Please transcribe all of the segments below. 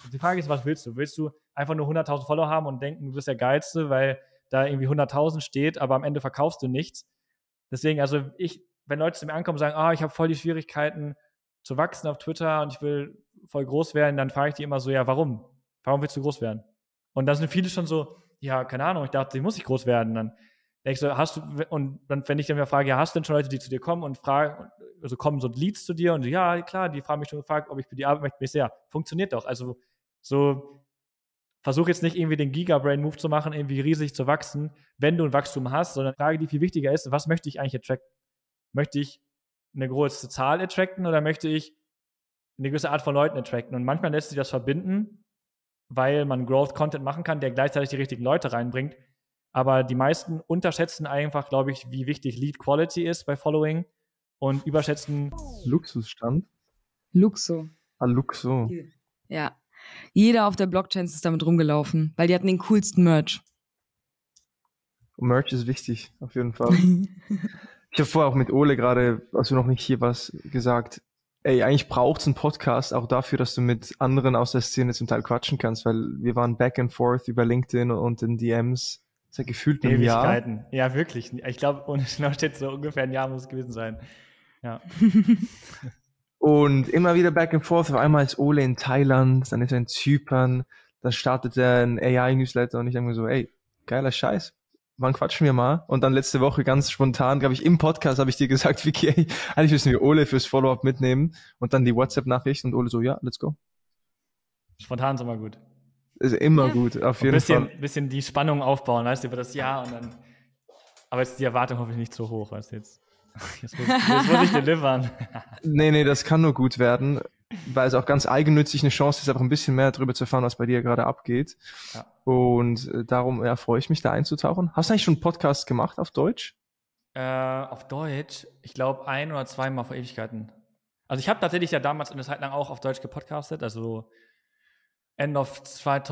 Die Frage ist, was willst du? Willst du einfach nur 100.000 Follower haben und denken, du bist der Geilste, weil da irgendwie 100.000 steht, aber am Ende verkaufst du nichts? Deswegen, also wenn Leute zu mir ankommen und sagen, ich habe voll die Schwierigkeiten zu wachsen auf Twitter und ich will voll groß werden, dann frage ich die immer so, ja, warum? Warum willst du groß werden? Und da sind viele schon so, ja, keine Ahnung, ich dachte, ich muss nicht groß werden. Dann denke ich so, und dann, wenn ich dann wieder frage, ja, hast du denn schon Leute, die zu dir kommen und fragen, also kommen so Leads zu dir und ja, klar, die haben mich schon gefragt, ob ich für die Arbeit möchte, bisher. Funktioniert doch. Also so, versuch jetzt nicht irgendwie den Giga-Brain-Move zu machen, irgendwie riesig zu wachsen, wenn du ein Wachstum hast, sondern die Frage, die viel wichtiger ist, was möchte ich eigentlich attracten? Möchte ich eine große Zahl attracten oder möchte ich eine gewisse Art von Leuten attracten? Und manchmal lässt sich das verbinden, weil man Growth-Content machen kann, der gleichzeitig die richtigen Leute reinbringt. Aber die meisten unterschätzen einfach, glaube ich, wie wichtig Lead Quality ist bei Following und überschätzen Luxusstand? Luxo. Luxo. Ja. Jeder auf der Blockchain ist damit rumgelaufen, weil die hatten den coolsten Merch. Merch ist wichtig, auf jeden Fall. Ich habe vorher auch mit Ole gerade, als du noch nicht hier warst, gesagt, eigentlich braucht's einen Podcast auch dafür, dass du mit anderen aus der Szene zum Teil quatschen kannst, weil wir waren back and forth über LinkedIn und in DMs. Das ist ja gefühlt ein Jahr. Ja, wirklich. Ich glaube, ohne Schnau steht so ungefähr ein Jahr muss es gewesen sein. Ja. Und immer wieder back and forth. Auf einmal ist Ole in Thailand, dann ist er in Zypern, dann startet er ein AI-Newsletter und ich denke mir so, geiler Scheiß. Wann quatschen wir mal? Und dann letzte Woche ganz spontan, glaube ich, im Podcast habe ich dir gesagt, Vicky, eigentlich müssen wir Ole fürs Follow-up mitnehmen und dann die WhatsApp-Nachricht und Ole so, ja, let's go. Spontan ist immer gut. Ist immer gut, auf jeden Fall. Ein bisschen die Spannung aufbauen, weißt du, über das Jahr und dann, aber jetzt ist die Erwartung hoffentlich nicht so hoch, weißt du, jetzt muss ich delivern. Nee, das kann nur gut werden, weil es auch ganz eigennützig eine Chance ist, einfach ein bisschen mehr darüber zu erfahren, was bei dir gerade abgeht. Ja. Und darum freue ich mich, da einzutauchen. Hast du eigentlich schon einen Podcast gemacht auf Deutsch? Auf Deutsch? Ich glaube 1 oder 2 Mal vor Ewigkeiten. Also ich habe tatsächlich ja damals eine Zeit lang auch auf Deutsch gepodcastet, also End of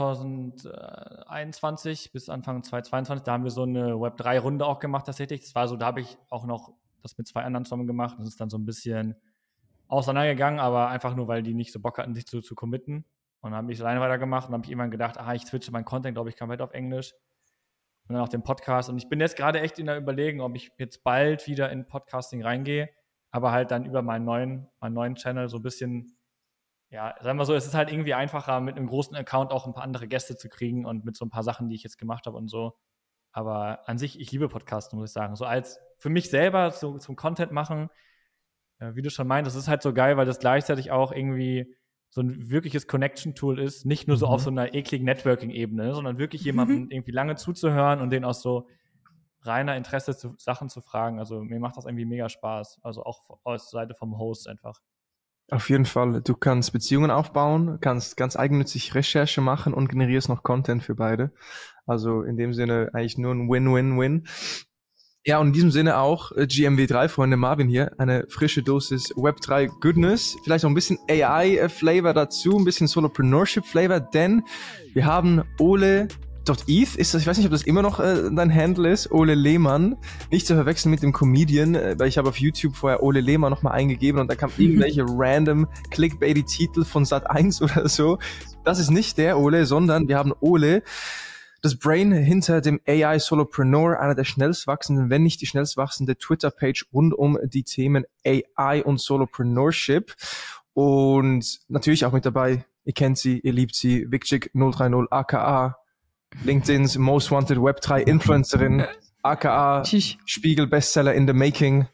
2021 bis Anfang 2022, da haben wir so eine Web3-Runde auch gemacht tatsächlich. Das war so, da habe ich auch noch das mit 2 anderen zusammen gemacht. Das ist dann so ein bisschen auseinandergegangen, aber einfach nur, weil die nicht so Bock hatten, sich zu committen. Und dann habe ich es alleine weitergemacht und habe ich irgendwann gedacht, ich switche meinen Content, glaube ich, komplett auf Englisch. Und dann auch den Podcast. Und ich bin jetzt gerade echt in der Überlegung, ob ich jetzt bald wieder in Podcasting reingehe, aber halt dann über meinen neuen Channel so ein bisschen, ja, sagen wir so, es ist halt irgendwie einfacher, mit einem großen Account auch ein paar andere Gäste zu kriegen und mit so ein paar Sachen, die ich jetzt gemacht habe und so. Aber an sich, ich liebe Podcasts, muss ich sagen. So als für mich selber so zum Content machen, wie du schon meintest, das ist halt so geil, weil das gleichzeitig auch irgendwie so ein wirkliches Connection-Tool ist. Nicht nur so auf so einer ekligen Networking-Ebene, sondern wirklich jemanden irgendwie lange zuzuhören und den aus so reiner Interesse Sachen zu fragen. Also mir macht das irgendwie mega Spaß. Also auch aus Seite vom Host einfach. Auf jeden Fall. Du kannst Beziehungen aufbauen, kannst ganz eigennützig Recherche machen und generierst noch Content für beide. Also in dem Sinne eigentlich nur ein Win-Win-Win. Ja, und in diesem Sinne auch GMW3-Freunde, Marvin hier, eine frische Dosis Web3-Goodness, vielleicht auch ein bisschen AI-Flavor dazu, ein bisschen Solopreneurship-Flavor, denn wir haben Ole .eth ist das, ich weiß nicht, ob das immer noch dein Handle ist, Ole Lehmann, nicht zu verwechseln mit dem Comedian, weil ich habe auf YouTube vorher Ole Lehmann nochmal eingegeben und da kam irgendwelche random clickbaity Titel von Sat1 oder so. Das ist nicht der Ole, sondern wir haben Ole, das Brain hinter dem AI Solopreneur, einer der schnellst wachsenden, wenn nicht die schnellst wachsende Twitter-Page rund um die Themen AI und Solopreneurship. Und natürlich auch mit dabei, ihr kennt sie, ihr liebt sie, Vicchick030 aka LinkedIn's Most Wanted Web3 Influencerin, aka Spiegel Bestseller in the Making.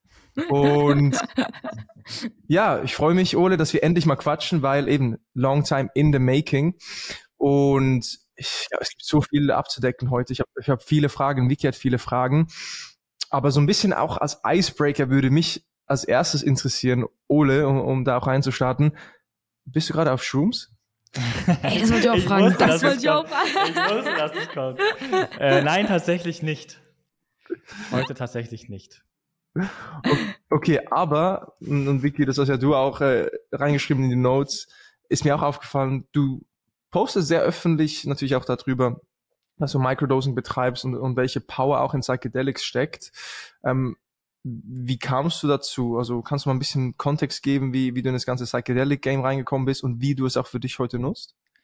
Und ja, ich freue mich, Ole, dass wir endlich mal quatschen, weil eben long time in the making. Und es gibt so viel abzudecken heute. Ich hab viele Fragen, Vicky hat viele Fragen. Aber so ein bisschen auch als Icebreaker würde mich als erstes interessieren, Ole, um da auch reinzustarten. Bist du gerade auf Shrooms? Ey, das wollte ich auch fragen. Das wollte ich auch fragen. Ich wusste, dass es kommt. Nein, tatsächlich nicht. Heute tatsächlich nicht. Okay, aber, und Vicky, das hast ja du auch reingeschrieben in die Notes, ist mir auch aufgefallen, du postest sehr öffentlich natürlich auch darüber, dass du Microdosing betreibst und welche Power auch in Psychedelics steckt. Wie kamst du dazu? Also kannst du mal ein bisschen Kontext geben, wie du in das ganze Psychedelic-Game reingekommen bist und wie du es auch für dich heute nutzt?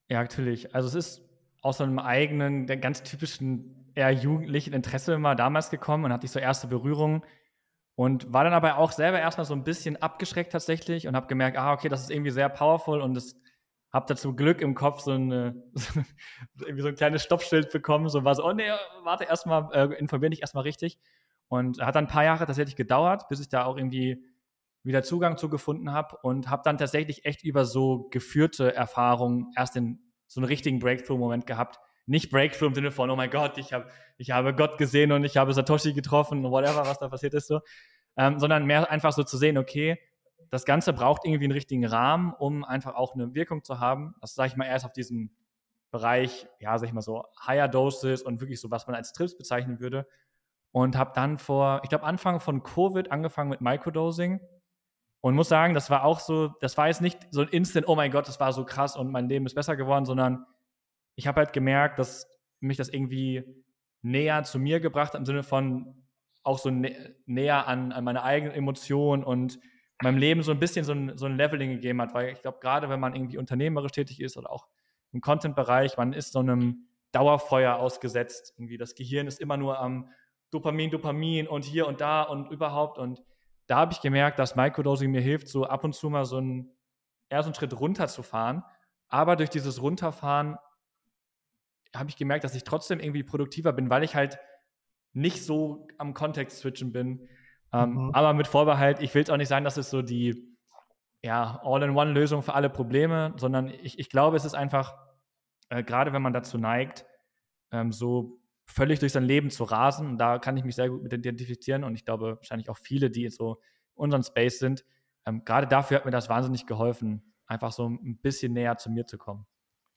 Ja, natürlich. Also es ist aus so einem eigenen, der ganz typischen, eher jugendlichen Interesse immer damals gekommen und hatte ich so erste Berührungen und war dann aber auch selber erstmal so ein bisschen abgeschreckt tatsächlich und habe gemerkt, okay, das ist irgendwie sehr powerful und das habe da zum Glück im Kopf irgendwie so ein kleines Stoppschild bekommen, so war so, oh nee, warte erstmal, informier dich erstmal richtig. Und hat dann ein paar Jahre tatsächlich gedauert, bis ich da auch irgendwie wieder Zugang zu gefunden habe und habe dann tatsächlich echt über so geführte Erfahrungen erst so einen richtigen Breakthrough-Moment gehabt. Nicht Breakthrough im Sinne von, oh mein Gott, ich habe Gott gesehen und ich habe Satoshi getroffen und whatever, was da passiert ist, so. Sondern mehr einfach so zu sehen, okay, das Ganze braucht irgendwie einen richtigen Rahmen, um einfach auch eine Wirkung zu haben. Das sage ich mal erst auf diesem Bereich, ja, sag ich mal so, Higher Doses und wirklich so, was man als Trips bezeichnen würde. Und habe dann ich glaube, Anfang von Covid angefangen mit Microdosing. Und muss sagen, das war auch so, das war jetzt nicht so ein Instant, oh mein Gott, das war so krass und mein Leben ist besser geworden, sondern ich habe halt gemerkt, dass mich das irgendwie näher zu mir gebracht hat, im Sinne von auch so näher an meine eigenen Emotionen und meinem Leben so ein bisschen so ein Leveling gegeben hat, weil ich glaube, gerade wenn man irgendwie unternehmerisch tätig ist oder auch im Content-Bereich, man ist so einem Dauerfeuer ausgesetzt. Irgendwie das Gehirn ist immer nur am Dopamin und hier und da und überhaupt. Und da habe ich gemerkt, dass Microdosing mir hilft, so ab und zu mal so einen Schritt runterzufahren. Aber durch dieses Runterfahren habe ich gemerkt, dass ich trotzdem irgendwie produktiver bin, weil ich halt nicht so am Kontext switchen bin. Aber mit Vorbehalt, ich will es auch nicht sagen, dass es so die All-in-One-Lösung für alle Probleme, sondern ich glaube, es ist einfach, gerade wenn man dazu neigt, so völlig durch sein Leben zu rasen, und da kann ich mich sehr gut mit identifizieren und ich glaube wahrscheinlich auch viele, die so in unserem Space sind, gerade dafür hat mir das wahnsinnig geholfen, einfach so ein bisschen näher zu mir zu kommen.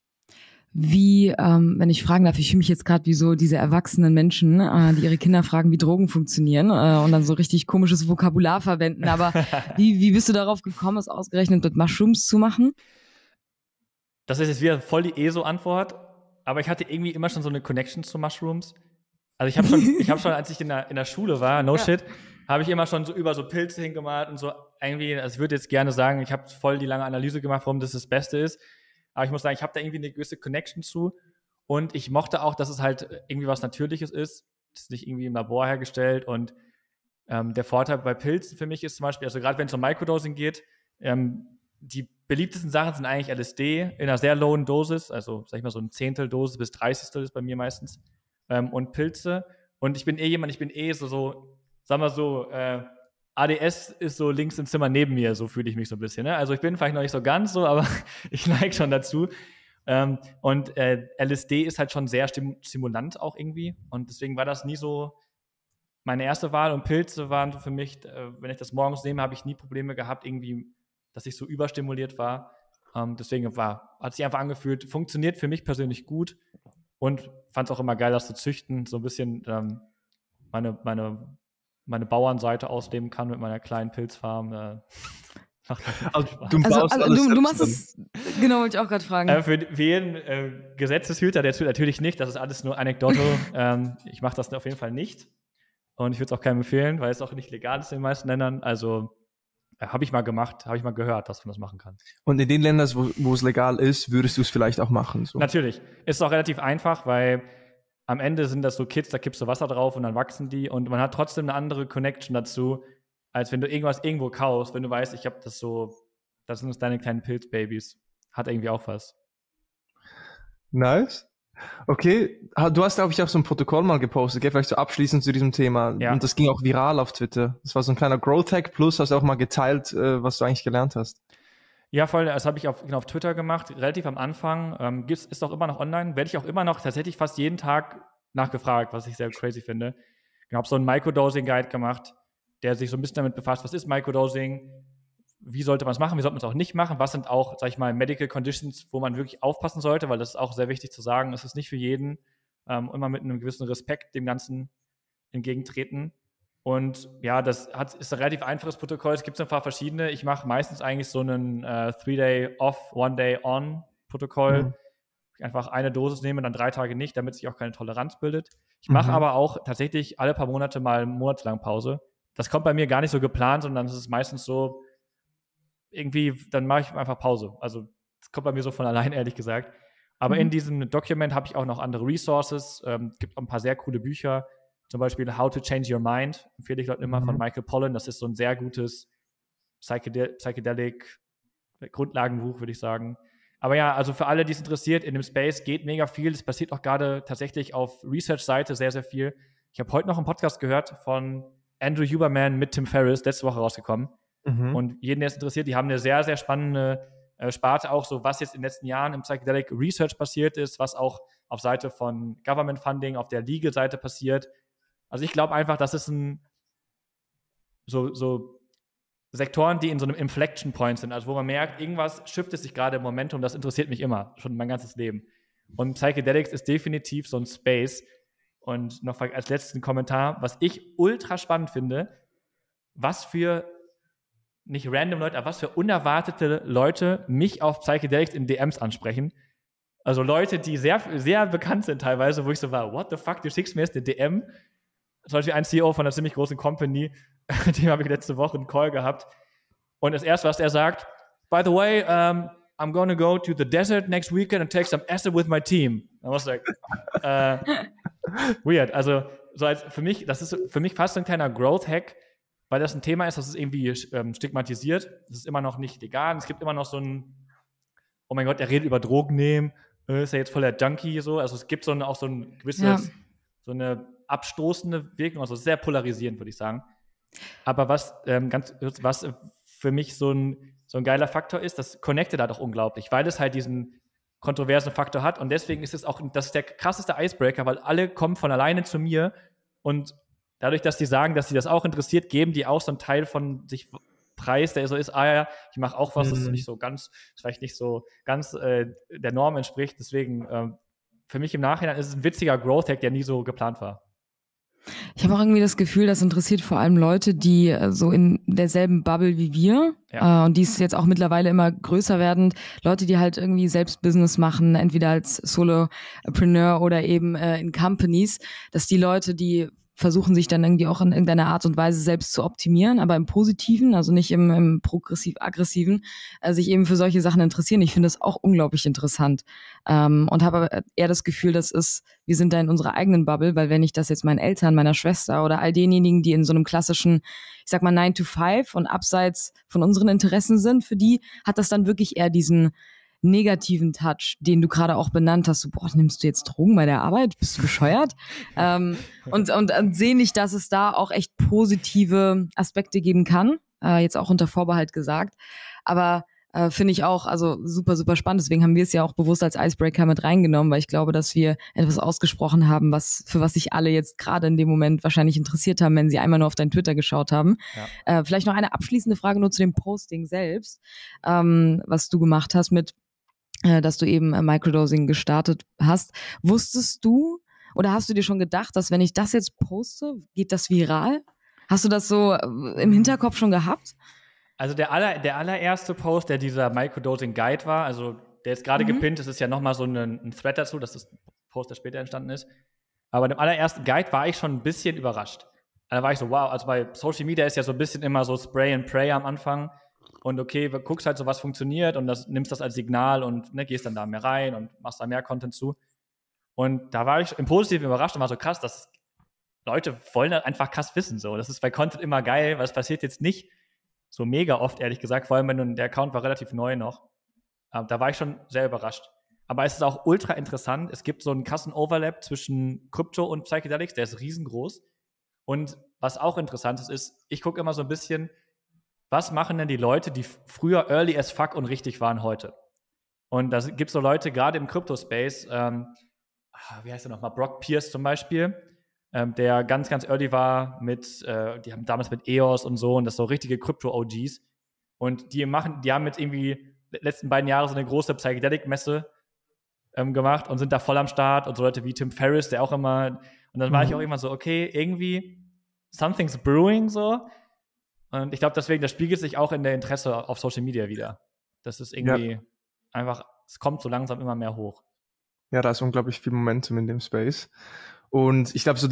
Wie, wenn ich fragen darf, ich fühle mich jetzt gerade wie so diese erwachsenen Menschen, die ihre Kinder fragen, wie Drogen funktionieren und dann so richtig komisches Vokabular verwenden. Aber wie bist du darauf gekommen, es ausgerechnet mit Mushrooms zu machen? Das ist jetzt wieder voll die ESO-Antwort, aber ich hatte irgendwie immer schon so eine Connection zu Mushrooms. Also ich habe schon, als ich in der Schule war, shit, habe ich immer schon so über so Pilze hingemalt und so irgendwie, also ich würde jetzt gerne sagen, ich habe voll die lange Analyse gemacht, warum das Beste ist. Aber ich muss sagen, ich habe da irgendwie eine gewisse Connection zu und ich mochte auch, dass es halt irgendwie was Natürliches ist. Das ist nicht irgendwie im Labor hergestellt und der Vorteil bei Pilzen für mich ist zum Beispiel, also gerade wenn es um Microdosing geht, die beliebtesten Sachen sind eigentlich LSD in einer sehr lowen Dosis, also sag ich mal so ein Zehntel Dosis bis 30. ist bei mir meistens, und Pilze. Und ich bin so, sagen wir so, ADS ist so links im Zimmer neben mir, so fühle ich mich so ein bisschen. Ne? Also ich bin vielleicht noch nicht so ganz so, aber ich neige schon dazu. Und LSD ist halt schon sehr stimulant auch irgendwie. Und deswegen war das nie so meine erste Wahl. Und Pilze waren für mich, wenn ich das morgens nehme, habe ich nie Probleme gehabt, irgendwie, dass ich so überstimuliert war. Deswegen hat sich einfach angefühlt, funktioniert für mich persönlich gut. Und fand es auch immer geil, das zu züchten, so ein bisschen meine Bauernseite ausleben kann mit meiner kleinen Pilzfarm. Du machst es, genau, wollte ich auch gerade fragen. Für jeden Gesetzeshüter, der tut natürlich nicht, das ist alles nur Anekdote. Ich mache das auf jeden Fall nicht. Und ich würde es auch keinem empfehlen, weil es auch nicht legal ist in den meisten Ländern. Also habe ich mal gemacht, habe ich mal gehört, dass man das machen kann. Und in den Ländern, wo es legal ist, würdest du es vielleicht auch machen? So. Natürlich. Ist auch relativ einfach, weil am Ende sind das so Kids, da kippst du Wasser drauf und dann wachsen die und man hat trotzdem eine andere Connection dazu, als wenn du irgendwas irgendwo kaufst, wenn du weißt, das sind deine kleinen Pilzbabys. Hat irgendwie auch was. Nice. Okay, du hast, glaube ich, auch so ein Protokoll mal gepostet, gell? Vielleicht so abschließend zu diesem Thema. Ja. Und das ging auch viral auf Twitter. Das war so ein kleiner Growth Hack Plus, hast du auch mal geteilt, was du eigentlich gelernt hast. Ja, voll, das habe ich auf Twitter gemacht, relativ am Anfang. Ist auch immer noch online, werde ich auch immer noch tatsächlich fast jeden Tag nachgefragt, was ich sehr crazy finde. Ich habe so einen Microdosing-Guide gemacht, der sich so ein bisschen damit befasst, was ist Microdosing, wie sollte man es machen, wie sollte man es auch nicht machen, was sind auch, sag ich mal, Medical Conditions, wo man wirklich aufpassen sollte, weil das ist auch sehr wichtig zu sagen, es ist nicht für jeden, immer mit einem gewissen Respekt dem Ganzen entgegentreten. Und ja, ist ein relativ einfaches Protokoll, es gibt ein paar verschiedene. Ich mache meistens eigentlich so einen 3-Day-Off, 1-Day-On-Protokoll. Ich einfach eine Dosis nehme, dann 3 Tage nicht, damit sich auch keine Toleranz bildet. Ich mache aber auch tatsächlich alle paar Monate mal monatelang Pause. Das kommt bei mir gar nicht so geplant, sondern es ist meistens so, irgendwie, dann mache ich einfach Pause. Also das kommt bei mir so von allein, ehrlich gesagt. Aber in diesem Document habe ich auch noch andere Resources. Gibt auch ein paar sehr coole Bücher. Zum Beispiel How to Change Your Mind, empfehle ich dort immer, von Michael Pollan. Das ist so ein sehr gutes Psychedelic Grundlagenbuch, würde ich sagen. Aber ja, also für alle, die es interessiert, in dem Space geht mega viel. Es passiert auch gerade tatsächlich auf Research-Seite sehr, sehr viel. Ich habe heute noch einen Podcast gehört von Andrew Huberman mit Tim Ferriss, letzte Woche rausgekommen. Und jeden, der es interessiert, die haben eine sehr, sehr spannende Sparte auch, so was jetzt in den letzten Jahren im Psychedelic Research passiert ist, was auch auf Seite von Government Funding, auf der Legal-Seite passiert. Also ich glaube einfach, das ist so Sektoren, die in so einem Inflection Point sind, also wo man merkt, irgendwas shiftet sich gerade im Momentum, das interessiert mich immer, schon mein ganzes Leben. Und Psychedelics ist definitiv so ein Space. Und noch als letzten Kommentar, was ich ultra spannend finde, was für, nicht random Leute, aber was für unerwartete Leute mich auf Psychedelics in DMs ansprechen. Also Leute, die sehr, sehr bekannt sind teilweise, wo ich so war, what the fuck, du schickst mir jetzt eine DM? Zum Beispiel ein CEO von einer ziemlich großen Company, dem habe ich letzte Woche einen Call gehabt. Und das Erste, was er sagt, by the way, I'm gonna go to the desert next weekend and take some acid with my team. I was like, weird. Also so als das ist für mich fast so ein kleiner Growth-Hack, weil das ein Thema ist, das ist irgendwie stigmatisiert. Das ist immer noch nicht legal. Es gibt immer noch so ein, oh mein Gott, er redet über Drogen nehmen, ist er jetzt voll der Junkie so. Also es gibt auch so ein gewisses, so eine abstoßende Wirkung, also sehr polarisierend, würde ich sagen. Aber was für mich so ein geiler Faktor ist, das connectet halt auch unglaublich, weil es halt diesen kontroversen Faktor hat und deswegen ist es auch, das ist der krasseste Icebreaker, weil alle kommen von alleine zu mir und dadurch, dass die sagen, dass sie das auch interessiert, geben die auch so einen Teil von sich preis, der so ist, ich mache auch was, das nicht so ganz, vielleicht nicht so ganz der Norm entspricht, deswegen für mich im Nachhinein ist es ein witziger Growth-Hack, der nie so geplant war. Ich habe auch irgendwie das Gefühl, das interessiert vor allem Leute, die so in derselben Bubble wie wir und die ist jetzt auch mittlerweile immer größer werdend. Leute, die halt irgendwie selbst Business machen, entweder als Solopreneur oder eben in Companies, dass die Leute, die versuchen sich dann irgendwie auch in irgendeiner Art und Weise selbst zu optimieren, aber im Positiven, also nicht im progressiv-aggressiven, sich eben für solche Sachen interessieren. Ich finde das auch unglaublich interessant und habe aber eher das Gefühl, wir sind da in unserer eigenen Bubble, weil wenn ich das jetzt meinen Eltern, meiner Schwester oder all denjenigen, die in so einem klassischen, ich sag mal 9 to 5 und abseits von unseren Interessen sind, für die hat das dann wirklich eher diesen negativen Touch, den du gerade auch benannt hast, so, boah, nimmst du jetzt Drogen bei der Arbeit? Bist du bescheuert? und sehe nicht, dass es da auch echt positive Aspekte geben kann, jetzt auch unter Vorbehalt gesagt, aber finde ich auch, also super, super spannend, deswegen haben wir es ja auch bewusst als Icebreaker mit reingenommen, weil ich glaube, dass wir etwas ausgesprochen haben, für was sich alle jetzt gerade in dem Moment wahrscheinlich interessiert haben, wenn sie einmal nur auf dein Twitter geschaut haben. Ja. Vielleicht noch eine abschließende Frage nur zu dem Posting selbst, was du gemacht hast dass du eben Microdosing gestartet hast. Wusstest du oder hast du dir schon gedacht, dass wenn ich das jetzt poste, geht das viral? Hast du das so im Hinterkopf schon gehabt? Also der allererste Post, der dieser Microdosing Guide war, also der ist gerade gepinnt, das ist ja nochmal so ein Thread dazu, das ist ein Post, der später entstanden ist. Aber dem allerersten Guide war ich schon ein bisschen überrascht. Da war ich so, wow, also bei Social Media ist ja so ein bisschen immer so Spray and Pray am Anfang. Und okay, guckst halt so, was funktioniert und nimmst das als Signal und gehst dann da mehr rein und machst da mehr Content zu. Und da war ich im Positiven überrascht und war so krass, dass Leute wollen halt einfach krass wissen. So. Das ist bei Content immer geil, weil es passiert jetzt nicht so mega oft, ehrlich gesagt, vor allem wenn der Account war relativ neu noch. Da war ich schon sehr überrascht. Aber es ist auch ultra interessant. Es gibt so einen krassen Overlap zwischen Krypto und Psychedelics, der ist riesengroß. Und was auch interessant ist, ich gucke immer so ein bisschen, was machen denn die Leute, die früher early as fuck und richtig waren heute? Und da gibt es so Leute, gerade im Crypto-Space, wie heißt der nochmal, Brock Pierce zum Beispiel, der ganz, ganz early war die haben damals mit EOS und so und das so richtige Crypto-OGs. Und die haben jetzt irgendwie letzten beiden Jahre so eine große Psychedelic-Messe gemacht und sind da voll am Start und so Leute wie Tim Ferriss, der auch immer, und dann war ich auch immer so, okay, irgendwie something's brewing so. Und ich glaube, deswegen, das spiegelt sich auch in der Interesse auf Social Media wieder. Das ist irgendwie einfach, es kommt so langsam immer mehr hoch. Ja, da ist unglaublich viel Momentum in dem Space. Und ich glaube, so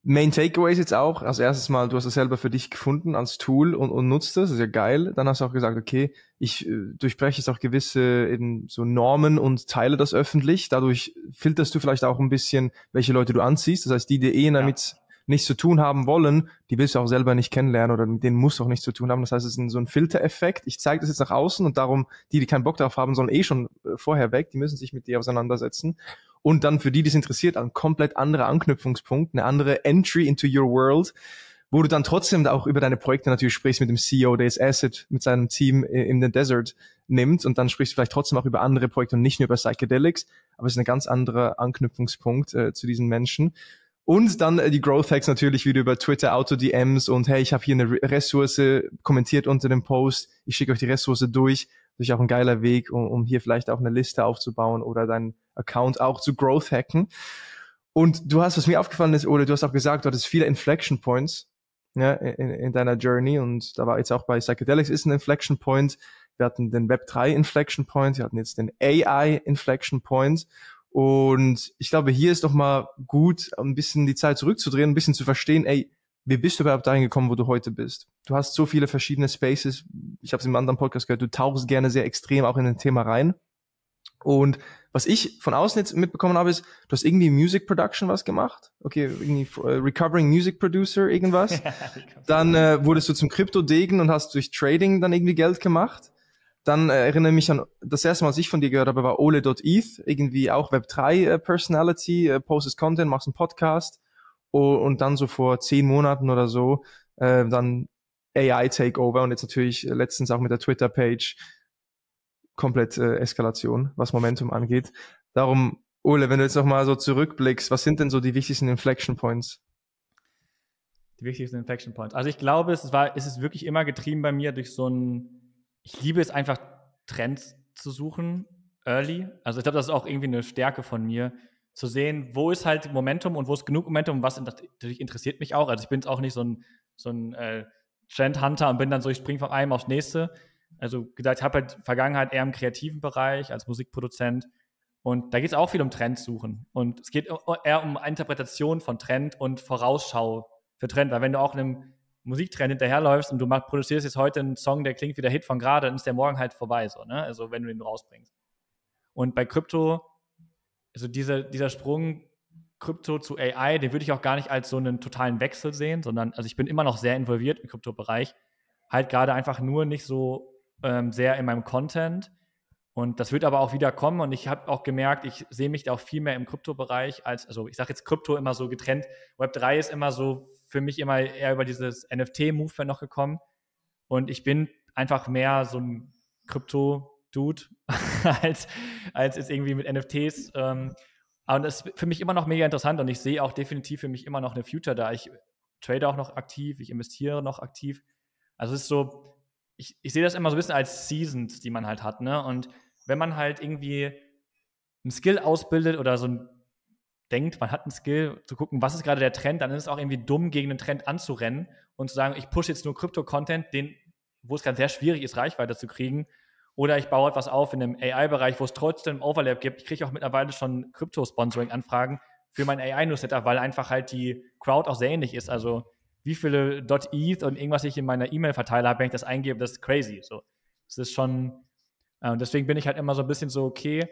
Main Takeaways jetzt auch, als erstes mal, du hast es selber für dich gefunden als Tool und nutzt das ist ja geil. Dann hast du auch gesagt, okay, ich durchbreche jetzt auch gewisse eben so Normen und teile das öffentlich. Dadurch filterst du vielleicht auch ein bisschen, welche Leute du anziehst. Das heißt, die damit nichts zu tun haben wollen, die willst du auch selber nicht kennenlernen oder mit denen musst du auch nichts zu tun haben. Das heißt, es ist so ein Filtereffekt. Ich zeige das jetzt nach außen und darum, die keinen Bock darauf haben, sollen schon vorher weg. Die müssen sich mit dir auseinandersetzen. Und dann für die, die es interessiert, ein komplett anderer Anknüpfungspunkt, eine andere Entry into your world, wo du dann trotzdem auch über deine Projekte natürlich sprichst mit dem CEO, der das Asset mit seinem Team in den Desert nimmt und dann sprichst du vielleicht trotzdem auch über andere Projekte und nicht nur über Psychedelics, aber es ist ein ganz anderer Anknüpfungspunkt zu diesen Menschen. Und dann die Growth Hacks natürlich wieder über Twitter, Auto-DMs und hey, ich habe hier eine Ressource, kommentiert unter dem Post, ich schicke euch die Ressource durch. Natürlich auch ein geiler Weg, um hier vielleicht auch eine Liste aufzubauen oder deinen Account auch zu Growth hacken. Und was mir aufgefallen ist, oder du hast auch gesagt, du hattest viele Inflection Points in deiner Journey und da war jetzt auch bei Psychedelics ist ein Inflection Point. Wir hatten den Web3 Inflection Point, wir hatten jetzt den AI Inflection Point. Und ich glaube, hier ist doch mal gut, ein bisschen die Zeit zurückzudrehen, ein bisschen zu verstehen, wie bist du überhaupt dahin gekommen, wo du heute bist? Du hast so viele verschiedene Spaces. Ich habe es im anderen Podcast gehört, du tauchst gerne sehr extrem auch in ein Thema rein. Und was ich von außen jetzt mitbekommen habe, ist, du hast irgendwie Music Production was gemacht. Okay, irgendwie Recovering Music Producer, irgendwas. Dann wurdest du zum Krypto-Degen und hast durch Trading dann irgendwie Geld gemacht. Dann erinnere mich an, das erste Mal, was ich von dir gehört habe, war Ole.eth, irgendwie auch Web3 Personality, postest Content, machst einen Podcast. Und dann so vor 10 Monaten oder so, dann AI Takeover und jetzt natürlich letztens auch mit der Twitter-Page komplett Eskalation, was Momentum angeht. Darum, Ole, wenn du jetzt noch mal so zurückblickst, was sind denn so die wichtigsten Inflection Points? Die wichtigsten Inflection Points. Also ich glaube, es ist wirklich immer getrieben bei mir durch ich liebe es einfach, Trends zu suchen, early. Also ich glaube, das ist auch irgendwie eine Stärke von mir, zu sehen, wo ist halt Momentum und wo ist genug Momentum, was natürlich interessiert mich auch. Also ich bin jetzt auch nicht so ein Trend-Hunter und bin dann so, ich springe von einem aufs nächste. Also gesagt, ich habe halt Vergangenheit eher im kreativen Bereich als Musikproduzent und da geht es auch viel um Trends suchen und es geht eher um Interpretation von Trend und Vorausschau für Trend, weil wenn du auch einem Musiktrend hinterherläufst und du produzierst jetzt heute einen Song, der klingt wie der Hit von gerade, dann ist der morgen halt vorbei, so, ne? Also wenn du ihn rausbringst. Und bei Krypto, also dieser Sprung Krypto zu AI, den würde ich auch gar nicht als so einen totalen Wechsel sehen, sondern, also ich bin immer noch sehr involviert im Kryptobereich, halt gerade einfach nur nicht so sehr in meinem Content. Und das wird aber auch wieder kommen und ich habe auch gemerkt, ich sehe mich da auch viel mehr im Kryptobereich also ich sage jetzt Krypto immer so getrennt. Web3 ist immer so für mich immer eher über dieses NFT-Movement noch gekommen und ich bin einfach mehr so ein Krypto-Dude als jetzt irgendwie mit NFTs. Aber das ist für mich immer noch mega interessant und ich sehe auch definitiv für mich immer noch eine Future da. Ich trade auch noch aktiv, ich investiere noch aktiv. Also es ist so, ich sehe das immer so ein bisschen als Seasons, die man halt hat, ne? Und wenn man halt irgendwie einen Skill ausbildet oder denkt, man hat einen Skill, zu gucken, was ist gerade der Trend, dann ist es auch irgendwie dumm, gegen den Trend anzurennen und zu sagen, ich pushe jetzt nur Krypto-Content, wo es ganz sehr schwierig ist, Reichweite zu kriegen. Oder ich baue etwas auf in einem AI-Bereich, wo es trotzdem Overlap gibt. Ich kriege auch mittlerweile schon Krypto-Sponsoring-Anfragen für mein AI-Newsletter, weil einfach halt die Crowd auch sehr ähnlich ist. Also wie viele .eth und irgendwas ich in meiner E-Mail-Verteiler habe, wenn ich das eingebe, das ist crazy. So, das ist schon, und deswegen bin ich halt immer so ein bisschen so, okay,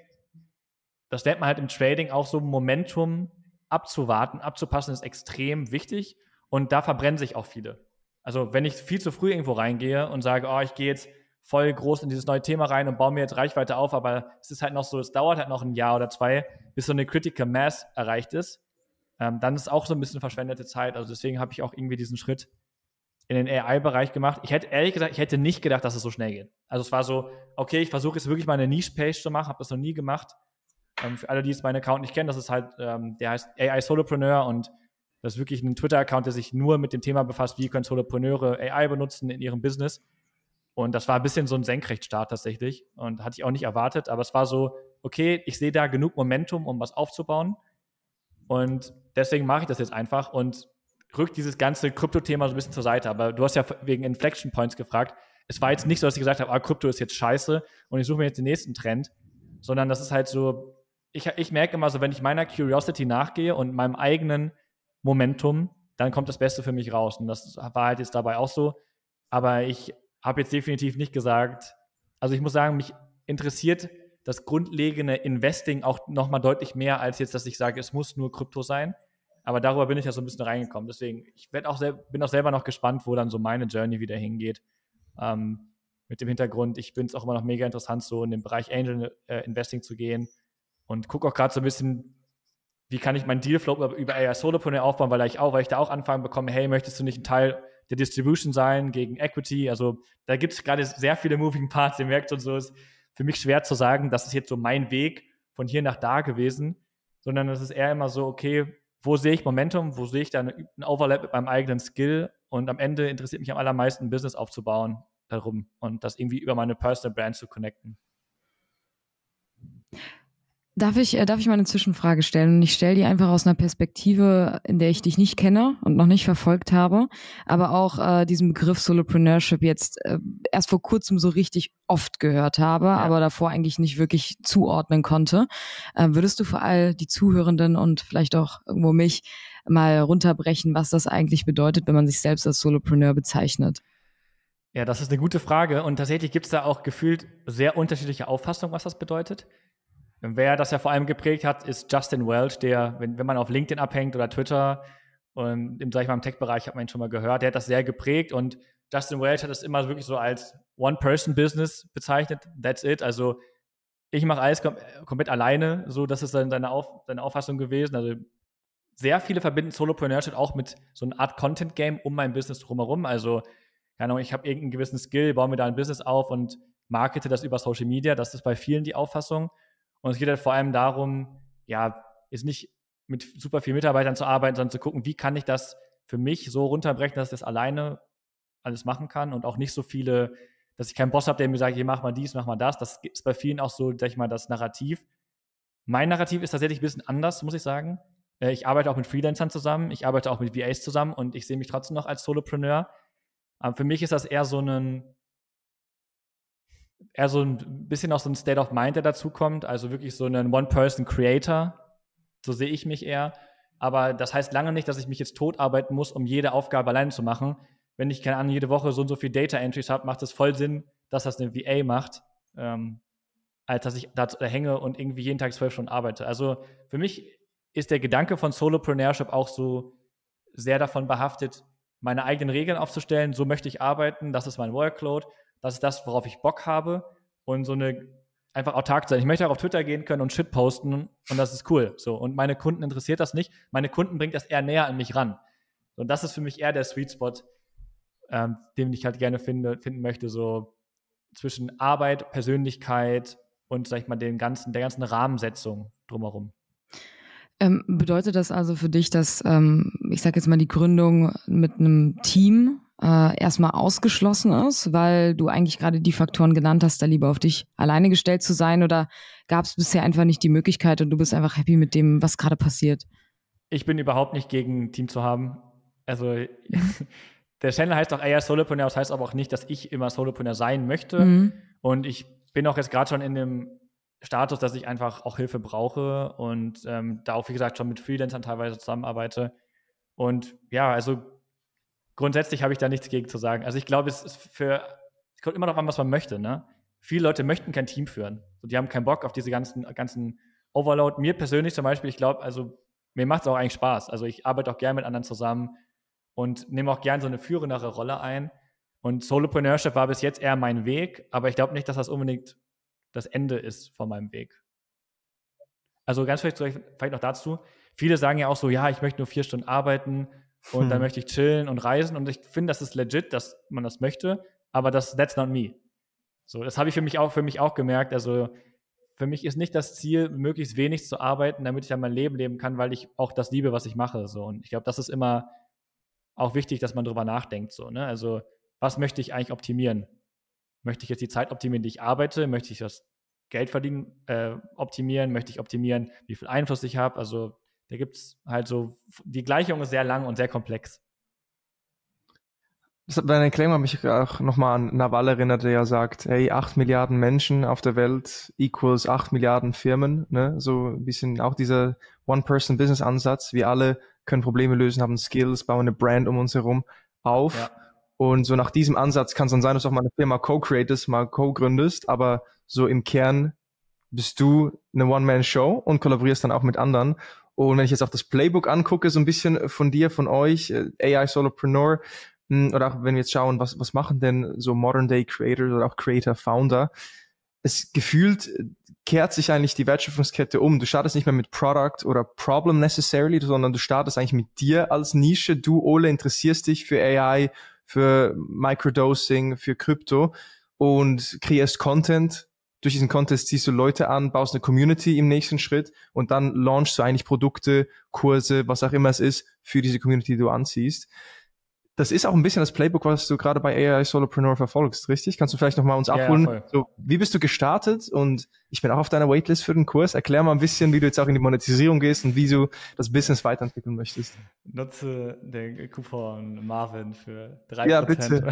das nennt man halt im Trading auch so Momentum abzuwarten, abzupassen, ist extrem wichtig und da verbrennen sich auch viele. Also wenn ich viel zu früh irgendwo reingehe und sage, ich gehe jetzt voll groß in dieses neue Thema rein und baue mir jetzt Reichweite auf, aber es ist halt noch so, es dauert halt noch ein Jahr oder 2, bis so eine Critical Mass erreicht ist, dann ist auch so ein bisschen verschwendete Zeit. Also deswegen habe ich auch irgendwie diesen Schritt in den AI-Bereich gemacht. Ehrlich gesagt, ich hätte nicht gedacht, dass es so schnell geht. Also es war so, okay, ich versuche jetzt wirklich mal eine Niche-Page zu machen, habe das noch nie gemacht. Für alle, die jetzt meinen Account nicht kennen, das ist halt, der heißt AI Solopreneur und das ist wirklich ein Twitter-Account, der sich nur mit dem Thema befasst, wie können Solopreneure AI benutzen in ihrem Business. Und das war ein bisschen so ein Senkrechtstart tatsächlich und hatte ich auch nicht erwartet, aber es war so, okay, ich sehe da genug Momentum, um was aufzubauen und deswegen mache ich das jetzt einfach und rückt dieses ganze Krypto-Thema so ein bisschen zur Seite. Aber du hast ja wegen Inflection Points gefragt. Es war jetzt nicht so, dass ich gesagt habe, Krypto ist jetzt scheiße und ich suche mir jetzt den nächsten Trend, sondern das ist halt so, ich merke immer so, wenn ich meiner Curiosity nachgehe und meinem eigenen Momentum, dann kommt das Beste für mich raus. Und das war halt jetzt dabei auch so. Aber ich habe jetzt definitiv nicht gesagt, also ich muss sagen, mich interessiert das grundlegende Investing auch nochmal deutlich mehr, als jetzt, dass ich sage, es muss nur Krypto sein. Aber darüber bin ich ja so ein bisschen reingekommen. Deswegen, ich bin auch selber noch gespannt, wo dann so meine Journey wieder hingeht. Mit dem Hintergrund, ich finde es auch immer noch mega interessant, so in den Bereich Angel Investing zu gehen und gucke auch gerade so ein bisschen, wie kann ich meinen Dealflow über AI Solopreneur aufbauen, weil ich da auch Anfragen bekomme, hey, möchtest du nicht ein Teil der Distribution sein gegen Equity? Also da gibt es gerade sehr viele Moving Parts, ihr merkt und so, ist für mich schwer zu sagen, das ist jetzt so mein Weg von hier nach da gewesen, sondern es ist eher immer so, okay, wo sehe ich Momentum, wo sehe ich da einen Overlap mit meinem eigenen Skill und am Ende interessiert mich am allermeisten, ein Business aufzubauen darum und das irgendwie über meine Personal Brand zu connecten. Darf ich mal eine Zwischenfrage stellen? Und ich stelle die einfach aus einer Perspektive, in der ich dich nicht kenne und noch nicht verfolgt habe, aber auch diesen Begriff Solopreneurship jetzt erst vor kurzem so richtig oft gehört habe, aber davor eigentlich nicht wirklich zuordnen konnte. Würdest du für all die Zuhörenden und vielleicht auch irgendwo mich mal runterbrechen, was das eigentlich bedeutet, wenn man sich selbst als Solopreneur bezeichnet? Ja, das ist eine gute Frage und tatsächlich gibt es da auch gefühlt sehr unterschiedliche Auffassungen, was das bedeutet. Wer das ja vor allem geprägt hat, ist Justin Welch, der, wenn man auf LinkedIn abhängt oder Twitter und im Tech-Bereich hat man ihn schon mal gehört, der hat das sehr geprägt und Justin Welch hat das immer wirklich so als One-Person-Business bezeichnet, that's it, also ich mache alles komplett alleine, so das ist dann seine Auffassung gewesen, also sehr viele verbinden Solopreneurship auch mit so einer Art Content-Game um mein Business drumherum, also keine Ahnung, ich habe irgendeinen gewissen Skill, baue mir da ein Business auf und markete das über Social Media, das ist bei vielen die Auffassung. Und es geht halt vor allem darum, ja, jetzt nicht mit super vielen Mitarbeitern zu arbeiten, sondern zu gucken, wie kann ich das für mich so runterbrechen, dass ich das alleine alles machen kann und auch nicht so viele, dass ich keinen Boss habe, der mir sagt, hier mach mal dies, mach mal das. Das ist bei vielen auch so, sag ich mal, das Narrativ. Mein Narrativ ist tatsächlich ein bisschen anders, muss ich sagen. Ich arbeite auch mit Freelancern zusammen, ich arbeite auch mit VAs zusammen und ich sehe mich trotzdem noch als Solopreneur. Aber für mich ist das eher so ein bisschen auch so ein State of Mind, der dazu kommt, also wirklich so ein One-Person-Creator, so sehe ich mich eher, aber das heißt lange nicht, dass ich mich jetzt totarbeiten muss, um jede Aufgabe alleine zu machen. Wenn ich, keine Ahnung, jede Woche so und so viel Data-Entries habe, macht es voll Sinn, dass das eine VA macht, als dass ich da hänge und irgendwie jeden Tag 12 Stunden arbeite. Also für mich ist der Gedanke von Solopreneurship auch so sehr davon behaftet, meine eigenen Regeln aufzustellen, so möchte ich arbeiten, das ist mein Workload, das ist das, worauf ich Bock habe und so eine einfach autark sein. Ich möchte auch auf Twitter gehen können und Shit posten und das ist cool. So. Und meine Kunden interessiert das nicht. Meine Kunden bringt das eher näher an mich ran. Und das ist für mich eher der Sweet Spot, den ich halt gerne finden möchte, so zwischen Arbeit, Persönlichkeit und, sag ich mal, der ganzen Rahmensetzung drumherum. Bedeutet das also für dich, dass, ich sag jetzt mal, die Gründung mit einem Team erstmal ausgeschlossen ist, weil du eigentlich gerade die Faktoren genannt hast, da lieber auf dich alleine gestellt zu sein, oder gab es bisher einfach nicht die Möglichkeit und du bist einfach happy mit dem, was gerade passiert? Ich bin überhaupt nicht gegen ein Team zu haben. Also der Channel heißt auch AI Solopreneur, das heißt aber auch nicht, dass ich immer Solopreneur sein möchte. Mhm. Und ich bin auch jetzt gerade schon in dem Status, dass ich einfach auch Hilfe brauche und da auch, wie gesagt, schon mit Freelancern teilweise zusammenarbeite. Und ja, also grundsätzlich habe ich da nichts gegen zu sagen. Also ich glaube, es kommt immer noch an, was man möchte, ne? Viele Leute möchten kein Team führen. So, die haben keinen Bock auf diese ganzen Overload. Mir persönlich zum Beispiel, ich glaube, also mir macht es auch eigentlich Spaß. Also ich arbeite auch gerne mit anderen zusammen und nehme auch gerne so eine führendere Rolle ein. Und Solopreneurship war bis jetzt eher mein Weg, aber ich glaube nicht, dass das unbedingt das Ende ist von meinem Weg. Also ganz vielleicht noch dazu, viele sagen ja auch so, ja, ich möchte nur 4 Stunden arbeiten und dann möchte ich chillen und reisen und ich finde, das ist legit, dass man das möchte, aber that's not me. So, das habe ich für mich auch gemerkt, also für mich ist nicht das Ziel, möglichst wenig zu arbeiten, damit ich dann mein Leben leben kann, weil ich auch das liebe, was ich mache, so. Und ich glaube, das ist immer auch wichtig, dass man drüber nachdenkt, so, ne? Also, was möchte ich eigentlich optimieren? Möchte ich jetzt die Zeit optimieren, die ich arbeite? Möchte ich das Geld verdienen optimieren? Möchte ich optimieren, wie viel Einfluss ich habe? Also da gibt es halt so, die Gleichung ist sehr lang und sehr komplex. Deine Claim hat mich auch nochmal an Naval erinnert, der ja sagt, hey, 8 Milliarden Menschen auf der Welt equals 8 Milliarden Firmen, ne? So ein bisschen auch dieser One-Person-Business-Ansatz. Wir alle können Probleme lösen, haben Skills, bauen eine Brand um uns herum auf. Ja. Und so nach diesem Ansatz kann es dann sein, dass du auch mal eine Firma co-createst, mal co-gründest, aber so im Kern bist du eine One-Man-Show und kollaborierst dann auch mit anderen. Und wenn ich jetzt auch das Playbook angucke, so ein bisschen von dir, von euch, AI Solopreneur, oder auch wenn wir jetzt schauen, was machen denn so Modern-Day Creators oder auch Creator-Founder, es gefühlt kehrt sich eigentlich die Wertschöpfungskette um. Du startest nicht mehr mit Product oder Problem necessarily, sondern du startest eigentlich mit dir als Nische. Du, Ole, interessierst dich für AI, für Microdosing, für Krypto und kreierst Content. Durch diesen Content ziehst du Leute an, baust eine Community im nächsten Schritt und dann launchst du eigentlich Produkte, Kurse, was auch immer es ist, für diese Community, die du anziehst. Das ist auch ein bisschen das Playbook, was du gerade bei AI Solopreneur verfolgst, richtig? Kannst du vielleicht nochmal uns abholen? Ja, so, wie bist du gestartet? Und ich bin auch auf deiner Waitlist für den Kurs. Erklär mal ein bisschen, wie du jetzt auch in die Monetisierung gehst und wie du das Business weiterentwickeln möchtest. Nutze den Coupon Marvin für 3%. Ja, bitte.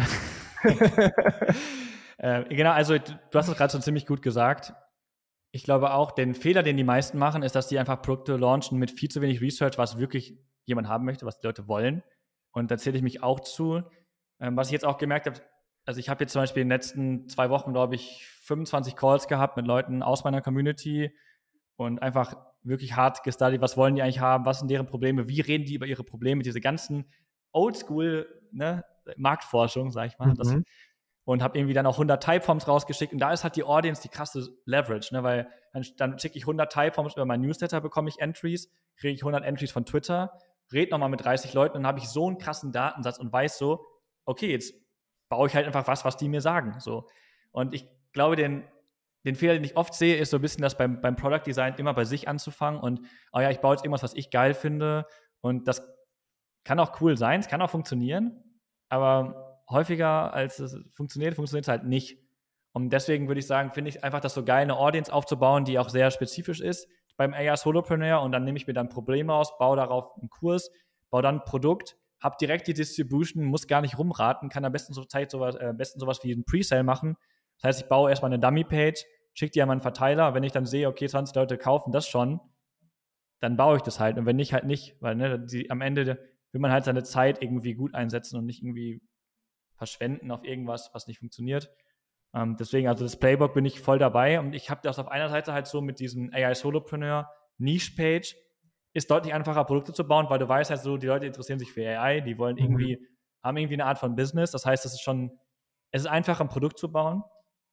Genau, also du hast es gerade schon ziemlich gut gesagt. Ich glaube auch, den Fehler, den die meisten machen, ist, dass die einfach Produkte launchen mit viel zu wenig Research, was wirklich jemand haben möchte, was die Leute wollen. Und da zähle ich mich auch zu. Was ich jetzt auch gemerkt habe, also ich habe jetzt zum Beispiel in den letzten 2 Wochen, glaube ich, 25 Calls gehabt mit Leuten aus meiner Community und einfach wirklich hart gestudied, was wollen die eigentlich haben, was sind deren Probleme, wie reden die über ihre Probleme, diese ganzen Oldschool, ne, Marktforschung, sag ich mal. Und habe irgendwie dann auch 100 Typeforms rausgeschickt und da ist halt die Audience die krasse Leverage, ne, weil dann schicke ich 100 Typeforms über mein Newsletter, bekomme ich Entries, kriege ich 100 Entries von Twitter, rede nochmal mit 30 Leuten und dann habe ich so einen krassen Datensatz und weiß so, okay, jetzt baue ich halt einfach was die mir sagen. So. Und ich glaube, den Fehler, den ich oft sehe, ist so ein bisschen, dass beim Product Design immer bei sich anzufangen und, oh ja, ich baue jetzt irgendwas, was ich geil finde und das kann auch cool sein, es kann auch funktionieren, aber häufiger als es funktioniert es halt nicht. Und deswegen würde ich sagen, finde ich einfach das so geil, eine Audience aufzubauen, die auch sehr spezifisch ist beim AI Solopreneur und dann nehme ich mir dann Probleme aus, baue darauf einen Kurs, baue dann ein Produkt, habe direkt die Distribution, muss gar nicht rumraten, kann am besten sowas wie ein Presale machen. Das heißt, ich baue erstmal eine Dummy-Page, schicke die an meinen Verteiler, wenn ich dann sehe, okay, 20 Leute kaufen das schon, dann baue ich das halt und wenn nicht, halt nicht, weil am Ende will man halt seine Zeit irgendwie gut einsetzen und nicht irgendwie verschwenden auf irgendwas, was nicht funktioniert. Deswegen, also das Playbook bin ich voll dabei und ich habe das auf einer Seite halt so mit diesem AI Solopreneur Niche-Page, ist deutlich einfacher, Produkte zu bauen, weil du weißt halt so, die Leute interessieren sich für AI, die wollen haben irgendwie eine Art von Business, das heißt, es ist einfacher, ein Produkt zu bauen,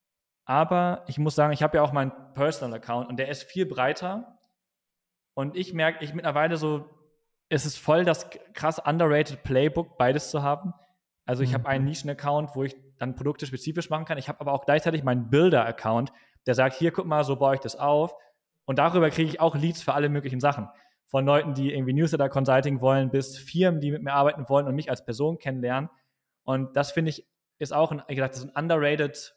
aber ich muss sagen, ich habe ja auch meinen Personal-Account und der ist viel breiter und ich merke, mittlerweile so, es ist voll das krass underrated Playbook, beides zu haben. Also ich habe einen Nischen-Account, wo ich dann Produkte spezifisch machen kann. Ich habe aber auch gleichzeitig meinen Builder-Account, der sagt, hier, guck mal, so baue ich das auf. Und darüber kriege ich auch Leads für alle möglichen Sachen. Von Leuten, die irgendwie Newsletter-Consulting wollen, bis Firmen, die mit mir arbeiten wollen und mich als Person kennenlernen. Und das finde ich, ist auch, das ist ein underrated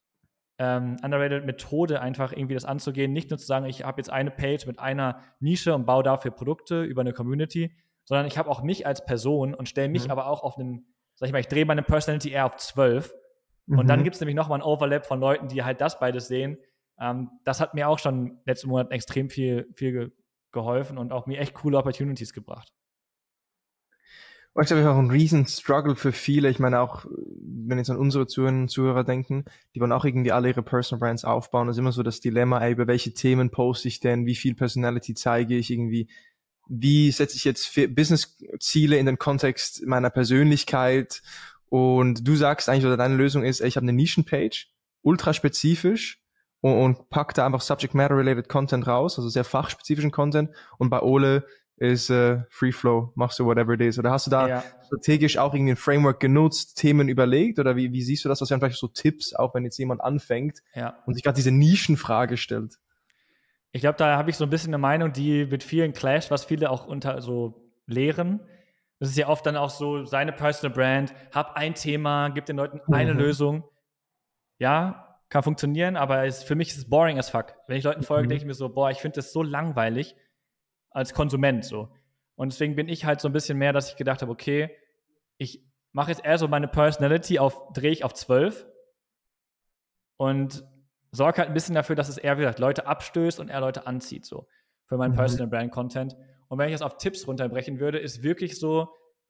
Methode, einfach irgendwie das anzugehen. Nicht nur zu sagen, ich habe jetzt eine Page mit einer Nische und baue dafür Produkte über eine Community, sondern ich habe auch mich als Person und stelle mich aber auch auf einen, sag ich mal, ich drehe meine Personality eher auf 12. Und dann gibt es nämlich nochmal ein Overlap von Leuten, die halt das beides sehen. Das hat mir auch schon letzten Monat extrem viel geholfen und auch mir echt coole Opportunities gebracht. Und ich glaube, auch ein riesen Struggle für viele. Ich meine auch, wenn jetzt an unsere Zuhörer denken, die wollen auch irgendwie alle ihre Personal Brands aufbauen. Das ist immer so das Dilemma, über welche Themen poste ich denn, wie viel Personality zeige ich irgendwie, wie setze ich jetzt Business-Ziele in den Kontext meiner Persönlichkeit. Und du sagst eigentlich, oder deine Lösung ist, ich habe eine Nischen-Page, ultra spezifisch und pack da einfach Subject Matter-related Content raus, also sehr fachspezifischen Content. Und bei Ole ist Free Flow, machst du whatever it is. Oder hast du da strategisch auch irgendwie ein Framework genutzt, Themen überlegt? Oder wie siehst du das? Was wären vielleicht so Tipps, auch wenn jetzt jemand anfängt und sich gerade diese Nischenfrage stellt? Ich glaube, da habe ich so ein bisschen eine Meinung, die mit vielen clasht, was viele auch unter so lehren. Das ist ja oft dann auch so, seine Personal Brand, hab ein Thema, gib den Leuten eine Lösung. Ja, kann funktionieren, aber für mich ist es boring as fuck. Wenn ich Leuten folge, denke ich mir so, boah, ich finde das so langweilig als Konsument so. Und deswegen bin ich halt so ein bisschen mehr, dass ich gedacht habe, okay, ich mache jetzt eher so meine Personality drehe ich auf 12 und sorge halt ein bisschen dafür, dass es eher, wie gesagt, Leute abstößt und eher Leute anzieht, so, für meinen Personal Brand Content. Und wenn ich das auf Tipps runterbrechen würde, ist wirklich so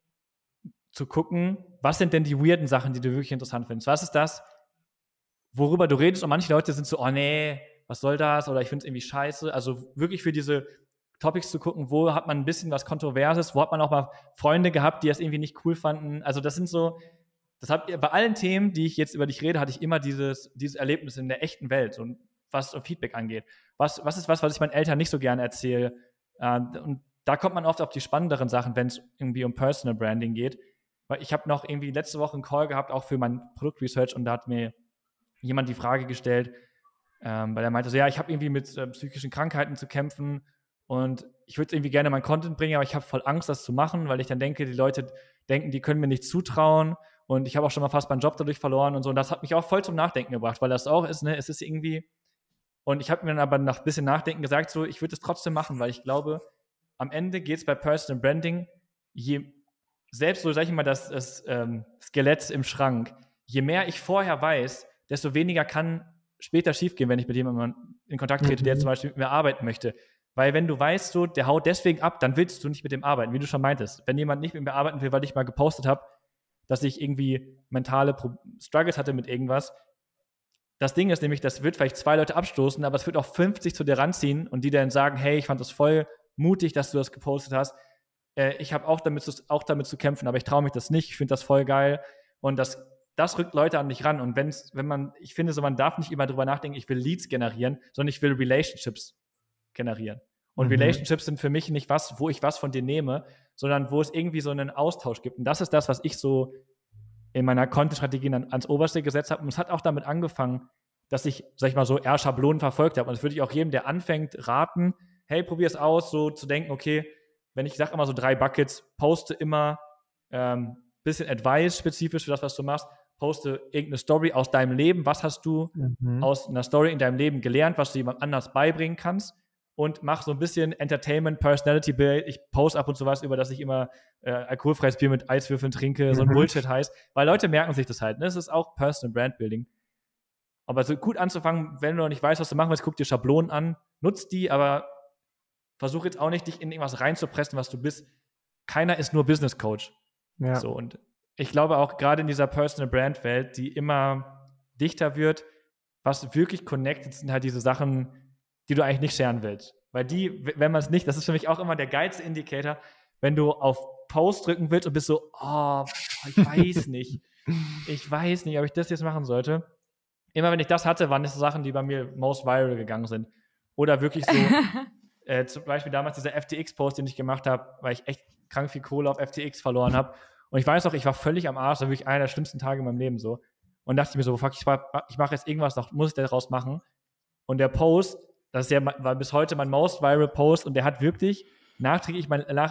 zu gucken, was sind denn die weirden Sachen, die du wirklich interessant findest? Was ist das, worüber du redest? Und manche Leute sind so, oh nee, was soll das? Oder ich finde es irgendwie scheiße. Also wirklich für diese Topics zu gucken, wo hat man ein bisschen was Kontroverses, wo hat man auch mal Freunde gehabt, die das irgendwie nicht cool fanden. Also das sind so, bei allen Themen, die ich jetzt über dich rede, hatte ich immer dieses Erlebnis in der echten Welt, und was Feedback angeht. Was ist was ich meinen Eltern nicht so gerne erzähle? Und da kommt man oft auf die spannenderen Sachen, wenn es irgendwie um Personal Branding geht. Weil ich habe noch irgendwie letzte Woche einen Call gehabt, auch für mein Produktresearch, und da hat mir jemand die Frage gestellt, weil er meinte so, ja, ich habe irgendwie mit psychischen Krankheiten zu kämpfen und ich würde irgendwie gerne meinen Content bringen, aber ich habe voll Angst, das zu machen, weil ich dann denke, die Leute denken, die können mir nicht zutrauen, und ich habe auch schon mal fast meinen Job dadurch verloren und so. Und das hat mich auch voll zum Nachdenken gebracht, weil das auch ist, ne, es ist irgendwie, und ich habe mir dann aber nach ein bisschen Nachdenken gesagt, so, ich würde es trotzdem machen, weil ich glaube, am Ende geht es bei Personal Branding, selbst so, sag ich mal, das Skelett im Schrank, je mehr ich vorher weiß, desto weniger kann später schiefgehen, wenn ich mit jemandem in Kontakt trete, der zum Beispiel mit mir arbeiten möchte. Weil wenn du weißt, so, der haut deswegen ab, dann willst du nicht mit dem arbeiten, wie du schon meintest. Wenn jemand nicht mit mir arbeiten will, weil ich mal gepostet habe, dass ich irgendwie mentale Struggles hatte mit irgendwas. Das Ding ist nämlich, das wird vielleicht 2 Leute abstoßen, aber es wird auch 50 zu dir ranziehen und die dann sagen, hey, ich fand das voll mutig, dass du das gepostet hast. Ich habe auch damit zu kämpfen, aber ich traue mich das nicht. Ich finde das voll geil. Und das rückt Leute an dich ran. Und ich finde so, man darf nicht immer drüber nachdenken, ich will Leads generieren, sondern ich will Relationships generieren. Und Relationships sind für mich nicht was, wo ich was von dir nehme, sondern wo es irgendwie so einen Austausch gibt. Und das ist das, was ich so in meiner Content-Strategie ans Oberste gesetzt habe. Und es hat auch damit angefangen, dass ich, sag ich mal so, eher Schablonen verfolgt habe. Und das würde ich auch jedem, der anfängt, raten, hey, probier es aus, so zu denken, okay, wenn ich sage immer so 3 Buckets, poste immer bisschen Advice spezifisch für das, was du machst, poste irgendeine Story aus deinem Leben, was hast du aus einer Story in deinem Leben gelernt, was du jemand anders beibringen kannst, und mach so ein bisschen Entertainment, Personality Build. Ich poste ab und zu was über, dass ich immer alkoholfreies Bier mit Eiswürfeln trinke, so ein Bullshit heißt, weil Leute merken sich das halt, ne? Das ist auch Personal Brand Building. Aber so gut anzufangen, wenn du noch nicht weißt, was du machen willst, guck dir Schablonen an, nutz die, aber versuch jetzt auch nicht, dich in irgendwas reinzupressen, was du bist. Keiner ist nur Business Coach. Ja. So, und ich glaube auch gerade in dieser Personal Brand Welt, die immer dichter wird, was wirklich connected sind halt diese Sachen, die du eigentlich nicht sharen willst. Weil wenn man es nicht, das ist für mich auch immer der geilste Indicator, wenn du auf Post drücken willst und bist so, ich weiß nicht, ob ich das jetzt machen sollte. Immer wenn ich das hatte, waren das Sachen, die bei mir most viral gegangen sind. Oder wirklich so, zum Beispiel damals dieser FTX-Post, den ich gemacht habe, weil ich echt krank viel Kohle auf FTX verloren habe. Und ich weiß auch, ich war völlig am Arsch, das war wirklich einer der schlimmsten Tage in meinem Leben so. Und dachte ich mir so, fuck, ich mache jetzt irgendwas, muss ich daraus machen. Und der Post, war bis heute mein most viral Post, und der hat wirklich langfristig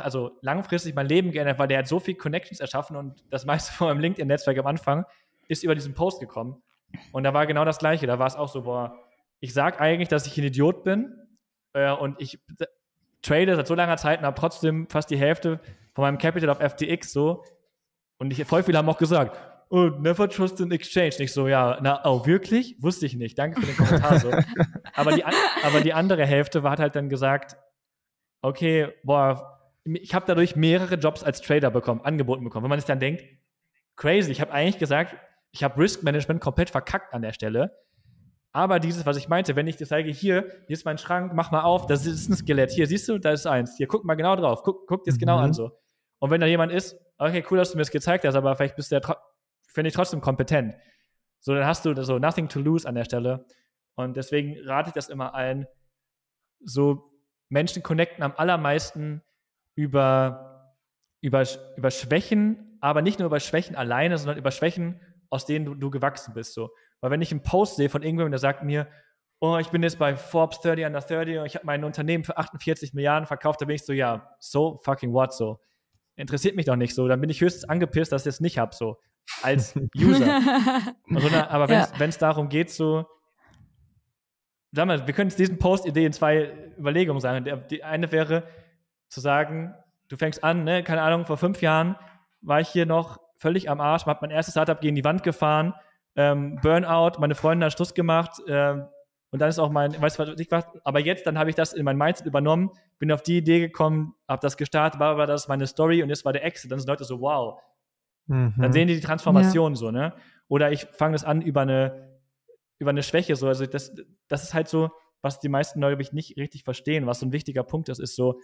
mein Leben geändert, weil der hat so viel Connections erschaffen, und das meiste von meinem LinkedIn-Netzwerk am Anfang ist über diesen Post gekommen. Und da war genau das Gleiche. Da war es auch so, ich sag eigentlich, dass ich ein Idiot bin, und ich trade seit so langer Zeit und habe trotzdem fast die Hälfte von meinem Capital auf FTX so. Und voll viele haben auch gesagt, never trust an exchange. Nicht so, ja, wirklich? Wusste ich nicht. Danke für den Kommentar so. aber die andere Hälfte hat halt dann gesagt, okay, ich habe dadurch mehrere Jobs als Trader angeboten bekommen. Wenn man sich dann denkt, crazy, ich habe eigentlich gesagt, ich habe Risk Management komplett verkackt an der Stelle. Aber dieses, was ich meinte, wenn ich dir zeige, hier ist mein Schrank, mach mal auf, das ist ein Skelett. Hier, siehst du, da ist eins. Hier, guck mal genau drauf. Guck dir das genau an so. Und wenn da jemand ist, okay, cool, dass du mir das gezeigt hast, aber vielleicht finde ich trotzdem kompetent. So, dann hast du so nothing to lose an der Stelle. Und deswegen rate ich das immer allen, so Menschen connecten am allermeisten über Schwächen, aber nicht nur über Schwächen alleine, sondern über Schwächen, aus denen du gewachsen bist. So. Weil wenn ich einen Post sehe von irgendjemandem, der sagt mir, ich bin jetzt bei Forbes 30 under 30 und ich habe mein Unternehmen für 48 Milliarden verkauft, da bin ich so, ja, so fucking what so. Interessiert mich doch nicht so. Dann bin ich höchstens angepisst, dass ich es nicht habe, so. Als User. Aber wenn es darum geht, so, sag mal, wir können diesen Post-Idee in 2 Überlegungen sagen. Die eine wäre, zu sagen, du fängst an, ne, keine Ahnung, vor 5 Jahren war ich hier noch völlig am Arsch, habe mein erstes Startup gegen die Wand gefahren, Burnout, meine Freundin hat Schluss gemacht, Und dann ist auch weißt du, was ich mache? Aber jetzt, dann habe ich das in mein Mindset übernommen, bin auf die Idee gekommen, habe das gestartet, war das ist meine Story und jetzt war der Exit. Dann sind Leute so, wow. Dann sehen die Transformation so, ne? Oder ich fange das an über eine Schwäche so. Also das ist halt so, was die meisten Leute, glaube ich, nicht richtig verstehen, was so ein wichtiger Punkt ist so,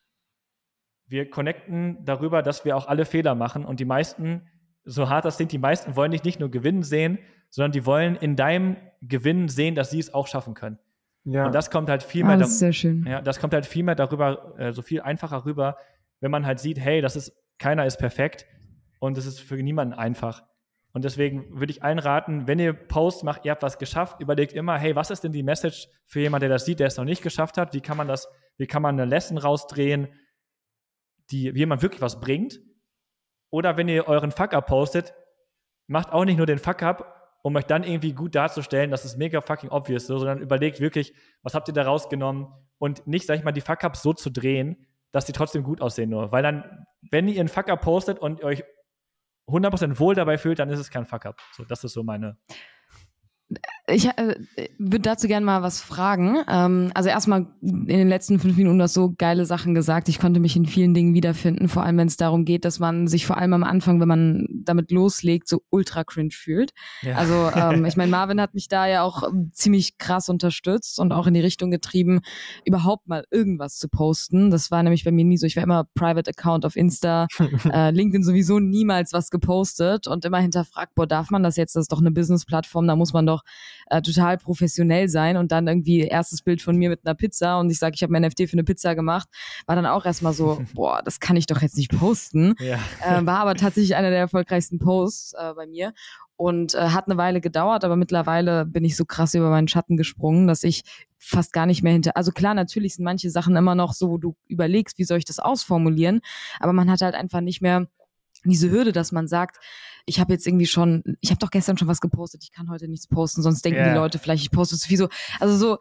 wir connecten darüber, dass wir auch alle Fehler machen und die meisten, so hart das klingt, die meisten wollen dich nicht nur gewinnen sehen, sondern die wollen in deinem Gewinn sehen, dass sie es auch schaffen können. Ja. Und das kommt halt viel mehr, das ist sehr schön. Ja, das kommt halt viel mehr darüber, so viel einfacher rüber, wenn man halt sieht, hey, keiner ist perfekt und es ist für niemanden einfach. Und deswegen würde ich allen raten, wenn ihr Posts macht, ihr habt was geschafft, überlegt immer, hey, was ist denn die Message für jemanden, der das sieht, der es noch nicht geschafft hat? Wie kann man eine Lesson rausdrehen, wie jemand wirklich was bringt? Oder wenn ihr euren Fuck-Up postet, macht auch nicht nur den Fuck-Up, um euch dann irgendwie gut darzustellen, das ist mega fucking obvious, sondern überlegt wirklich, was habt ihr da rausgenommen und nicht, sag ich mal, die Fuck-Ups so zu drehen, dass die trotzdem gut aussehen nur. Weil dann, wenn ihr einen Fuck-Up postet und euch 100% wohl dabei fühlt, dann ist es kein Fuck-Up. So, das ist so meine... Ich würde dazu gerne mal was fragen. Also erstmal in den letzten 5 Minuten hast du so geile Sachen gesagt. Ich konnte mich in vielen Dingen wiederfinden, vor allem wenn es darum geht, dass man sich vor allem am Anfang, wenn man damit loslegt, so ultra cringe fühlt. Ja. Also ich meine, Marvin hat mich da ja auch ziemlich krass unterstützt und auch in die Richtung getrieben, überhaupt mal irgendwas zu posten. Das war nämlich bei mir nie so. Ich war immer Private Account auf Insta, LinkedIn sowieso niemals was gepostet und immer hinterfragt, darf man das jetzt? Das ist doch eine Business-Plattform, da muss man doch total professionell sein und dann irgendwie erstes Bild von mir mit einer Pizza und ich sage, ich habe ein NFT für eine Pizza gemacht, war dann auch erstmal so, das kann ich doch jetzt nicht posten. Ja. War aber tatsächlich einer der erfolgreichsten Posts bei mir und hat eine Weile gedauert, aber mittlerweile bin ich so krass über meinen Schatten gesprungen, dass ich fast gar nicht mehr also klar, natürlich sind manche Sachen immer noch so, wo du überlegst, wie soll ich das ausformulieren, aber man hat halt einfach nicht mehr diese Hürde, dass man sagt, ich habe doch gestern schon was gepostet, ich kann heute nichts posten, sonst denken die Leute vielleicht, ich poste zu viel so. Also so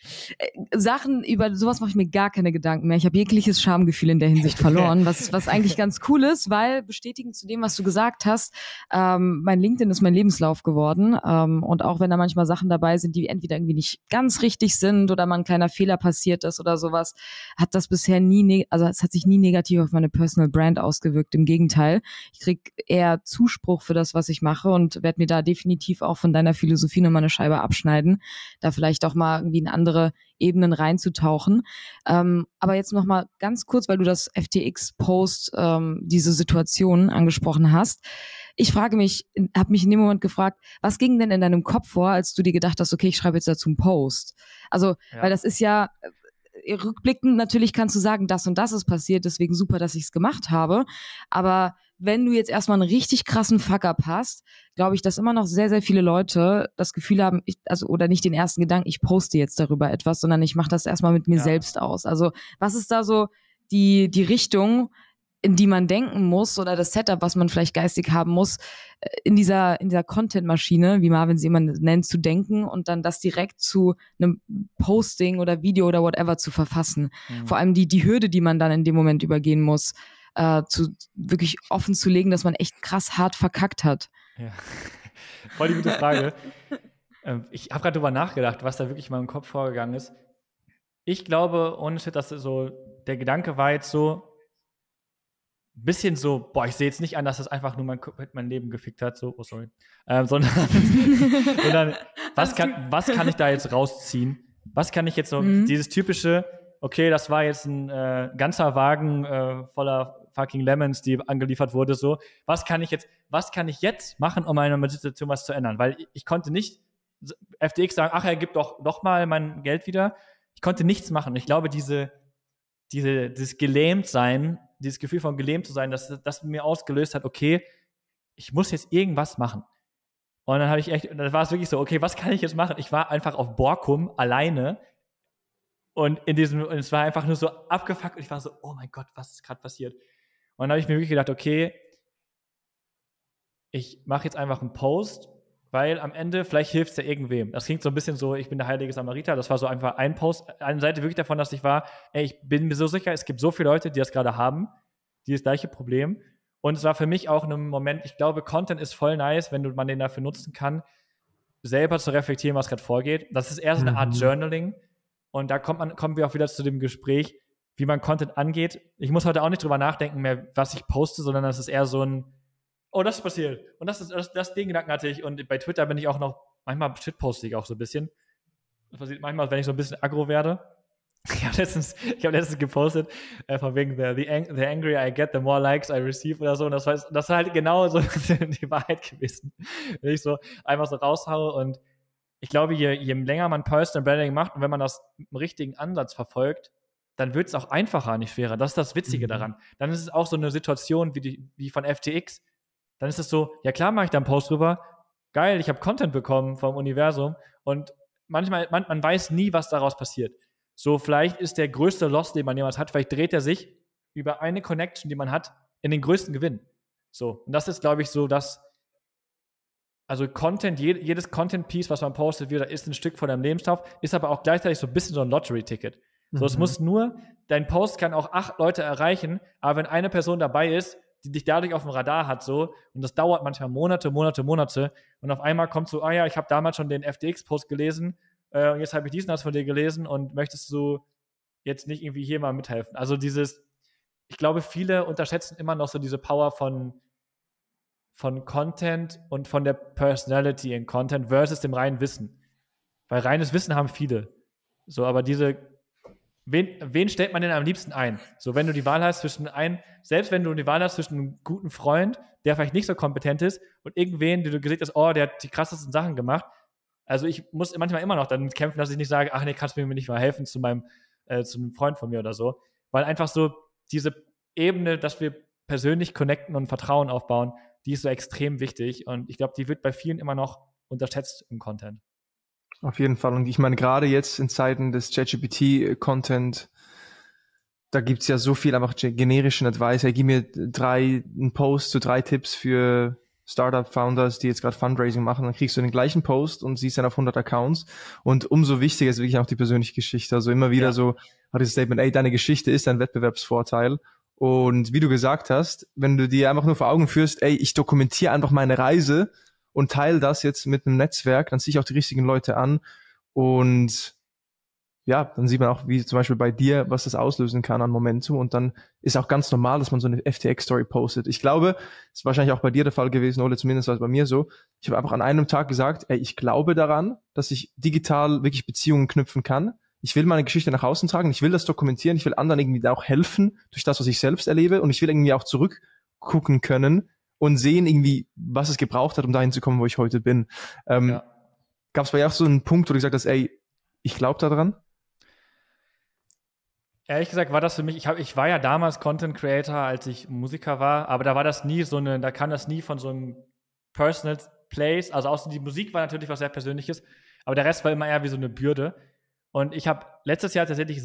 Sachen, über sowas mache ich mir gar keine Gedanken mehr. Ich habe jegliches Schamgefühl in der Hinsicht verloren, was eigentlich ganz cool ist, weil bestätigend zu dem, was du gesagt hast, mein LinkedIn ist mein Lebenslauf geworden und auch wenn da manchmal Sachen dabei sind, die entweder irgendwie nicht ganz richtig sind oder mal ein kleiner Fehler passiert ist oder sowas, hat das bisher es hat sich nie negativ auf meine Personal Brand ausgewirkt. Im Gegenteil, ich kriege eher Zuspruch für das, was ich mache und werde mir da definitiv auch von deiner Philosophie nochmal eine Scheibe abschneiden, da vielleicht auch mal irgendwie in andere Ebenen reinzutauchen. Aber jetzt nochmal ganz kurz, weil du das FTX-Post, diese Situation angesprochen hast. Ich habe mich in dem Moment gefragt, was ging denn in deinem Kopf vor, als du dir gedacht hast, okay, ich schreibe jetzt dazu einen Post? Also, weil das ist ja rückblickend, natürlich kannst du sagen, das und das ist passiert, deswegen super, dass ich es gemacht habe. Aber wenn du jetzt erstmal einen richtig krassen Fuck-up hast, glaube ich, dass immer noch sehr, sehr viele Leute das Gefühl haben, oder nicht den ersten Gedanken, ich poste jetzt darüber etwas, sondern ich mache das erstmal mit mir selbst aus. Also was ist da so die Richtung, in die man denken muss oder das Setup, was man vielleicht geistig haben muss, in dieser Content-Maschine, wie Marvin sie immer nennt, zu denken und dann das direkt zu einem Posting oder Video oder whatever zu verfassen. Mhm. Vor allem die Hürde, die man dann in dem Moment übergehen muss, wirklich offen zu legen, dass man echt krass hart verkackt hat. Ja. Voll die gute Frage. Ich habe gerade drüber nachgedacht, was da wirklich in meinem Kopf vorgegangen ist. Ich glaube, ohne Shit, dass so der Gedanke war jetzt so ein bisschen so, ich sehe jetzt nicht an, dass das einfach nur mein Leben gefickt hat, so, sorry. Sondern was kann ich da jetzt rausziehen? Was kann ich jetzt so, dieses typische, okay, das war jetzt ein ganzer Wagen voller fucking Lemons, die angeliefert wurde, so. Was kann ich jetzt machen, um an meiner Situation was zu ändern? Weil ich konnte nicht FTX sagen, er gibt doch mal mein Geld wieder. Ich konnte nichts machen. Und ich glaube, dieses Gelähmtsein, dieses Gefühl von gelähmt zu sein, das mir ausgelöst hat, okay, ich muss jetzt irgendwas machen. Und dann dann war es wirklich so, okay, was kann ich jetzt machen? Ich war einfach auf Borkum alleine und es war einfach nur so abgefuckt und ich war so, oh mein Gott, was ist gerade passiert? Und dann habe ich mir wirklich gedacht, okay, ich mache jetzt einfach einen Post, weil am Ende, vielleicht hilft es ja irgendwem. Das klingt so ein bisschen so, ich bin der heilige Samariter, das war so einfach ein Post, eine Seite wirklich davon, dass ich war, ich bin mir so sicher, es gibt so viele Leute, die das gerade haben, die das gleiche Problem. Und es war für mich auch ein Moment, ich glaube, Content ist voll nice, wenn man den dafür nutzen kann, selber zu reflektieren, was gerade vorgeht. Das ist eher so eine Art Journaling. Und da kommen wir auch wieder zu dem Gespräch, wie man Content angeht. Ich muss heute auch nicht drüber nachdenken mehr, was ich poste, sondern das ist eher so ein, oh, das ist passiert. Und den Gedanken hatte ich. Und bei Twitter bin ich auch noch, manchmal shitposte ich auch so ein bisschen. Das passiert manchmal, wenn ich so ein bisschen aggro werde. Ich habe letztens gepostet, von wegen the angrier I get, the more likes I receive oder so. Und das war halt genau so die Wahrheit gewesen. Wenn ich so einfach so raushaue. Und ich glaube, je länger man Personal Branding macht und wenn man das mit dem richtigen Ansatz verfolgt, dann wird es auch einfacher, nicht schwerer. Das ist das Witzige daran. Dann ist es auch so eine Situation wie von FTX. Dann ist es so, ja klar mache ich da einen Post drüber. Geil, ich habe Content bekommen vom Universum. Und manchmal, man weiß nie, was daraus passiert. So, vielleicht ist der größte Loss, den man jemals hat, vielleicht dreht er sich über eine Connection, die man hat, in den größten Gewinn. So, und das ist, glaube ich, so, also Content, jedes Content-Piece, was man postet, ist ein Stück von deinem Lebenslauf, ist aber auch gleichzeitig so ein bisschen so ein Lottery-Ticket. So, es muss nur, dein Post kann auch 8 Leute erreichen, aber wenn eine Person dabei ist, die dich dadurch auf dem Radar hat, so, und das dauert manchmal Monate, und auf einmal kommt so, ja, ich habe damals schon den FTX-Post gelesen, und jetzt habe ich diesen von dir gelesen und möchtest du jetzt nicht irgendwie hier mal mithelfen? Also ich glaube, viele unterschätzen immer noch so diese Power von Content und von der Personality in Content versus dem reinen Wissen. Weil reines Wissen haben viele. So, aber wen stellt man denn am liebsten ein? So, wenn du die Wahl hast zwischen einem guten Freund, der vielleicht nicht so kompetent ist, und irgendwen, den du gesehen hast, oh, der hat die krassesten Sachen gemacht. Also ich muss manchmal immer noch dann kämpfen, dass ich nicht sage, ach nee, kannst du mir nicht mal helfen zu einem Freund von mir oder so. Weil einfach so diese Ebene, dass wir persönlich connecten und Vertrauen aufbauen, die ist so extrem wichtig. Und ich glaube, die wird bei vielen immer noch unterschätzt im Content. Auf jeden Fall. Und ich meine, gerade jetzt in Zeiten des ChatGPT-Content, da gibt's ja so viel einfach generischen Advice. Hey, gib mir einen Post zu 3 Tipps für Startup-Founders, die jetzt gerade Fundraising machen, dann kriegst du den gleichen Post und siehst dann auf 100 Accounts. Und umso wichtiger ist wirklich auch die persönliche Geschichte. Also immer wieder so hat dieses Statement, ey, deine Geschichte ist dein Wettbewerbsvorteil. Und wie du gesagt hast, wenn du dir einfach nur vor Augen führst, ey, ich dokumentiere einfach meine Reise und teile das jetzt mit einem Netzwerk, dann ziehe ich auch die richtigen Leute an. Und ja, dann sieht man auch, wie zum Beispiel bei dir, was das auslösen kann an Momentum. Und dann ist auch ganz normal, dass man so eine FTX-Story postet. Ich glaube, das ist wahrscheinlich auch bei dir der Fall gewesen, oder zumindest war es bei mir so. Ich habe einfach an einem Tag gesagt, ey, ich glaube daran, dass ich digital wirklich Beziehungen knüpfen kann. Ich will meine Geschichte nach außen tragen, ich will das dokumentieren, ich will anderen irgendwie da auch helfen durch das, was ich selbst erlebe. Und ich will irgendwie auch zurückgucken können und sehen irgendwie, was es gebraucht hat, um dahin zu kommen, wo ich heute bin. Gab es bei dir auch so einen Punkt, wo du gesagt hast, ey, ich glaube daran? Ehrlich gesagt war das für mich, ich war ja damals Content Creator, als ich Musiker war, aber da war das nie da kam das nie von so einem Personal Place, also außer die Musik war natürlich was sehr Persönliches, aber der Rest war immer eher wie so eine Bürde. Und ich habe letztes Jahr tatsächlich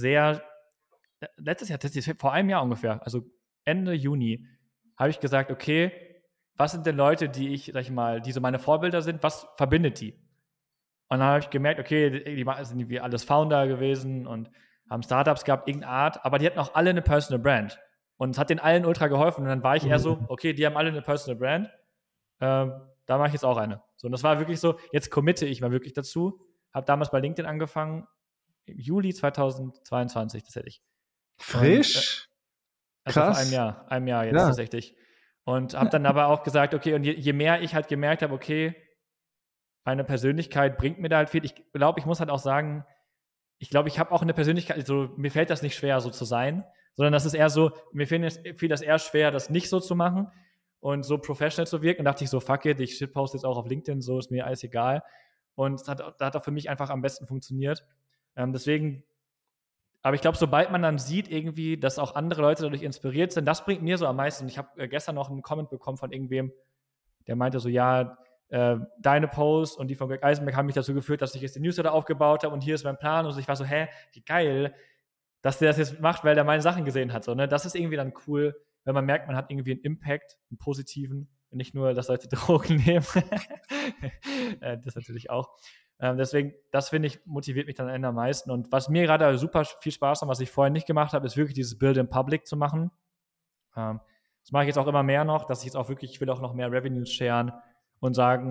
vor einem Jahr ungefähr, also Ende Juni, habe ich gesagt, okay, was sind denn Leute, die die so meine Vorbilder sind, was verbindet die? Und dann habe ich gemerkt, okay, die sind wie alles Founder gewesen und haben Startups gehabt, irgendeine Art, aber die hatten auch alle eine Personal Brand. Und es hat denen allen ultra geholfen. Und dann war ich eher so, okay, die haben alle eine Personal Brand, da mache ich jetzt auch eine. So, und das war wirklich so, jetzt committe ich mal wirklich dazu. Habe damals bei LinkedIn angefangen, im Juli 2022 tatsächlich. Frisch? Und, also krass. Vor einem Jahr jetzt tatsächlich. Und habe dann aber auch gesagt, okay, und je mehr ich halt gemerkt habe, okay, meine Persönlichkeit bringt mir da halt viel. Ich glaube, ich muss halt auch sagen, ich habe auch eine Persönlichkeit, also mir fällt das nicht schwer, so zu sein, sondern das ist eher so, mir fiel das eher schwer, das nicht so zu machen und so professional zu wirken. Und dachte ich so, fuck it, ich shitposte jetzt auch auf LinkedIn, so ist mir alles egal. Und da hat auch für mich einfach am besten funktioniert. Deswegen, aber ich glaube, sobald man dann sieht irgendwie, dass auch andere Leute dadurch inspiriert sind, das bringt mir so am meisten. Und ich habe gestern noch einen Comment bekommen von irgendwem, der meinte so, ja, deine Posts und die von Greg Eisenberg haben mich dazu geführt, dass ich jetzt den Newsletter aufgebaut habe und hier ist mein Plan. Und ich war so, wie geil, dass der das jetzt macht, weil der meine Sachen gesehen hat. So, ne? Das ist irgendwie dann cool, wenn man merkt, man hat irgendwie einen Impact, einen positiven, und nicht nur, dass Leute Drogen nehmen. Das natürlich auch. Deswegen, das finde ich, motiviert mich dann am Ende am meisten. Und was mir gerade super viel Spaß macht, was ich vorher nicht gemacht habe, ist wirklich dieses Build in Public zu machen. Das mache ich jetzt auch immer mehr noch, dass ich jetzt auch wirklich, ich will auch noch mehr Revenues sharen und sagen,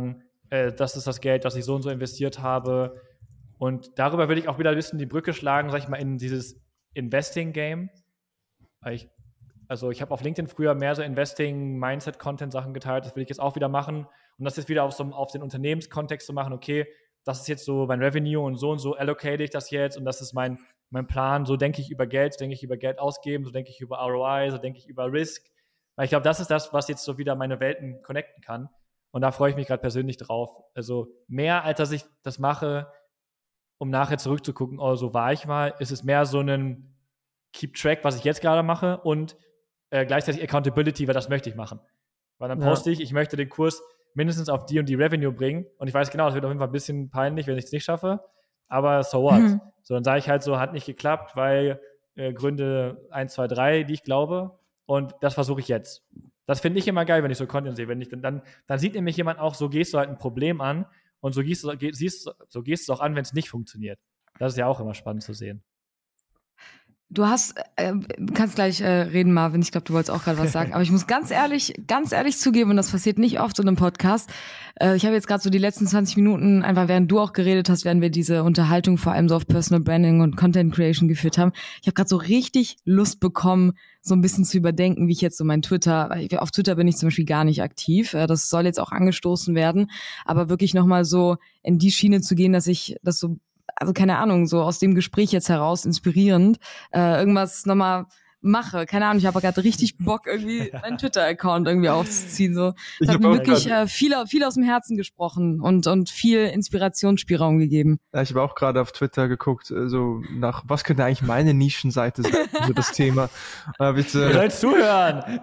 das ist das Geld, das ich so und so investiert habe. Und darüber würde ich auch wieder ein bisschen die Brücke schlagen, sag ich mal, in dieses Investing-Game. Ich habe auf LinkedIn früher mehr so Investing-Mindset-Content-Sachen geteilt. Das will ich jetzt auch wieder machen. Und das jetzt wieder auf den Unternehmenskontext zu machen. Okay, das ist jetzt so mein Revenue und so allocate ich das jetzt. Und das ist mein Plan. So denke ich über Geld, so denke ich über Geld ausgeben, so denke ich über ROI, so denke ich über Risk. Weil ich glaube, das ist das, was jetzt so wieder meine Welten connecten kann. Und da freue ich mich gerade persönlich drauf. Also mehr, als dass ich das mache, um nachher zurückzugucken, oh, so war ich mal, ist es mehr so ein Keep Track, was ich jetzt gerade mache und gleichzeitig Accountability, weil das möchte ich machen. Weil dann poste ich möchte den Kurs mindestens auf die und die Revenue bringen und ich weiß genau, das wird auf jeden Fall ein bisschen peinlich, wenn ich es nicht schaffe, aber so what? So, dann sage ich halt so, hat nicht geklappt, weil Gründe 1, 2, 3, die ich glaube und das versuche ich jetzt. Das finde ich immer geil, wenn ich so Content sehe. Wenn ich dann sieht nämlich jemand auch, so gehst du halt ein Problem an und so gehst du es auch an, wenn es nicht funktioniert. Das ist ja auch immer spannend zu sehen. Du kannst gleich reden, Marvin. Ich glaube, du wolltest auch gerade was sagen. Aber ich muss ganz ehrlich zugeben, und das passiert nicht oft in einem Podcast. Ich habe jetzt gerade so die letzten 20 Minuten, einfach während du auch geredet hast, während wir diese Unterhaltung vor allem so auf Personal Branding und Content Creation geführt haben. Ich habe gerade so richtig Lust bekommen, so ein bisschen zu überdenken, wie ich jetzt so mein Twitter, auf Twitter bin ich zum Beispiel gar nicht aktiv. Das soll jetzt auch angestoßen werden. Aber wirklich nochmal so in die Schiene zu gehen, dass ich das so, also keine Ahnung, so aus dem Gespräch jetzt heraus inspirierend irgendwas nochmal mache. Keine Ahnung, ich habe gerade richtig Bock, irgendwie meinen Twitter-Account irgendwie aufzuziehen. So. Es hat mir wirklich viel aus dem Herzen gesprochen und viel Inspirationsspielraum gegeben. Ja, ich habe auch gerade auf Twitter geguckt, so nach, was könnte eigentlich meine Nischenseite sein, so das Thema. Bitte. Ihr sollt zuhören!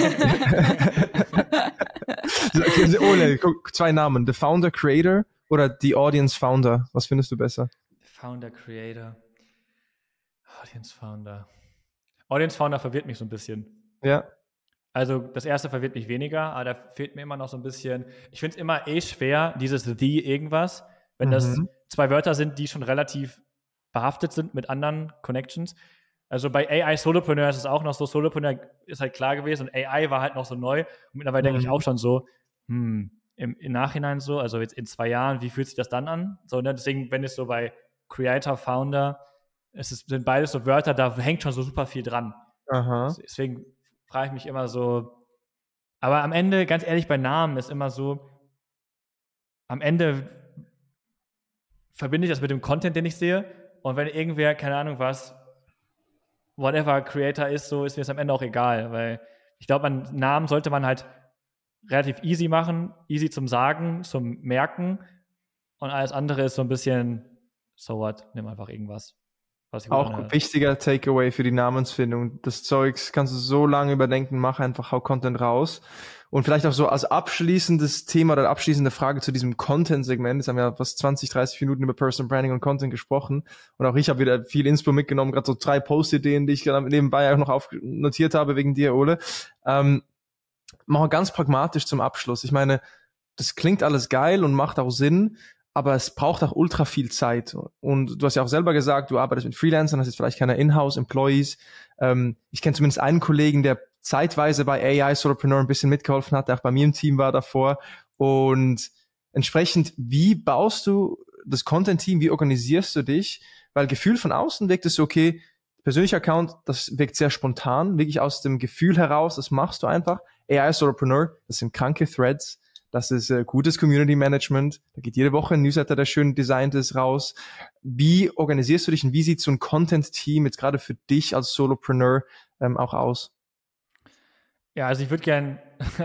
Ole, guck, 2 Namen, The Founder Creator oder The Audience Founder? Was findest du besser? Founder Creator. Audience Founder. Audience Founder verwirrt mich so ein bisschen. Ja. Also das erste verwirrt mich weniger, aber da fehlt mir immer noch so ein bisschen. Ich finde es immer schwer, dieses The irgendwas, wenn das 2 Wörter sind, die schon relativ behaftet sind mit anderen Connections. Also bei AI Solopreneur ist es auch noch so, Solopreneur ist halt klar gewesen und AI war halt noch so neu. Und mittlerweile denke ich auch schon so, im Nachhinein so, also jetzt in 2 Jahren, wie fühlt sich das dann an? So, ne? Deswegen, wenn es so bei Creator, Founder, sind beides so Wörter, da hängt schon so super viel dran. Aha. Deswegen frage ich mich immer so, aber am Ende, ganz ehrlich, bei Namen ist immer so, am Ende verbinde ich das mit dem Content, den ich sehe und wenn irgendwer, keine Ahnung was, whatever Creator ist, so ist mir es am Ende auch egal, weil ich glaube, einen Namen sollte man halt relativ easy machen, easy zum Sagen, zum Merken und alles andere ist so ein bisschen so what, nimm einfach irgendwas. Auch ein wichtiger Takeaway für die Namensfindung. Das Zeugs kannst du so lange überdenken, mach einfach, hau Content raus. Und vielleicht auch so als abschließendes Thema oder abschließende Frage zu diesem Content-Segment. Jetzt haben wir fast 20, 30 Minuten über Personal Branding und Content gesprochen. Und auch ich habe wieder viel Inspo mitgenommen, gerade so 3 Post-Ideen, die ich gerade nebenbei auch noch notiert habe wegen dir, Ole. Machen wir ganz pragmatisch zum Abschluss. Ich meine, das klingt alles geil und macht auch Sinn, aber es braucht auch ultra viel Zeit. Und du hast ja auch selber gesagt, du arbeitest mit Freelancern, hast jetzt vielleicht keine Inhouse-Employees. Ich kenne zumindest einen Kollegen, der zeitweise bei AI Solopreneur ein bisschen mitgeholfen hat, der auch bei mir im Team war davor. Und entsprechend, wie baust du das Content-Team, wie organisierst du dich? Weil Gefühl von außen wirkt es so, okay, persönlicher Account, das wirkt sehr spontan, wirklich aus dem Gefühl heraus, das machst du einfach. AI Solopreneur, das sind kranke Threads. Das ist gutes Community Management. Da geht jede Woche ein Newsletter, der schön designt ist, raus. Wie organisierst du dich und wie sieht so ein Content-Team jetzt gerade für dich als Solopreneur auch aus? Ja, also ich würde gern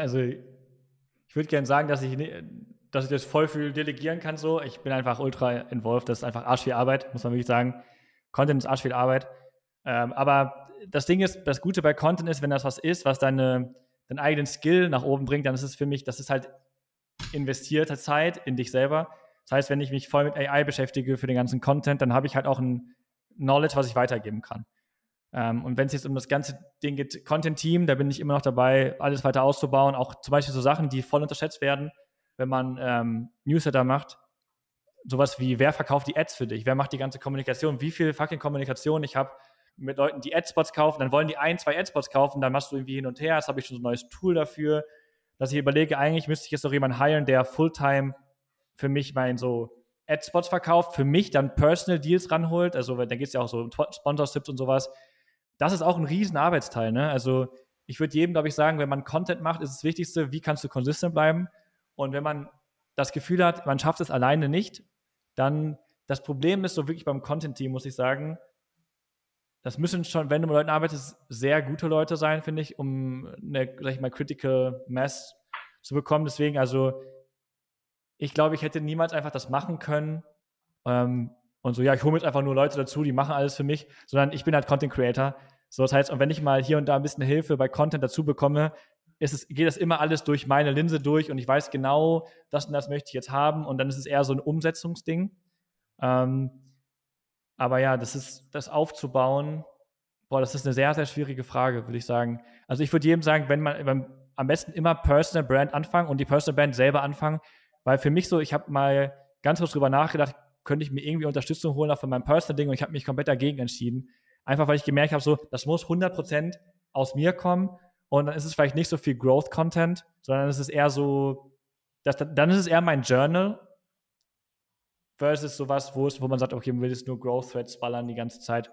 sagen, dass ich das voll viel delegieren kann so. Ich bin einfach ultra involved. Das ist einfach arsch viel Arbeit, muss man wirklich sagen. Content ist arsch viel Arbeit. Aber das Ding ist, das Gute bei Content ist, wenn das was ist, was deinen eigenen Skill nach oben bringt, dann ist es für mich, das ist halt investierte Zeit in dich selber. Das heißt, wenn ich mich voll mit AI beschäftige für den ganzen Content, dann habe ich halt auch ein Knowledge, was ich weitergeben kann. Und wenn es jetzt um das ganze Ding geht, Content-Team, da bin ich immer noch dabei, alles weiter auszubauen. Auch zum Beispiel so Sachen, die voll unterschätzt werden, wenn man Newsletter macht. Sowas wie, wer verkauft die Ads für dich? Wer macht die ganze Kommunikation? Wie viel fucking Kommunikation ich habe mit Leuten, die Adspots kaufen, dann wollen die 1, 2 Adspots kaufen, dann machst du irgendwie hin und her. Jetzt habe ich schon so ein neues Tool dafür, dass ich überlege, eigentlich müsste ich jetzt noch jemanden hiren, der Fulltime für mich meinen so Ad-Spots verkauft, für mich dann Personal Deals ranholt, also da geht es ja auch so um Sponsorships und sowas. Das ist auch ein riesen Arbeitsteil, ne? Also ich würde jedem, glaube ich, sagen, wenn man Content macht, ist das Wichtigste, wie kannst du consistent bleiben? Und wenn man das Gefühl hat, man schafft es alleine nicht, dann das Problem ist so wirklich beim Content-Team, muss ich sagen, das müssen schon, wenn du mit Leuten arbeitest, sehr gute Leute sein, finde ich, um eine, sag ich mal, Critical Mass zu bekommen. Deswegen, also ich glaube, ich hätte niemals einfach das machen können und so, ja, ich hole mir jetzt einfach nur Leute dazu, die machen alles für mich, sondern ich bin halt Content Creator. So, das heißt, und wenn ich mal hier und da ein bisschen Hilfe bei Content dazu bekomme, geht das immer alles durch meine Linse durch und ich weiß genau, das und das möchte ich jetzt haben und dann ist es eher so ein Umsetzungsding. Aber ja, das aufzubauen, das ist eine sehr, sehr schwierige Frage, würde ich sagen. Also ich würde jedem sagen, wenn man am besten immer Personal Brand anfangen und die Personal Brand selber anfangen, weil für mich so, ich habe mal ganz kurz drüber nachgedacht, könnte ich mir irgendwie Unterstützung holen auch von meinem Personal Ding und ich habe mich komplett dagegen entschieden. Einfach, weil ich gemerkt habe, so, das muss 100% aus mir kommen und dann ist es vielleicht nicht so viel Growth-Content, sondern es ist eher so, dann ist es eher mein Journal versus sowas, wo man sagt, okay, man will jetzt nur Growth-Threads ballern die ganze Zeit.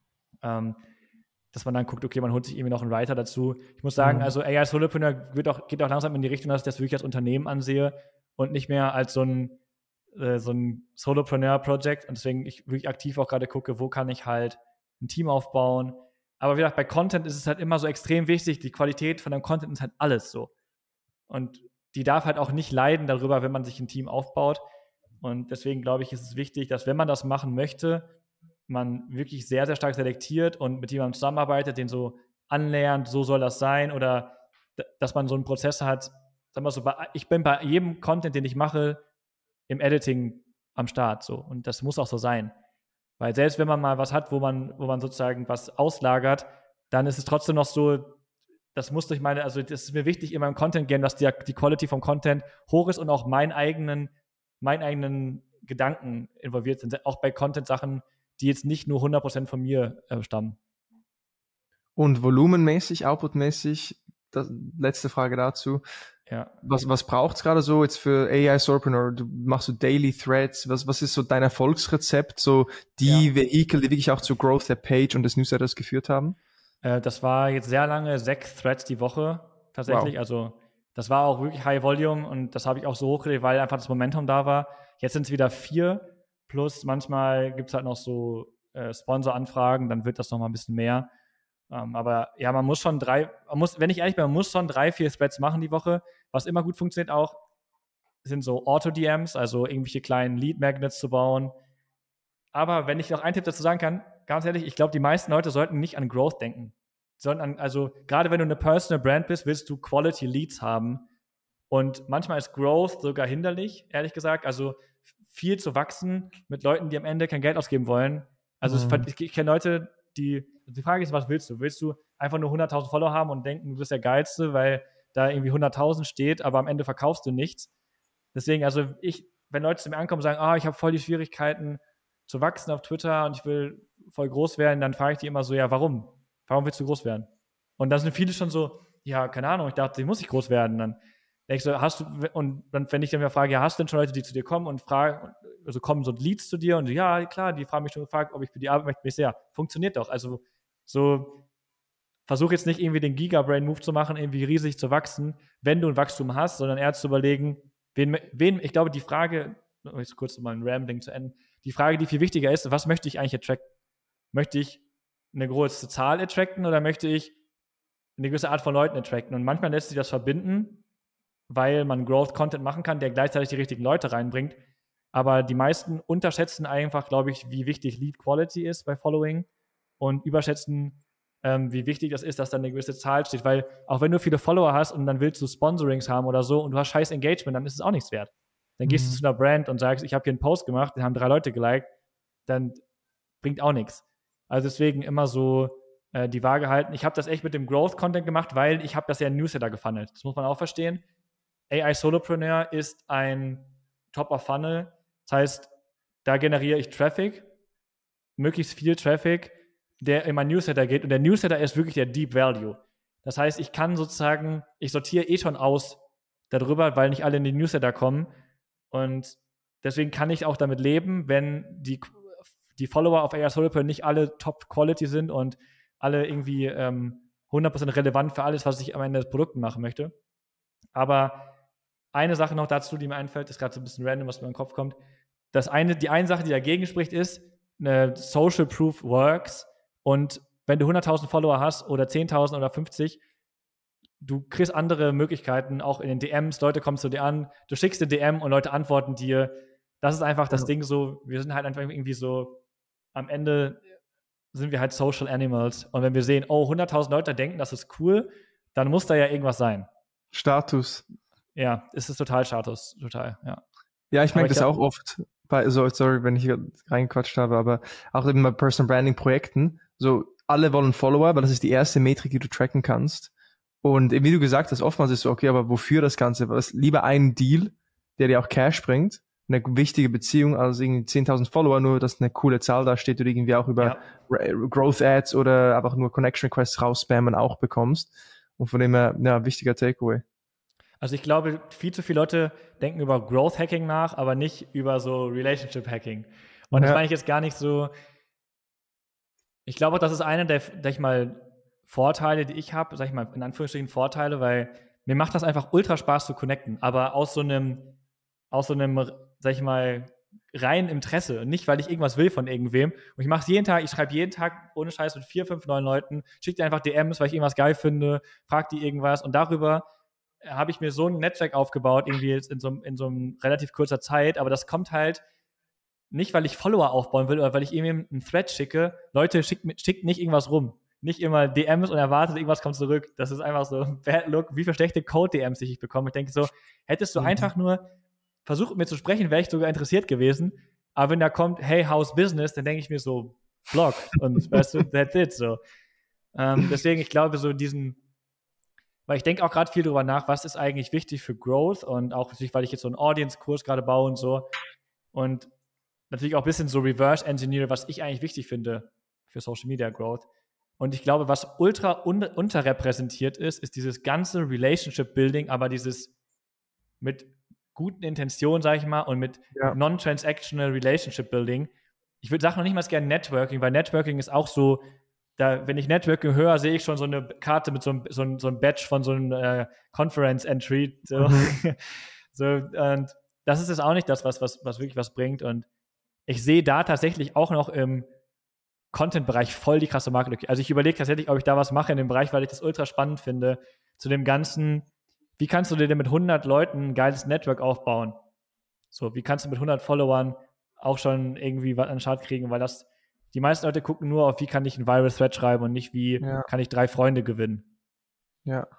Dass man dann guckt, okay, man holt sich irgendwie noch einen Writer dazu. Ich muss sagen, also AI Solopreneur geht auch langsam in die Richtung, dass ich das wirklich als Unternehmen ansehe und nicht mehr als so ein Solopreneur-Project. Und deswegen ich wirklich aktiv auch gerade gucke, wo kann ich halt ein Team aufbauen. Aber wie gesagt, bei Content ist es halt immer so extrem wichtig, die Qualität von dem Content ist halt alles so. Und die darf halt auch nicht leiden darüber, wenn man sich ein Team aufbaut. Und deswegen glaube ich, ist es wichtig, dass wenn man das machen möchte, man wirklich sehr, sehr stark selektiert und mit jemandem zusammenarbeitet, den so anlernt, so soll das sein oder dass man so einen Prozess hat. Sag mal so, ich bin bei jedem Content, den ich mache, im Editing am Start so und das muss auch so sein. Weil selbst wenn man mal was hat, wo man sozusagen was auslagert, dann ist es trotzdem noch so, das muss durch also das ist mir wichtig in meinem Content-Game, dass die Quality vom Content hoch ist und auch meinen eigenen Gedanken involviert sind, auch bei Content-Sachen, die jetzt nicht nur 100% von mir stammen. Und volumenmäßig, outputmäßig, letzte Frage dazu. Ja. Was braucht es gerade so jetzt für AI Solopreneur? Du machst so Daily Threads. Was ist so dein Erfolgsrezept? So die Vehikel, die wirklich auch zur Growth der Page und des Newsletters geführt haben? Das war jetzt sehr lange 6 Threads die Woche tatsächlich. Wow. Also das war auch wirklich High Volume und das habe ich auch so hochgelegt, weil einfach das Momentum da war. Jetzt sind es wieder 4 plus manchmal gibt es halt noch so Sponsor-Anfragen, dann wird das noch mal ein bisschen mehr. Aber ja, man muss schon wenn ich ehrlich bin, man muss schon 3, 4 Threads machen die Woche. Was immer gut funktioniert auch, sind so Auto-DMs, also irgendwelche kleinen Lead-Magnets zu bauen. Aber wenn ich noch einen Tipp dazu sagen kann, ganz ehrlich, ich glaube, die meisten Leute sollten nicht an Growth denken. Also gerade wenn du eine Personal Brand bist, willst du Quality Leads haben. Und manchmal ist Growth sogar hinderlich, ehrlich gesagt. Also viel zu wachsen mit Leuten, die am Ende kein Geld ausgeben wollen. Also ich kenne Leute, die Frage ist, was willst du? Willst du einfach nur 100.000 Follower haben und denken, du bist der Geilste, weil da irgendwie 100.000 steht, aber am Ende verkaufst du nichts? Deswegen, also wenn Leute zu mir ankommen und sagen, ich habe voll die Schwierigkeiten zu wachsen auf Twitter und ich will voll groß werden, dann frage ich die immer so, ja, warum? Warum willst du groß werden? Und da sind viele schon so, ja, keine Ahnung, ich dachte, ich muss nicht groß werden. Dann denke ich so, und dann, wenn ich dann wieder frage, ja, hast du denn schon Leute, die zu dir kommen und fragen, also kommen so Leads zu dir und so, ja, klar, die haben mich schon gefragt, ob ich für die Arbeit möchte. Ich so, ja, funktioniert doch. Also so, versuch jetzt nicht irgendwie den Giga-Brain-Move zu machen, irgendwie riesig zu wachsen, wenn du ein Wachstum hast, sondern eher zu überlegen, ich glaube, die Frage, jetzt kurz mal ein Rambling zu enden, die Frage, die viel wichtiger ist, was möchte ich eigentlich attracten? Möchte ich eine große Zahl attracten oder möchte ich eine gewisse Art von Leuten attracten? Und manchmal lässt sich das verbinden, weil man Growth-Content machen kann, der gleichzeitig die richtigen Leute reinbringt. Aber die meisten unterschätzen einfach, glaube ich, wie wichtig Lead Quality ist bei Following und überschätzen, wie wichtig das ist, dass da eine gewisse Zahl steht. Weil auch wenn du viele Follower hast und dann willst du Sponsorings haben oder so und du hast scheiß Engagement, dann ist es auch nichts wert. Dann gehst du zu einer Brand und sagst, ich habe hier einen Post gemacht, den haben 3 Leute geliked, dann bringt auch nichts. Also deswegen immer so die Waage halten. Ich habe das echt mit dem Growth-Content gemacht, weil ich habe das ja in Newsletter gefunnelt. Das muss man auch verstehen. AI Solopreneur ist ein Top-of-Funnel. Das heißt, da generiere ich Traffic, möglichst viel Traffic, der in mein Newsletter geht. Und der Newsletter ist wirklich der Deep Value. Das heißt, ich sortiere schon aus darüber, weil nicht alle in die Newsletter kommen. Und deswegen kann ich auch damit leben, wenn die Follower auf Ahrefs nicht alle Top-Quality sind und alle irgendwie 100% relevant für alles, was ich am Ende des Produkts machen möchte. Aber eine Sache noch dazu, die mir einfällt, ist gerade so ein bisschen random, was mir in den Kopf kommt. Die eine Sache, die dagegen spricht, ist, Social Proof works. Und wenn du 100.000 Follower hast oder 10.000 oder 50, du kriegst andere Möglichkeiten, auch in den DMs, Leute kommen zu dir an, du schickst eine DM und Leute antworten dir. Das ist einfach das Ding so, wir sind halt einfach irgendwie so, am Ende sind wir halt Social Animals. Und wenn wir sehen, oh, 100.000 Leute denken, das ist cool, dann muss da ja irgendwas sein. Status. Ja, es ist total Status, total, ja. Ja, ich merke das auch oft sorry, wenn ich hier reingequatscht habe, aber auch eben bei Personal Branding Projekten, so alle wollen Follower, weil das ist die erste Metrik, die du tracken kannst. Und wie du gesagt hast, oftmals ist so, okay, aber wofür das Ganze? Lieber einen Deal, der dir auch Cash bringt, eine wichtige Beziehung, als irgendwie 10.000 Follower, nur dass eine coole Zahl da steht oder irgendwie auch über Growth Ads oder einfach nur Connection Requests rausspammen auch bekommst. Und von dem her, ja, wichtiger Takeaway. Also ich glaube, viel zu viele Leute denken über Growth Hacking nach, aber nicht über so Relationship Hacking. Und das meine ich jetzt gar nicht so. Ich glaube, das ist einer der, sag ich mal, Vorteile, die ich habe, sag ich mal, in Anführungsstrichen Vorteile, weil mir macht das einfach ultra Spaß zu connecten, aber aus so einem, sag ich mal, rein Interesse und nicht, weil ich irgendwas will von irgendwem. Und ich mache es jeden Tag, ich schreibe jeden Tag ohne Scheiß mit 4, 5 neuen Leuten, schicke dir einfach DMs, weil ich irgendwas geil finde, frag die irgendwas und darüber habe ich mir so ein Netzwerk aufgebaut, irgendwie jetzt in so einem relativ kurzer Zeit, aber das kommt halt nicht, weil ich Follower aufbauen will oder weil ich irgendwie einen Thread schicke. Leute, schickt nicht irgendwas rum. Nicht immer DMs und erwartet, irgendwas kommt zurück. Das ist einfach so ein Bad Look. Wie viele schlechte Code-DMs ich bekomme. Ich denke so, hättest du einfach nur versucht, mit mir zu sprechen, wäre ich sogar interessiert gewesen. Aber wenn da kommt, hey, how's business, dann denke ich mir so, Blog. Und weißt du, that's it, so. Deswegen, ich glaube, so weil ich denke auch gerade viel darüber nach, was ist eigentlich wichtig für Growth und auch natürlich, weil ich jetzt so einen Audience-Kurs gerade baue und so. Und natürlich auch ein bisschen so Reverse Engineer, was ich eigentlich wichtig finde für Social Media Growth. Und ich glaube, was ultra unterrepräsentiert ist dieses ganze Relationship Building, aber dieses mit guten Intentionen, sage ich mal, und mit non-transactional Relationship Building. Ich würde sagen noch nicht mal gerne Networking, weil Networking ist auch so, wenn ich Networking höre, sehe ich schon so eine Karte mit so einem Badge von so einem Conference Entry. So. So, und das ist jetzt auch nicht das, was wirklich was bringt. Und ich sehe da tatsächlich auch noch im Content-Bereich voll die krasse Marktlücke. Also ich überlege tatsächlich, ob ich da was mache in dem Bereich, weil ich das ultra spannend finde. Zu dem Ganzen, wie kannst du dir denn mit 100 Leuten ein geiles Network aufbauen? So, wie kannst du mit 100 Followern auch schon irgendwie was an den Start kriegen? Weil die meisten Leute gucken nur auf, wie kann ich einen Viral Thread schreiben und nicht, wie kann ich 3 Freunde gewinnen. Ja,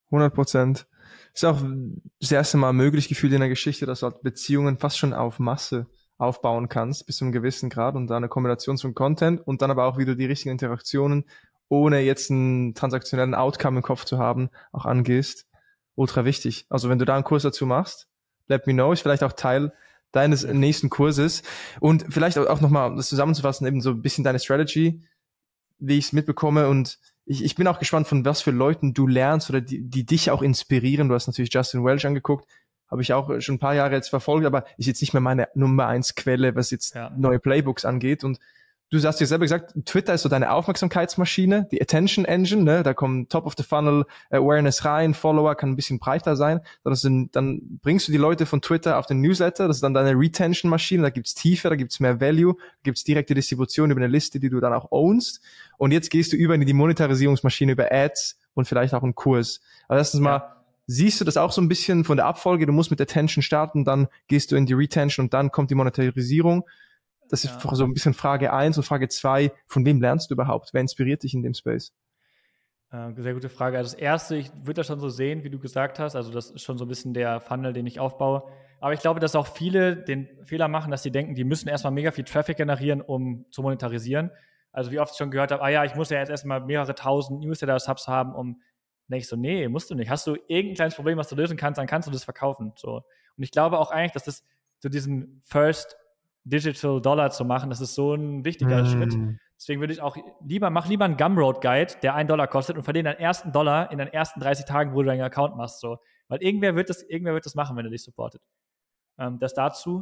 100%. Ist auch das erste Mal möglich gefühlt in der Geschichte, dass du halt Beziehungen fast schon auf Masse aufbauen kannst, bis zu einem gewissen Grad und da eine Kombination von Content und dann aber auch wieder die richtigen Interaktionen, ohne jetzt einen transaktionellen Outcome im Kopf zu haben, auch angehst. Ultra wichtig. Also wenn du da einen Kurs dazu machst, let me know, ist vielleicht auch Teil deines nächsten Kurses. Und vielleicht auch nochmal, das zusammenzufassen, eben so ein bisschen deine Strategy, wie ich es mitbekomme. Und ich bin auch gespannt, von was für Leuten du lernst oder die dich auch inspirieren. Du hast natürlich Justin Welch angeguckt, habe ich auch schon ein paar Jahre jetzt verfolgt, aber ist jetzt nicht mehr meine Nummer 1 Quelle, was jetzt neue Playbooks angeht. Und du hast dir selber gesagt, Twitter ist so deine Aufmerksamkeitsmaschine, die Attention Engine, ne? Da kommen Top of the Funnel Awareness rein, Follower kann ein bisschen breiter sein. Dann bringst du die Leute von Twitter auf den Newsletter, das ist dann deine Retention-Maschine, da gibt's Tiefe, da gibt's mehr Value, da gibt's direkte Distribution über eine Liste, die du dann auch ownst. Und jetzt gehst du über in die Monetarisierungsmaschine über Ads und vielleicht auch einen Kurs. Aber erstens mal, siehst du das auch so ein bisschen von der Abfolge? Du musst mit Attention starten, dann gehst du in die Retention und dann kommt die Monetarisierung. Das ist so ein bisschen Frage 1 und Frage 2. Von wem lernst du überhaupt? Wer inspiriert dich in dem Space? Sehr gute Frage. Also das Erste, ich würde das schon so sehen, wie du gesagt hast. Also das ist schon so ein bisschen der Funnel, den ich aufbaue. Aber ich glaube, dass auch viele den Fehler machen, dass sie denken, die müssen erstmal mega viel Traffic generieren, um zu monetarisieren. Also wie oft ich schon gehört habe, ich muss ja jetzt erstmal mehrere tausend Newsletter-Subs haben, um denke ich so, nee, musst du nicht. Hast du irgendein kleines Problem, was du lösen kannst, dann kannst du das verkaufen. So. Und ich glaube auch eigentlich, dass das so diesen First Digital Dollar zu machen, das ist so ein wichtiger Schritt. Deswegen würde ich auch mach lieber einen Gumroad Guide, der $1 kostet und verdiene deinen ersten $1 in den ersten 30 Tagen, wo du deinen Account machst. So. Weil irgendwer wird das machen, wenn er dich supportet. Das dazu.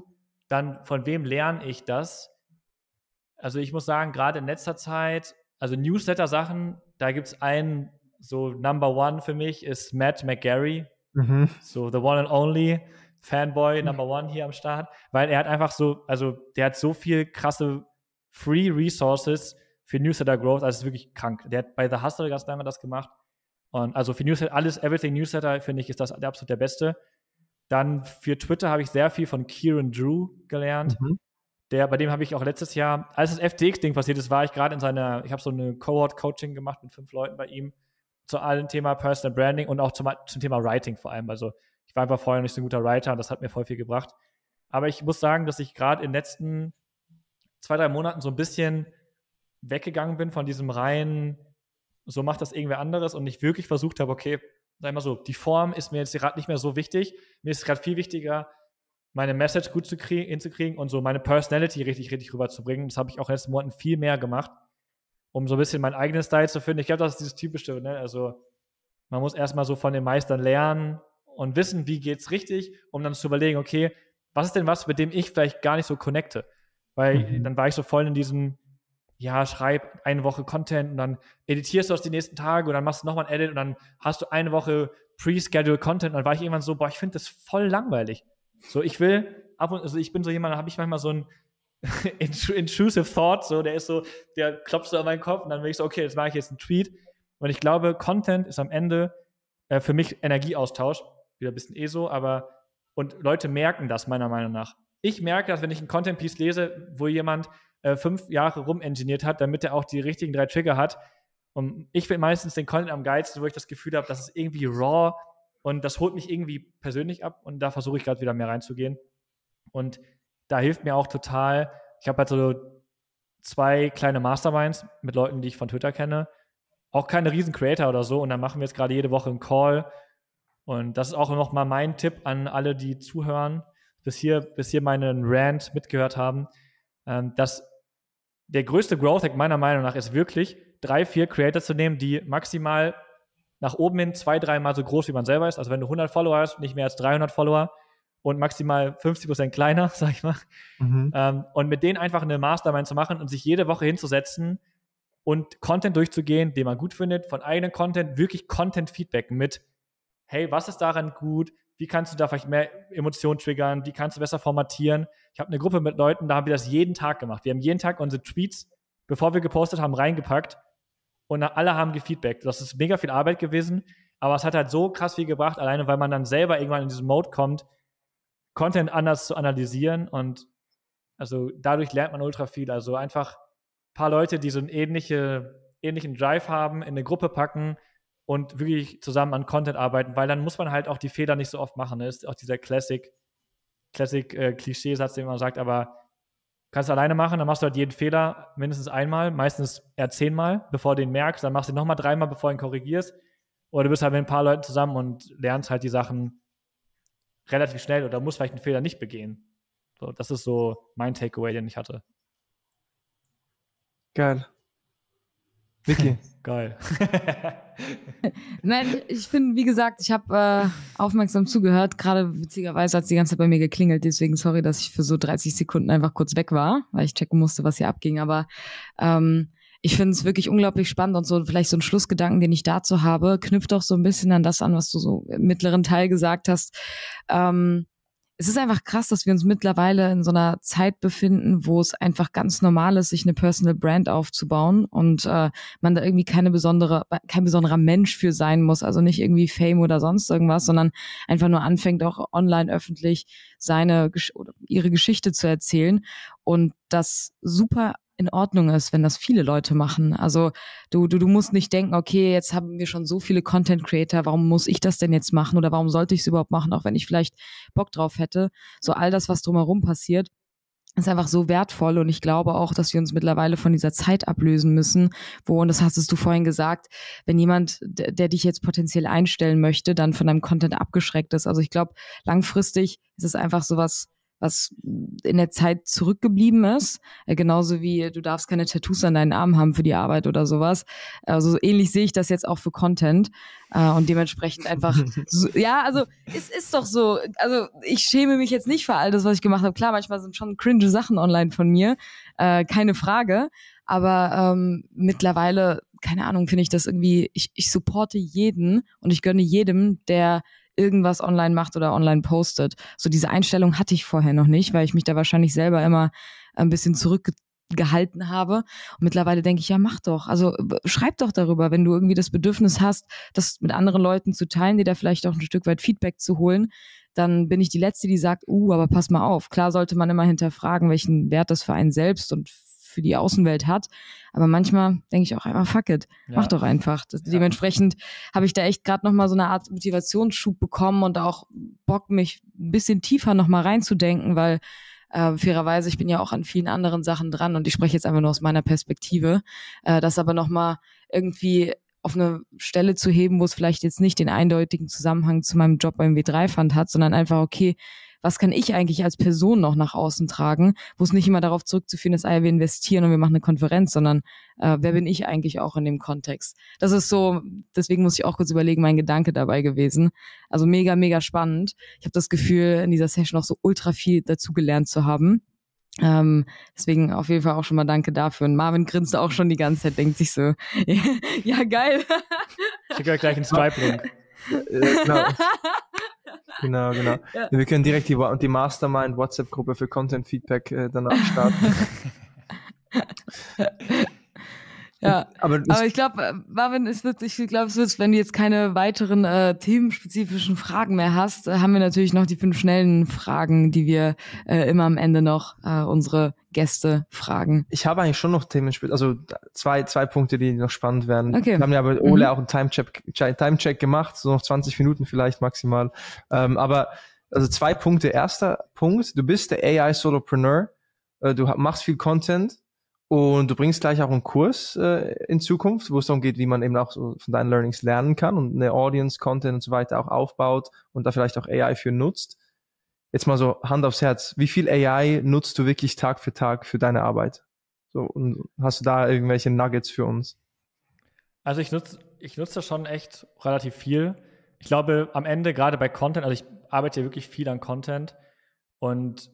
dann von wem lerne ich das? Also ich muss sagen, gerade in letzter Zeit, also Newsletter-Sachen, da gibt es einen, so Number One für mich ist Matt McGarry, so the one and only Fanboy Number One hier am Start, weil er hat einfach so, also der hat so viel krasse Free Resources für Newsletter Growth, also es ist wirklich krank. Der hat bei The Hustle ganz lange das gemacht und also für Newsletter, Everything Newsletter, finde ich, ist das der absolut der Beste. Dann für Twitter habe ich sehr viel von Kieran Drew gelernt. Bei dem habe ich auch letztes Jahr, als das FTX-Ding passiert ist, war ich gerade ich habe so eine Cohort-Coaching gemacht mit 5 Leuten bei ihm zu allem Thema Personal Branding und auch zum Thema Writing vor allem. Also ich war einfach vorher nicht so ein guter Writer und das hat mir voll viel gebracht. Aber ich muss sagen, dass ich gerade in den letzten 2-3 Monaten so ein bisschen weggegangen bin von diesem reinen, so macht das irgendwer anderes und ich wirklich versucht habe, okay, sag mal so, die Form ist mir jetzt gerade nicht mehr so wichtig. Mir ist gerade viel wichtiger, meine Message gut hinzukriegen und so meine Personality richtig, richtig rüberzubringen. Das habe ich auch in den letzten Monaten viel mehr gemacht, um so ein bisschen meinen eigenen Style zu finden. Ich glaube, das ist dieses Typische, ne? Also man muss erstmal so von den Meistern lernen und wissen, wie geht's richtig, um dann zu überlegen, okay, was ist denn was, mit dem ich vielleicht gar nicht so connecte? Weil dann war ich so voll in diesem, ja, schreib eine Woche Content und dann editierst du das die nächsten Tage und dann machst du nochmal ein Edit und dann hast du eine Woche Pre-Schedule Content und dann war ich irgendwann so, boah, ich finde das voll langweilig. So, ich bin so jemand, da habe ich manchmal so ein intrusive Thought, so, der klopft so an meinen Kopf und dann bin ich so, okay, jetzt mache ich jetzt einen Tweet. Und ich glaube, Content ist am Ende für mich Energieaustausch, wieder ein bisschen so, und Leute merken das meiner Meinung nach. Ich merke das, wenn ich einen Content-Piece lese, wo jemand 5 Jahre rumengineert hat, damit er auch die richtigen 3 Trigger hat. Und ich finde meistens den Content am geilsten, wo ich das Gefühl habe, das ist irgendwie raw und das holt mich irgendwie persönlich ab und da versuche ich gerade wieder mehr reinzugehen. Und da hilft mir auch total, ich habe halt so 2 kleine Masterminds mit Leuten, die ich von Twitter kenne. Auch keine riesen Creator oder so und dann machen wir jetzt gerade jede Woche einen Call und das ist auch nochmal mein Tipp an alle, die zuhören, bis hier meinen Rant mitgehört haben, dass der größte Growth-Hack meiner Meinung nach ist wirklich, 3-4 Creator zu nehmen, die maximal nach oben hin 2-3 Mal so groß wie man selber ist. Also wenn du 100 Follower hast, nicht mehr als 300 Follower und maximal 50% kleiner, sag ich mal. Und mit denen einfach eine Mastermind zu machen und sich jede Woche hinzusetzen und Content durchzugehen, den man gut findet, von eigenen Content, wirklich Content-Feedback mit, hey, was ist daran gut? Wie kannst du da vielleicht mehr Emotionen triggern? Wie kannst du besser formatieren? Ich habe eine Gruppe mit Leuten, da haben wir das jeden Tag gemacht. Wir haben jeden Tag unsere Tweets, bevor wir gepostet haben, reingepackt und alle haben gefeedbackt. Das ist mega viel Arbeit gewesen, aber es hat halt so krass viel gebracht, alleine weil man dann selber irgendwann in diesen Mode kommt, Content anders zu analysieren und also dadurch lernt man ultra viel. Also einfach ein paar Leute, die so einen ähnlichen Drive haben, in eine Gruppe packen und wirklich zusammen an Content arbeiten, weil dann muss man halt auch die Fehler nicht so oft machen. Das ist auch dieser Classic-Klischeesatz, den man sagt, aber kannst du alleine machen, dann machst du halt jeden Fehler mindestens einmal, meistens eher 10-mal, bevor du den merkst, dann machst du ihn nochmal 3-mal, bevor du ihn korrigierst. Oder du bist halt mit ein paar Leuten zusammen und lernst halt die Sachen relativ schnell oder musst vielleicht einen Fehler nicht begehen. So, das ist so mein Takeaway, den ich hatte. Geil. Vicky. Geil. Nein, ich bin, wie gesagt, ich habe aufmerksam zugehört, gerade witzigerweise hat es die ganze Zeit bei mir geklingelt, deswegen sorry, dass ich für so 30 Sekunden einfach kurz weg war, weil ich checken musste, was hier abging, aber ich finde es wirklich unglaublich spannend und so vielleicht so ein Schlussgedanken, den ich dazu habe, knüpft auch so ein bisschen an das an, was du so im mittleren Teil gesagt hast. Es ist einfach krass, dass wir uns mittlerweile in so einer Zeit befinden, wo es einfach ganz normal ist, sich eine Personal Brand aufzubauen und man da irgendwie kein besonderer Mensch für sein muss, also nicht irgendwie Fame oder sonst irgendwas, sondern einfach nur anfängt, auch online öffentlich ihre Geschichte zu erzählen und das super in Ordnung ist, wenn das viele Leute machen. Also du musst nicht denken, okay, jetzt haben wir schon so viele Content Creator, warum muss ich das denn jetzt machen oder warum sollte ich es überhaupt machen, auch wenn ich vielleicht Bock drauf hätte. So all das, was drumherum passiert, ist einfach so wertvoll und ich glaube auch, dass wir uns mittlerweile von dieser Zeit ablösen müssen, und das hast du vorhin gesagt, wenn jemand, der dich jetzt potenziell einstellen möchte, dann von deinem Content abgeschreckt ist. Also ich glaube, langfristig ist es einfach sowas, was in der Zeit zurückgeblieben ist. Genauso wie du darfst keine Tattoos an deinen Armen haben für die Arbeit oder sowas. Also so ähnlich sehe ich das jetzt auch für Content. Und dementsprechend einfach, ja, also es ist doch so, also ich schäme mich jetzt nicht für all das, was ich gemacht habe. Klar, manchmal sind schon cringe Sachen online von mir, keine Frage. Aber mittlerweile, keine Ahnung, finde ich das irgendwie, ich supporte jeden und ich gönne jedem, der irgendwas online macht oder online postet. So diese Einstellung hatte ich vorher noch nicht, weil ich mich da wahrscheinlich selber immer ein bisschen zurückgehalten habe. Und mittlerweile denke ich, ja, mach doch. Also schreib doch darüber, wenn du irgendwie das Bedürfnis hast, das mit anderen Leuten zu teilen, dir da vielleicht auch ein Stück weit Feedback zu holen, dann bin ich die Letzte, die sagt, aber pass mal auf. Klar sollte man immer hinterfragen, welchen Wert das für einen selbst und für die Außenwelt hat. Aber manchmal denke ich auch einfach, fuck it, mach doch einfach. Dementsprechend habe ich da echt gerade nochmal so eine Art Motivationsschub bekommen und auch Bock, mich ein bisschen tiefer nochmal reinzudenken, weil fairerweise, ich bin ja auch an vielen anderen Sachen dran und ich spreche jetzt einfach nur aus meiner Perspektive, das aber nochmal irgendwie auf eine Stelle zu heben, wo es vielleicht jetzt nicht den eindeutigen Zusammenhang zu meinem Job beim W3-Fund hat, sondern einfach, okay, was kann ich eigentlich als Person noch nach außen tragen, wo es nicht immer darauf zurückzuführen ist, wir investieren und wir machen eine Konferenz, sondern wer bin ich eigentlich auch in dem Kontext? Das ist so, deswegen muss ich auch kurz überlegen, mein Gedanke dabei gewesen. Also mega, mega spannend. Ich habe das Gefühl, in dieser Session auch so ultra viel dazugelernt zu haben. Deswegen auf jeden Fall auch schon mal danke dafür. Und Marvin grinst auch schon die ganze Zeit, denkt sich so, ja geil. Ich schicke euch gleich einen Stripe-Link. Genau. Ja. Wir können direkt die Mastermind WhatsApp-Gruppe für Content-Feedback danach starten. Ja, aber ich glaube, Marvin, es wird, wenn du jetzt keine weiteren themenspezifischen Fragen mehr hast, haben wir natürlich noch die 5 schnellen Fragen, die wir immer am Ende noch unsere Gäste fragen. Ich habe eigentlich schon noch Themenspezifik, also zwei Punkte, die noch spannend werden. Okay. Wir haben ja bei Ole auch einen Timecheck gemacht, so noch 20 Minuten vielleicht maximal. Aber also 2 Punkte. Erster Punkt, du bist der AI-Solopreneur, du machst viel Content. Und du bringst gleich auch einen Kurs in Zukunft, wo es darum geht, wie man eben auch so von deinen Learnings lernen kann und eine Audience, Content und so weiter auch aufbaut und da vielleicht auch AI für nutzt. Jetzt mal so Hand aufs Herz, wie viel AI nutzt du wirklich Tag für Tag für deine Arbeit? So, und hast du da irgendwelche Nuggets für uns? Also ich nutze schon echt relativ viel. Ich glaube, am Ende, gerade bei Content, also ich arbeite wirklich viel an Content und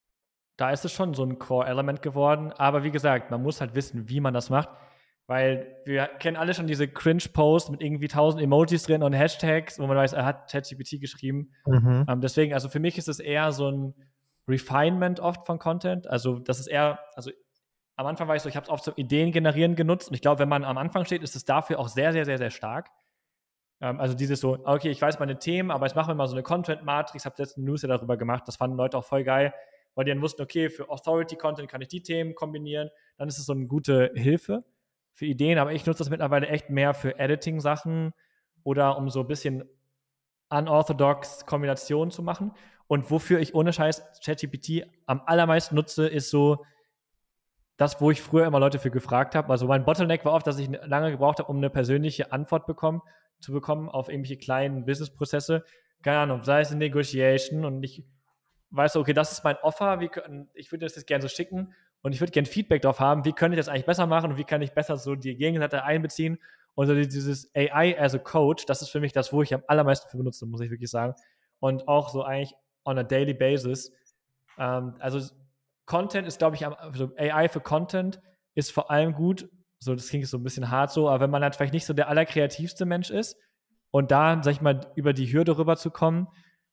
da ist es schon so ein Core-Element geworden. Aber wie gesagt, man muss halt wissen, wie man das macht. Weil wir kennen alle schon diese Cringe-Posts mit irgendwie 1000 Emojis drin und Hashtags, wo man weiß, er hat ChatGPT geschrieben. Deswegen, also für mich ist es eher so ein Refinement oft von Content. Also das ist eher, also am Anfang war ich so, ich habe es oft zum Ideen generieren genutzt. Und ich glaube, wenn man am Anfang steht, ist es dafür auch sehr, sehr, sehr, sehr stark. Also dieses so, okay, ich weiß meine Themen, aber jetzt machen wir mal so eine Content-Matrix. Ich habe jetzt eine News darüber gemacht. Das fanden Leute auch voll geil, weil die dann wussten, okay, für Authority-Content kann ich die Themen kombinieren. Dann ist es so eine gute Hilfe für Ideen. Aber ich nutze das mittlerweile echt mehr für Editing-Sachen oder um so ein bisschen unorthodox Kombinationen zu machen. Und wofür ich ohne Scheiß ChatGPT am allermeisten nutze, ist so das, wo ich früher immer Leute für gefragt habe. Also mein Bottleneck war oft, dass ich lange gebraucht habe, um eine persönliche Antwort zu bekommen auf irgendwelche kleinen Business-Prozesse. Keine Ahnung, sei es eine Negotiation und ich weiß, okay, das ist mein Offer, ich würde das jetzt gerne so schicken und ich würde gerne Feedback darauf haben, wie könnte ich das eigentlich besser machen und wie kann ich besser so die Gegenseite einbeziehen und so dieses AI as a Coach, das ist für mich das, wo ich am allermeisten für benutze, muss ich wirklich sagen. Und auch so eigentlich on a daily basis. Also Content ist, glaube ich, also AI für Content ist vor allem gut, so das klingt so ein bisschen hart so, aber wenn man halt vielleicht nicht so der allerkreativste Mensch ist und da, sag ich mal, über die Hürde rüberzukommen,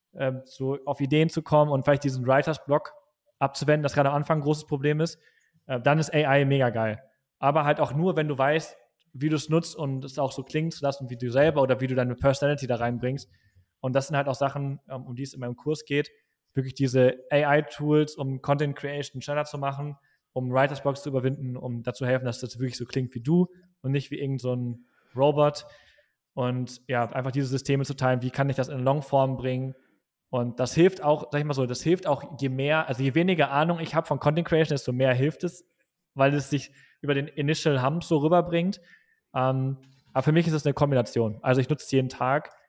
so auf Ideen zu kommen und vielleicht diesen Writers-Block abzuwenden, das gerade am Anfang ein großes Problem ist, dann ist AI mega geil. Aber halt auch nur, wenn du weißt, wie du es nutzt und es auch so klingen zu lassen, wie du selber oder wie du deine Personality da reinbringst. Und das sind halt auch Sachen, um die es in meinem Kurs geht, wirklich diese AI-Tools, um Content Creation schneller zu machen, um Writers-Blocks zu überwinden, um dazu helfen, dass das wirklich so klingt wie du und nicht wie irgend so ein Robot. Und ja, einfach diese Systeme zu teilen, wie kann ich das in Longform bringen. Und das hilft auch, sag ich mal so, das hilft auch, je weniger Ahnung ich habe von Content Creation, desto mehr hilft es, weil es sich über den Initial Hump so rüberbringt. Aber für mich ist es eine Kombination. Also ich nutze es jeden Tag.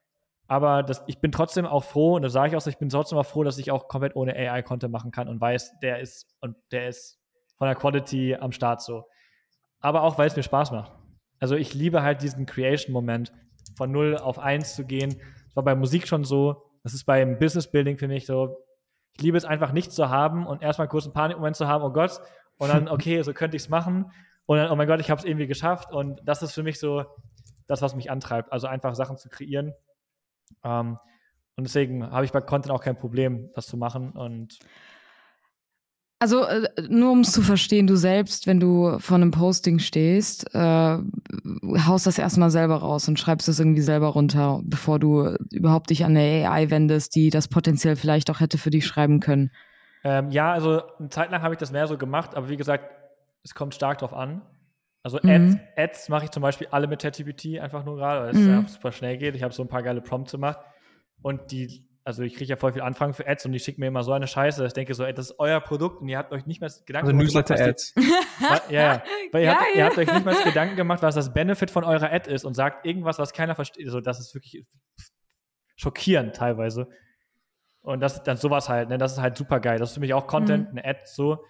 Aber ich bin trotzdem auch froh, und das sage ich auch so, ich bin trotzdem auch froh, dass ich auch komplett ohne AI Content machen kann und weiß, der ist von der Quality am Start so. Aber auch, weil es mir Spaß macht. Also ich liebe halt diesen Creation-Moment, von 0 auf 1 zu gehen. Das war bei Musik schon so, das ist beim Business-Building für mich so. Ich liebe es einfach, nichts zu haben und erstmal kurz einen Panikmoment zu haben, oh Gott, und dann, okay, so könnte ich es machen. Und dann, oh mein Gott, ich habe es irgendwie geschafft. Und das ist für mich so das, was mich antreibt. Also einfach Sachen zu kreieren. Und deswegen habe ich bei Content auch kein Problem, das zu machen. Und also nur um es zu verstehen, du selbst, wenn du vor einem Posting stehst, haust das erstmal selber raus und schreibst das irgendwie selber runter, bevor du überhaupt dich an eine AI wendest, die das potenziell vielleicht auch hätte für dich schreiben können. Ja, also eine Zeit lang habe ich das mehr so gemacht, aber wie gesagt, es kommt stark drauf an. Also Ads mache ich zum Beispiel alle mit ChatGPT einfach nur gerade, weil es ja super schnell geht. Ich habe so ein paar geile Prompts gemacht und also ich kriege ja voll viel Anfragen für Ads und die schicken mir immer so eine Scheiße, dass ich denke so, ey, das ist euer Produkt und ihr habt euch nicht mehr Gedanken gemacht. Also Newsletter-Ads. Ja. Weil ihr habt euch nicht mehr Gedanken gemacht, was das Benefit von eurer Ad ist und sagt irgendwas, was keiner versteht. Also das ist wirklich schockierend teilweise. Und das dann sowas halt, ne, das ist halt super geil. Das ist für mich auch Content, eine Ad so.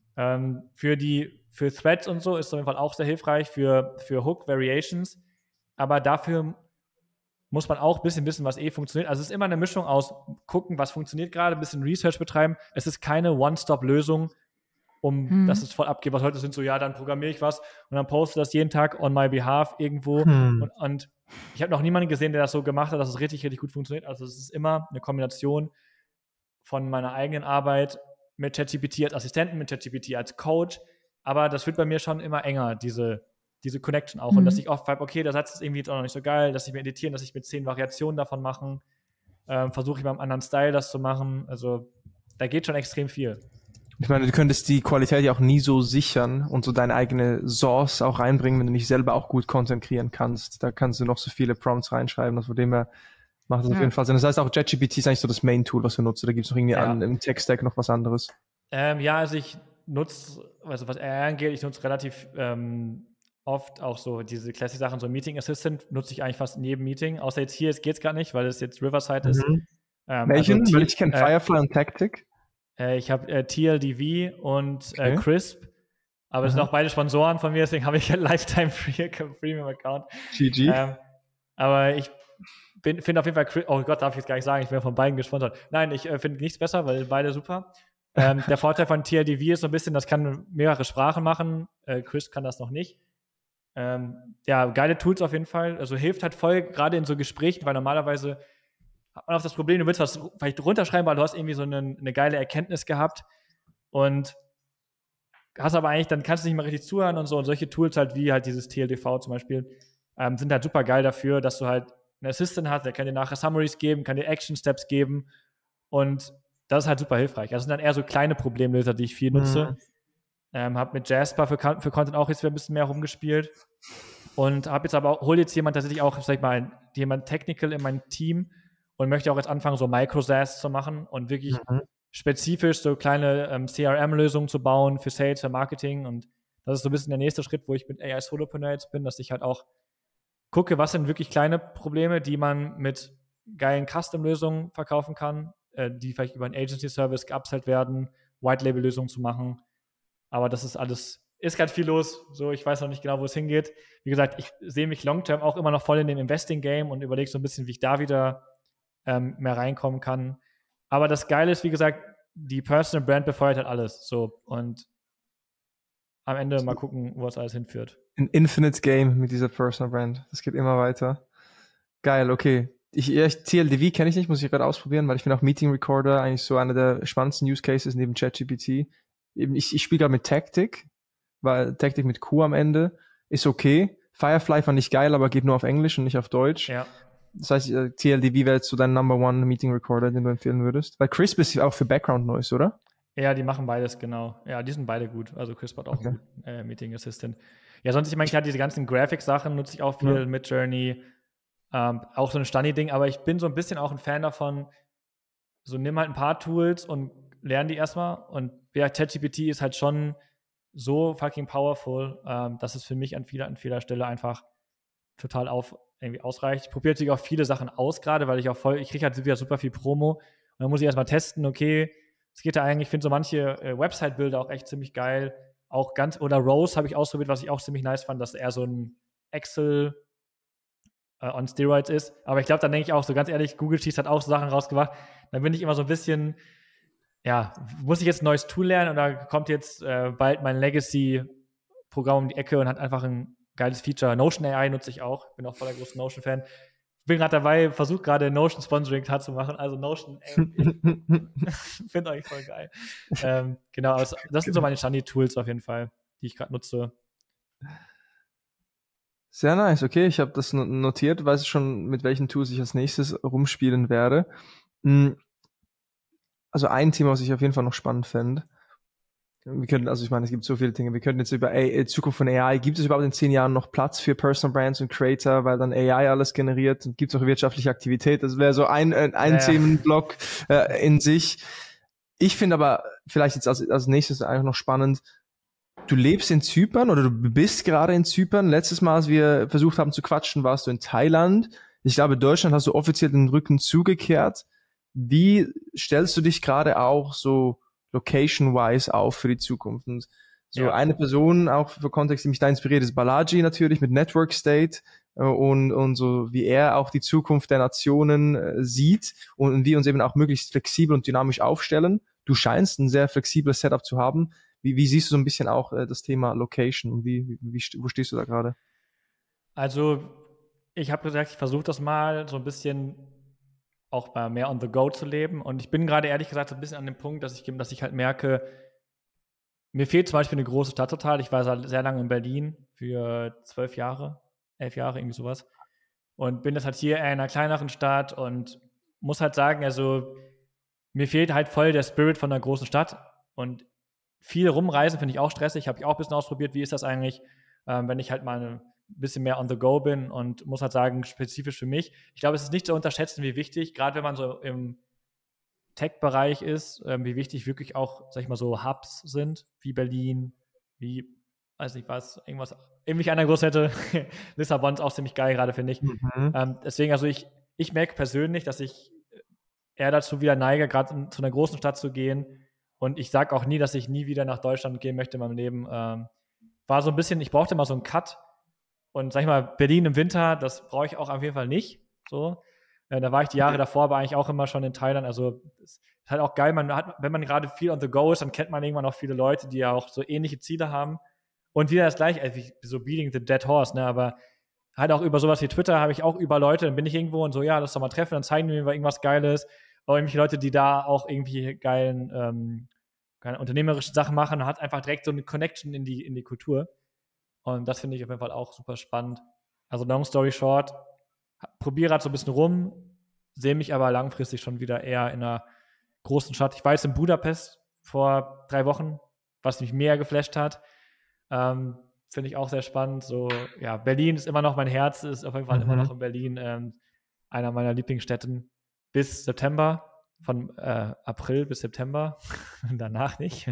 Für Threads und so ist es auf jeden Fall auch sehr hilfreich, für Hook Variations. Aber dafür muss man auch ein bisschen wissen, was funktioniert. Also es ist immer eine Mischung aus gucken, was funktioniert gerade, ein bisschen Research betreiben. Es ist keine One-Stop-Lösung, dass es voll abgeht. Was heute sind so, ja, dann programmiere ich was und dann poste das jeden Tag on my behalf irgendwo. Und ich habe noch niemanden gesehen, der das so gemacht hat, dass es richtig, richtig gut funktioniert. Also es ist immer eine Kombination von meiner eigenen Arbeit mit ChatGPT als Assistenten, mit ChatGPT als Coach. Aber das wird bei mir schon immer enger, diese Connection auch. Und dass ich oft okay, der Satz ist irgendwie jetzt auch noch nicht so geil, dass ich mir editieren, dass ich mit 10 Variationen davon machen. Versuche ich beim anderen Style das zu machen. Also da geht schon extrem viel. Ich meine, du könntest die Qualität ja auch nie so sichern und so deine eigene Source auch reinbringen, wenn du nicht selber auch gut Content kreieren kannst. Da kannst du noch so viele Prompts reinschreiben, von dem her macht das auf jeden Fall Sinn. Das heißt auch, ChatGPT ist eigentlich so das Main-Tool, was wir nutzen. Da gibt es noch irgendwie im Tech-Stack noch was anderes. Also ich nutze, also was AI angeht, ich nutze relativ oft auch so diese Classic Sachen, so Meeting Assistant nutze ich eigentlich fast in jedem Meeting, außer jetzt hier, geht es gerade nicht, weil es jetzt Riverside ist. Welchen? Also weil ich kenne Firefly und Tactic. Ich habe TLDV und Crisp, aber das sind auch beide Sponsoren von mir, deswegen habe ich einen Lifetime Premium Account. GG. Aber ich finde auf jeden Fall, oh Gott, darf ich jetzt gar nicht sagen, ich bin von beiden gesponsert. Nein, ich finde nichts besser, weil beide super. Der Vorteil von TLDV ist so ein bisschen, das kann mehrere Sprachen machen. Crisp kann das noch nicht. Geile Tools auf jeden Fall. Also hilft halt voll, gerade in so Gesprächen, weil normalerweise hat man auch das Problem, du willst was vielleicht runterschreiben, weil du hast irgendwie so eine geile Erkenntnis gehabt und hast aber eigentlich, dann kannst du nicht mehr richtig zuhören und so. Und solche Tools halt wie halt dieses TLDV zum Beispiel sind halt super geil dafür, dass du halt einen Assistant hast, der kann dir nachher Summaries geben, kann dir Action Steps geben und das ist halt super hilfreich. Das sind dann eher so kleine Problemlöser, die ich viel nutze. Habe mit Jasper für Content auch jetzt wieder ein bisschen mehr rumgespielt und hole jetzt jemand tatsächlich auch, sag ich mal, jemand Technical in mein Team und möchte auch jetzt anfangen, so Micro-SaaS zu machen und wirklich spezifisch so kleine CRM-Lösungen zu bauen für Sales, für Marketing und das ist so ein bisschen der nächste Schritt, wo ich mit AI Solopreneur jetzt bin, dass ich halt auch gucke, was sind wirklich kleine Probleme, die man mit geilen Custom-Lösungen verkaufen kann, die vielleicht über einen Agency-Service geupsellt werden, White-Label-Lösungen zu machen. Aber das ist alles, ist ganz viel los. So, ich weiß noch nicht genau, wo es hingeht. Wie gesagt, ich sehe mich long-term auch immer noch voll in dem Investing-Game und überlege so ein bisschen, wie ich da wieder mehr reinkommen kann. Aber das Geile ist, wie gesagt, die Personal Brand befeuert halt alles. So, und am Ende mal gucken, wo es alles hinführt. Ein Infinite Game mit dieser Personal Brand. Das geht immer weiter. Geil, okay. TLDV kenne ich nicht, muss ich gerade ausprobieren, weil ich finde auch Meeting Recorder eigentlich so einer der spannendsten Use Cases neben ChatGPT. Ich spiele gerade mit Tactic, weil Tactic mit Q am Ende ist okay. Firefly fand ich geil, aber geht nur auf Englisch und nicht auf Deutsch. Ja. Das heißt, TLDV wäre jetzt so dein Number One Meeting Recorder, den du empfehlen würdest. Weil Crisp ist auch für Background Noise, oder? Ja, die machen beides, genau. Ja, die sind beide gut. Also Crisp hat auch einen guten Meeting Assistant. Ja, sonst, ich meine, ich hatte diese ganzen Graphics-Sachen, nutze ich auch viel mit Journey. Auch so ein Stani-Ding, aber ich bin so ein bisschen auch ein Fan davon, so nimm halt ein paar Tools und lern die erstmal. Und ja, ChatGPT ist halt schon so fucking powerful, dass es für mich an vieler Stelle einfach total irgendwie ausreicht. Ich probiere natürlich auch viele Sachen aus gerade, weil ich kriege halt wieder super viel Promo und dann muss ich erstmal testen, okay, es geht da eigentlich, ich finde so manche Website-Bilder auch echt ziemlich geil, oder Rose habe ich ausprobiert, was ich auch ziemlich nice fand, dass er so ein Excel on Steroids ist, aber ich glaube, dann denke ich auch so ganz ehrlich, Google Sheets hat auch so Sachen rausgebracht, dann bin ich immer so ein bisschen, ja, muss ich jetzt ein neues Tool lernen oder kommt jetzt bald mein Legacy-Programm um die Ecke und hat einfach ein geiles Feature. Notion AI nutze ich auch, bin auch voll der große Notion-Fan. Bin gerade dabei, versuche gerade Notion Sponsoring zu machen, also Notion, finde euch voll geil. Genau, also das sind so meine Shiny-Tools auf jeden Fall, die ich gerade nutze. Sehr nice, okay, ich habe das notiert, weiß schon, mit welchen Tools ich als nächstes rumspielen werde. Also ein Thema, was ich auf jeden Fall noch spannend fände, ich meine, es gibt so viele Dinge, wir könnten jetzt über Zukunft von AI, gibt es überhaupt in 10 Jahren noch Platz für Personal Brands und Creator, weil dann AI alles generiert und gibt es auch wirtschaftliche Aktivität, das wäre so ein Themenblock in sich. Ich finde aber vielleicht jetzt als nächstes einfach noch spannend, du lebst in Zypern oder du bist gerade in Zypern. Letztes Mal, als wir versucht haben zu quatschen, warst du in Thailand. Ich glaube, Deutschland hast du offiziell den Rücken zugekehrt. Wie stellst du dich gerade auch so location-wise auf für die Zukunft? Und so eine Person, auch für Kontext, die mich da inspiriert, ist Balaji natürlich mit Network State und so wie er auch die Zukunft der Nationen sieht und wir uns eben auch möglichst flexibel und dynamisch aufstellen. Du scheinst ein sehr flexibles Setup zu haben. Wie siehst du so ein bisschen auch das Thema Location und wo stehst du da gerade? Also ich habe gesagt, ich versuche das mal so ein bisschen auch mal mehr on the go zu leben und ich bin gerade ehrlich gesagt so ein bisschen an dem Punkt, dass ich halt merke, mir fehlt zum Beispiel eine große Stadt total. Ich war sehr lange in Berlin für 11 Jahre, irgendwie sowas und bin jetzt halt hier in einer kleineren Stadt und muss halt sagen, also mir fehlt halt voll der Spirit von einer großen Stadt und viel rumreisen finde ich auch stressig, habe ich auch ein bisschen ausprobiert, wie ist das eigentlich, wenn ich halt mal ein bisschen mehr on the go bin und muss halt sagen, spezifisch für mich. Ich glaube, es ist nicht zu unterschätzen, wie wichtig, gerade wenn man so im Tech-Bereich ist, wie wichtig wirklich auch, sag ich mal, so Hubs sind, wie Berlin, wie, weiß nicht was, irgendwelche anderen Großstädte. Lissabon ist auch ziemlich geil gerade, finde ich. Deswegen, also ich merke persönlich, dass ich eher dazu wieder neige, gerade zu einer großen Stadt zu gehen. Und ich sage auch nie, dass ich nie wieder nach Deutschland gehen möchte in meinem Leben. War so ein bisschen, ich brauchte mal so einen Cut. Und sag ich mal, Berlin im Winter, das brauche ich auch auf jeden Fall nicht. So. Da war ich die Jahre davor, aber eigentlich auch immer schon in Thailand. Also es ist halt auch geil, wenn man gerade viel on the go ist, dann kennt man irgendwann auch viele Leute, die ja auch so ähnliche Ziele haben. Und wieder das gleiche, also so beating the dead horse, ne? Aber halt auch über sowas wie Twitter habe ich auch über Leute, dann bin ich irgendwo und so, ja, lass doch mal treffen, dann zeigen wir mir irgendwas Geiles. Oder irgendwelche Leute, die da auch irgendwie geilen unternehmerischen Sachen machen, hat einfach direkt so eine Connection in die Kultur. Und das finde ich auf jeden Fall auch super spannend. Also long story short, probiere halt so ein bisschen rum, sehe mich aber langfristig schon wieder eher in einer großen Stadt. Ich war jetzt in Budapest vor 3 Wochen, was mich mega geflasht hat. Finde ich auch sehr spannend. So, ja, Berlin ist immer noch mein Herz, ist auf jeden Fall immer noch in Berlin einer meiner Lieblingsstätten bis September. Von April bis September. Danach nicht.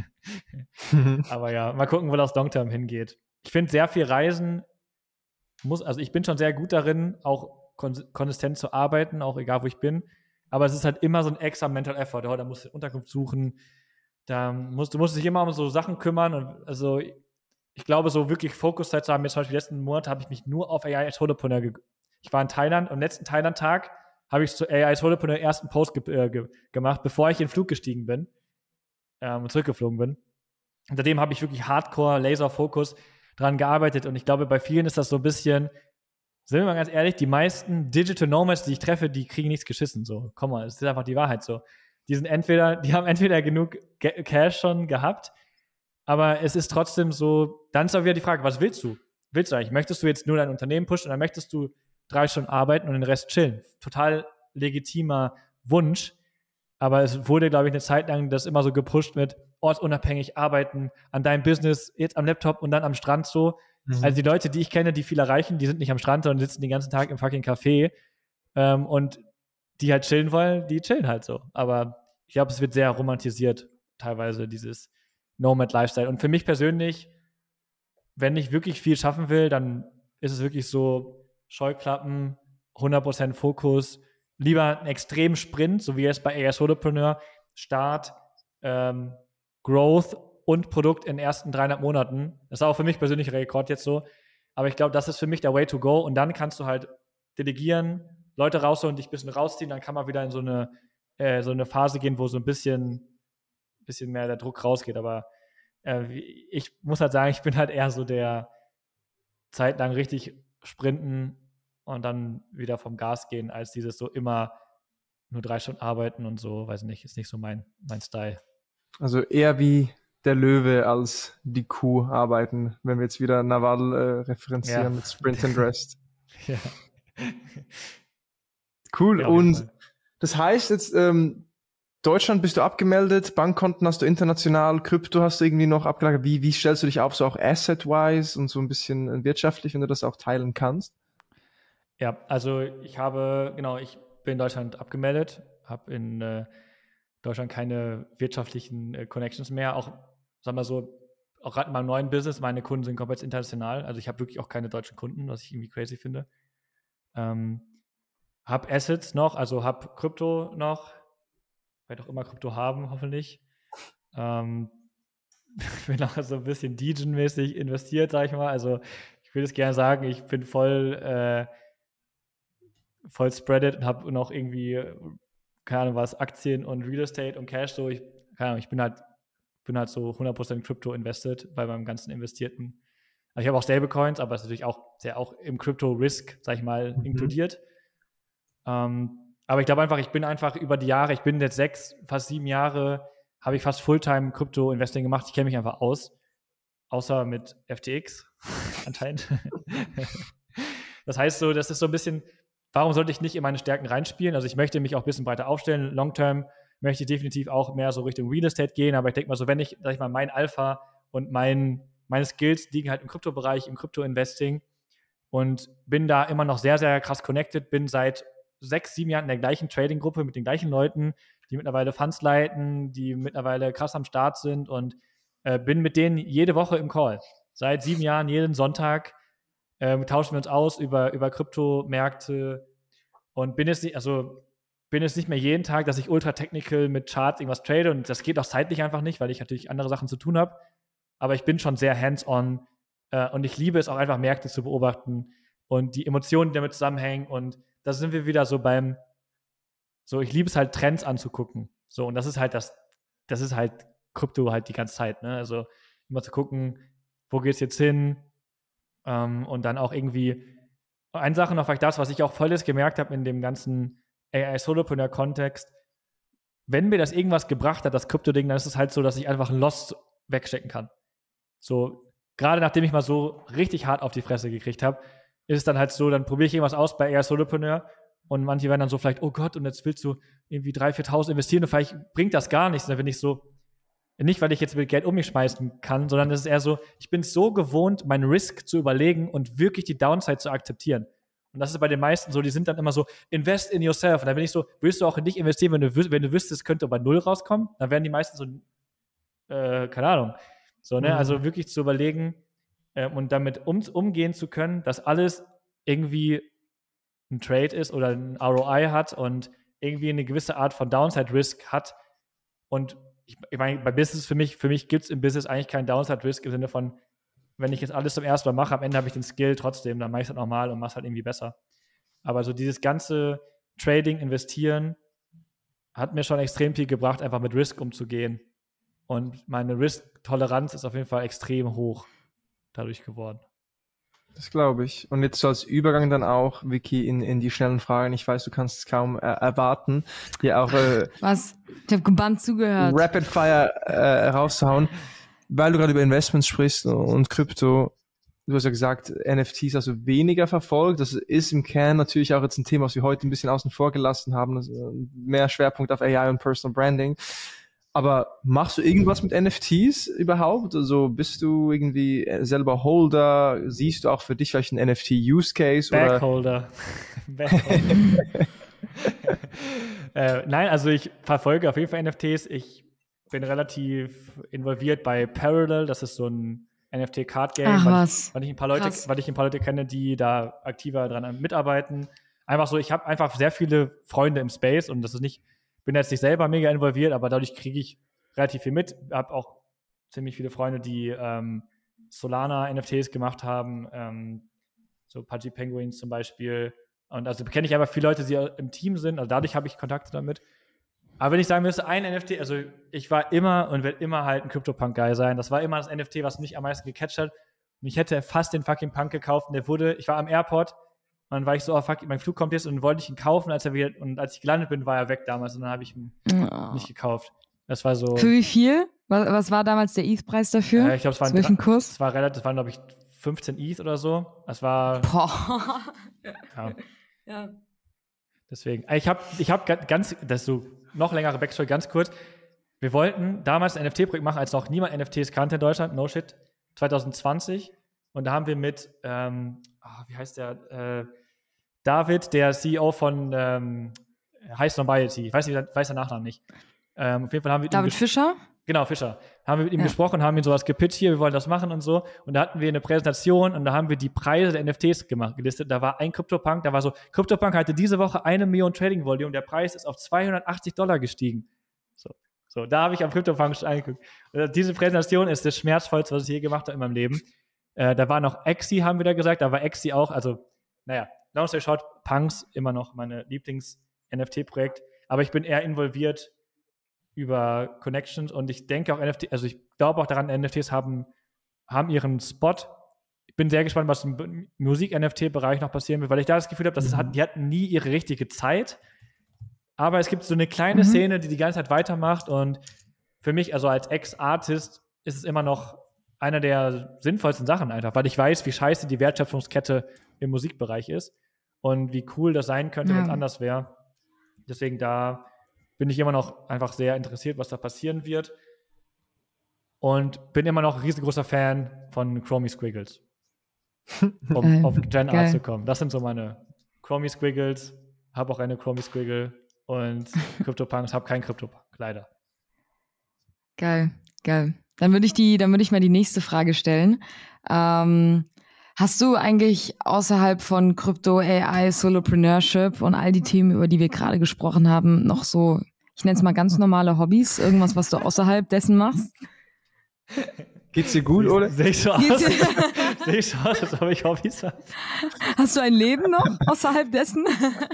Aber ja, mal gucken, wo das Longterm hingeht. Ich finde, sehr viel Reisen also ich bin schon sehr gut darin, auch konsistent zu arbeiten, auch egal, wo ich bin. Aber es ist halt immer so ein extra Mental Effort. Da musst du Unterkunft suchen, du musst dich immer um so Sachen kümmern. Und also ich glaube, so wirklich Fokuszeit zu haben, jetzt zum Beispiel letzten Monat habe ich mich nur auf AI Solopreneur Ich war in Thailand und am letzten Thailand-Tag habe ich zu AI Solopreneur ersten Post gemacht, bevor ich in den Flug gestiegen bin und zurückgeflogen bin. Und seitdem habe ich wirklich Hardcore, Laser-Fokus dran gearbeitet und ich glaube, bei vielen ist das so ein bisschen, sind wir mal ganz ehrlich, die meisten Digital Nomads, die ich treffe, die kriegen nichts geschissen, so, komm mal, das ist einfach die Wahrheit so. Die haben entweder genug Cash schon gehabt, aber es ist trotzdem so, dann ist auch wieder die Frage, was willst du? Willst du eigentlich? Möchtest du jetzt nur dein Unternehmen pushen oder möchtest du 3 Stunden arbeiten und den Rest chillen? Total legitimer Wunsch, aber es wurde, glaube ich, eine Zeit lang das immer so gepusht mit ortsunabhängig arbeiten, an deinem Business, jetzt am Laptop und dann am Strand so. Also die Leute, die ich kenne, die viel erreichen, die sind nicht am Strand, sondern sitzen den ganzen Tag im fucking Café und die halt chillen wollen, die chillen halt so. Aber ich glaube, es wird sehr romantisiert, teilweise dieses Nomad-Lifestyle. Und für mich persönlich, wenn ich wirklich viel schaffen will, dann ist es wirklich so Scheuklappen, 100% Fokus, lieber einen extremen Sprint, so wie jetzt bei AI Solopreneur, Start, Growth und Produkt in den ersten 300 Monaten. Das ist auch für mich persönlich ein Rekord jetzt so. Aber ich glaube, das ist für mich der Way to go. Und dann kannst du halt delegieren, Leute rausholen, dich ein bisschen rausziehen. Dann kann man wieder in so eine Phase gehen, wo so ein bisschen mehr der Druck rausgeht. Aber ich muss halt sagen, ich bin halt eher so der zeitlang richtig sprinten und dann wieder vom Gas gehen, als dieses so immer nur 3 Stunden arbeiten und so, weiß nicht, ist nicht so mein Style. Also eher wie der Löwe als die Kuh arbeiten, wenn wir jetzt wieder Naval referenzieren mit Sprint and Rest. Ja. Cool. Ja, und das heißt jetzt, Deutschland bist du abgemeldet, Bankkonten hast du international, Krypto hast du irgendwie noch abgelagert. Wie stellst du dich auf, so auch asset-wise und so ein bisschen wirtschaftlich, wenn du das auch teilen kannst? Ja, also ich bin in Deutschland abgemeldet, habe in Deutschland keine wirtschaftlichen Connections mehr. Auch, sagen wir so, auch gerade in meinem neuen Business, meine Kunden sind komplett international. Also ich habe wirklich auch keine deutschen Kunden, was ich irgendwie crazy finde. Habe Assets noch, also habe Krypto noch. Werde auch immer Krypto haben, hoffentlich. Bin auch so ein bisschen Degen-mäßig investiert, sag ich mal. Also ich würde es gerne sagen, ich bin voll spreadet und habe noch irgendwie, keine Ahnung was, Aktien und Real Estate und Cash. So, ich bin halt so 100% Krypto invested bei meinem ganzen Investierten. Also ich habe auch Stablecoins, aber es ist natürlich auch sehr auch im Crypto-Risk, sag ich mal, inkludiert. Aber ich glaube einfach, ich bin einfach über die Jahre, ich bin jetzt 6, fast 7 Jahre, habe ich fast Fulltime Krypto-Investing gemacht. Ich kenne mich einfach aus, außer mit FTX anscheinend. Das heißt so, das ist so ein bisschen, warum sollte ich nicht in meine Stärken reinspielen? Also ich möchte mich auch ein bisschen breiter aufstellen. Long-term möchte ich definitiv auch mehr so Richtung Real Estate gehen, aber ich denke mal so, wenn ich, sag ich mal, mein Alpha und meine Skills liegen halt im Kryptobereich, im Krypto-Investing und bin da immer noch sehr, sehr krass connected, bin seit 6, 7 Jahren in der gleichen Trading-Gruppe mit den gleichen Leuten, die mittlerweile Funds leiten, die mittlerweile krass am Start sind und bin mit denen jede Woche im Call. Seit 7 Jahren, jeden Sonntag tauschen wir uns aus über Kryptomärkte und bin jetzt nicht mehr jeden Tag, dass ich ultra technical mit Charts irgendwas trade und das geht auch zeitlich einfach nicht, weil ich natürlich andere Sachen zu tun habe. Aber ich bin schon sehr hands-on und ich liebe es auch einfach, Märkte zu beobachten und die Emotionen, die damit zusammenhängen und da sind wir wieder so ich liebe es halt, Trends anzugucken. So, und das ist halt Krypto halt die ganze Zeit, ne? Also immer zu gucken, wo geht's jetzt hin? Und dann auch irgendwie, eine Sache noch, vielleicht das, was ich auch volles gemerkt habe in dem ganzen AI-Solopreneur-Kontext, wenn mir das irgendwas gebracht hat, das Krypto-Ding, dann ist es halt so, dass ich einfach ein Loss wegstecken kann. So, gerade nachdem ich mal so richtig hart auf die Fresse gekriegt habe, ist es dann halt so, dann probiere ich irgendwas aus bei AI Solopreneur und manche werden dann so vielleicht, oh Gott, und jetzt willst du irgendwie 3.000, 4.000 investieren und vielleicht bringt das gar nichts. Und dann bin ich so, nicht, weil ich jetzt mit Geld um mich schmeißen kann, sondern es ist eher so, ich bin so gewohnt, meinen Risk zu überlegen und wirklich die Downside zu akzeptieren. Und das ist bei den meisten so, die sind dann immer so, invest in yourself. Und dann bin ich so, willst du auch in dich investieren, wenn du wüsstest, es könnte bei 0 rauskommen? Dann werden die meisten so, keine Ahnung. So, ne? Also wirklich zu überlegen und damit umgehen zu können, dass alles irgendwie ein Trade ist oder ein ROI hat und irgendwie eine gewisse Art von Downside-Risk hat. Und ich meine, bei Business, für mich gibt es im Business eigentlich keinen Downside-Risk im Sinne von, wenn ich jetzt alles zum ersten Mal mache, am Ende habe ich den Skill trotzdem, dann mache ich es halt nochmal und mache es halt irgendwie besser. Aber so dieses ganze Trading, Investieren hat mir schon extrem viel gebracht, einfach mit Risk umzugehen. Und meine Risk-Toleranz ist auf jeden Fall extrem hoch dadurch geworden. Das glaube ich. Und jetzt so als Übergang dann auch, Vicky, in die schnellen Fragen. Ich weiß, du kannst es kaum erwarten, hier auch was? Ich habe gebannt zugehört. Rapid Fire rauszuhauen. Weil du gerade über Investments sprichst und Krypto, du hast ja gesagt, NFTs also weniger verfolgt. Das ist im Kern natürlich auch jetzt ein Thema, was wir heute ein bisschen außen vor gelassen haben. Das mehr Schwerpunkt auf AI und Personal Branding. Aber machst du irgendwas mit NFTs überhaupt? Also bist du irgendwie selber Holder? Siehst du auch für dich vielleicht einen NFT-Use-Case? Backholder. Nein, also ich verfolge auf jeden Fall NFTs. Ich bin relativ involviert bei Parallel. Das ist so ein NFT-Card-Game, weil ich ein paar Leute kenne, die da aktiver dran mitarbeiten. einfach so, ich habe einfach sehr viele Freunde im Space und das ist nicht, bin jetzt nicht selber mega involviert, aber dadurch kriege ich relativ viel mit. Ich habe auch ziemlich viele Freunde, die Solana-NFTs gemacht haben, so Pudgy Penguins zum Beispiel. Und also kenne ich einfach viele Leute, die im Team sind, also dadurch habe ich Kontakte damit. Aber wenn ich sagen müsste, ein NFT, also ich war immer und werde immer halt ein CryptoPunk-Guy sein. Das war immer das NFT, was mich am meisten gecatcht hat. Und ich hätte fast den fucking Punk gekauft und ich war am Airport und dann war ich so, oh fuck, mein Flug kommt jetzt und dann wollte ich ihn kaufen, als ich gelandet bin, war er weg damals und dann habe ich ihn nicht gekauft. Das war so. Für wie viel? Was war damals der ETH-Preis dafür? Ich glaube, es war welchen Kurs? Es war glaube ich, 15 ETH oder so. Das war. Boah. Ja. Deswegen. Ich habe das ist so noch längere Backstory, ganz kurz. Wir wollten damals ein NFT-Projekt machen, als noch niemand NFTs kannte in Deutschland, no shit, 2020. Und da haben wir mit, wie heißt der, David, der CEO von High Snobiety, ich weiß der Nachname nicht. Auf jeden Fall haben wir David Fischer? Genau, Fischer. Haben wir mit ihm gesprochen, haben ihm sowas gepitcht, hier, wir wollen das machen und so. Und da hatten wir eine Präsentation und da haben wir die Preise der NFTs gelistet. Da war ein CryptoPunk, da war so, CryptoPunk hatte diese Woche 1 Million Trading Volume, der Preis ist auf $280 gestiegen. So, da habe ich am CryptoPunk angeguckt. Diese Präsentation ist das Schmerzvollste, was ich je gemacht habe in meinem Leben. Da war noch Axie, haben wir da gesagt, da war Axie auch, also, naja, long story short, Punks, immer noch meine Lieblings-NFT-Projekt. Aber ich bin eher involviert über Connections und ich denke auch also ich glaube auch daran, NFTs haben ihren Spot. Ich bin sehr gespannt, was im Musik-NFT-Bereich noch passieren wird, weil ich da das Gefühl habe, die hatten nie ihre richtige Zeit, aber es gibt so eine kleine Szene, die ganze Zeit weitermacht und für mich, also als Ex-Artist, ist es immer noch einer der sinnvollsten Sachen einfach, weil ich weiß, wie scheiße die Wertschöpfungskette im Musikbereich ist und wie cool das sein könnte, wenn es anders wäre. Deswegen da bin ich immer noch einfach sehr interessiert, was da passieren wird. Und bin immer noch ein riesengroßer Fan von Chromie Squiggles. Um auf Gen Art zu kommen. Das sind so meine Chromie Squiggles. Habe auch eine Chromie Squiggle. Und CryptoPunks, habe keinen CryptoPunk, leider. Geil. Dann würde ich mal die nächste Frage stellen. Hast du eigentlich außerhalb von Krypto, AI, Solopreneurship und all die Themen, über die wir gerade gesprochen haben, noch so, ich nenne es mal ganz normale Hobbys? Irgendwas, was du außerhalb dessen machst? Geht's dir gut, oder? Sehe ich so aus, als ob ich Hobbys habe. Hast du ein Leben noch außerhalb dessen?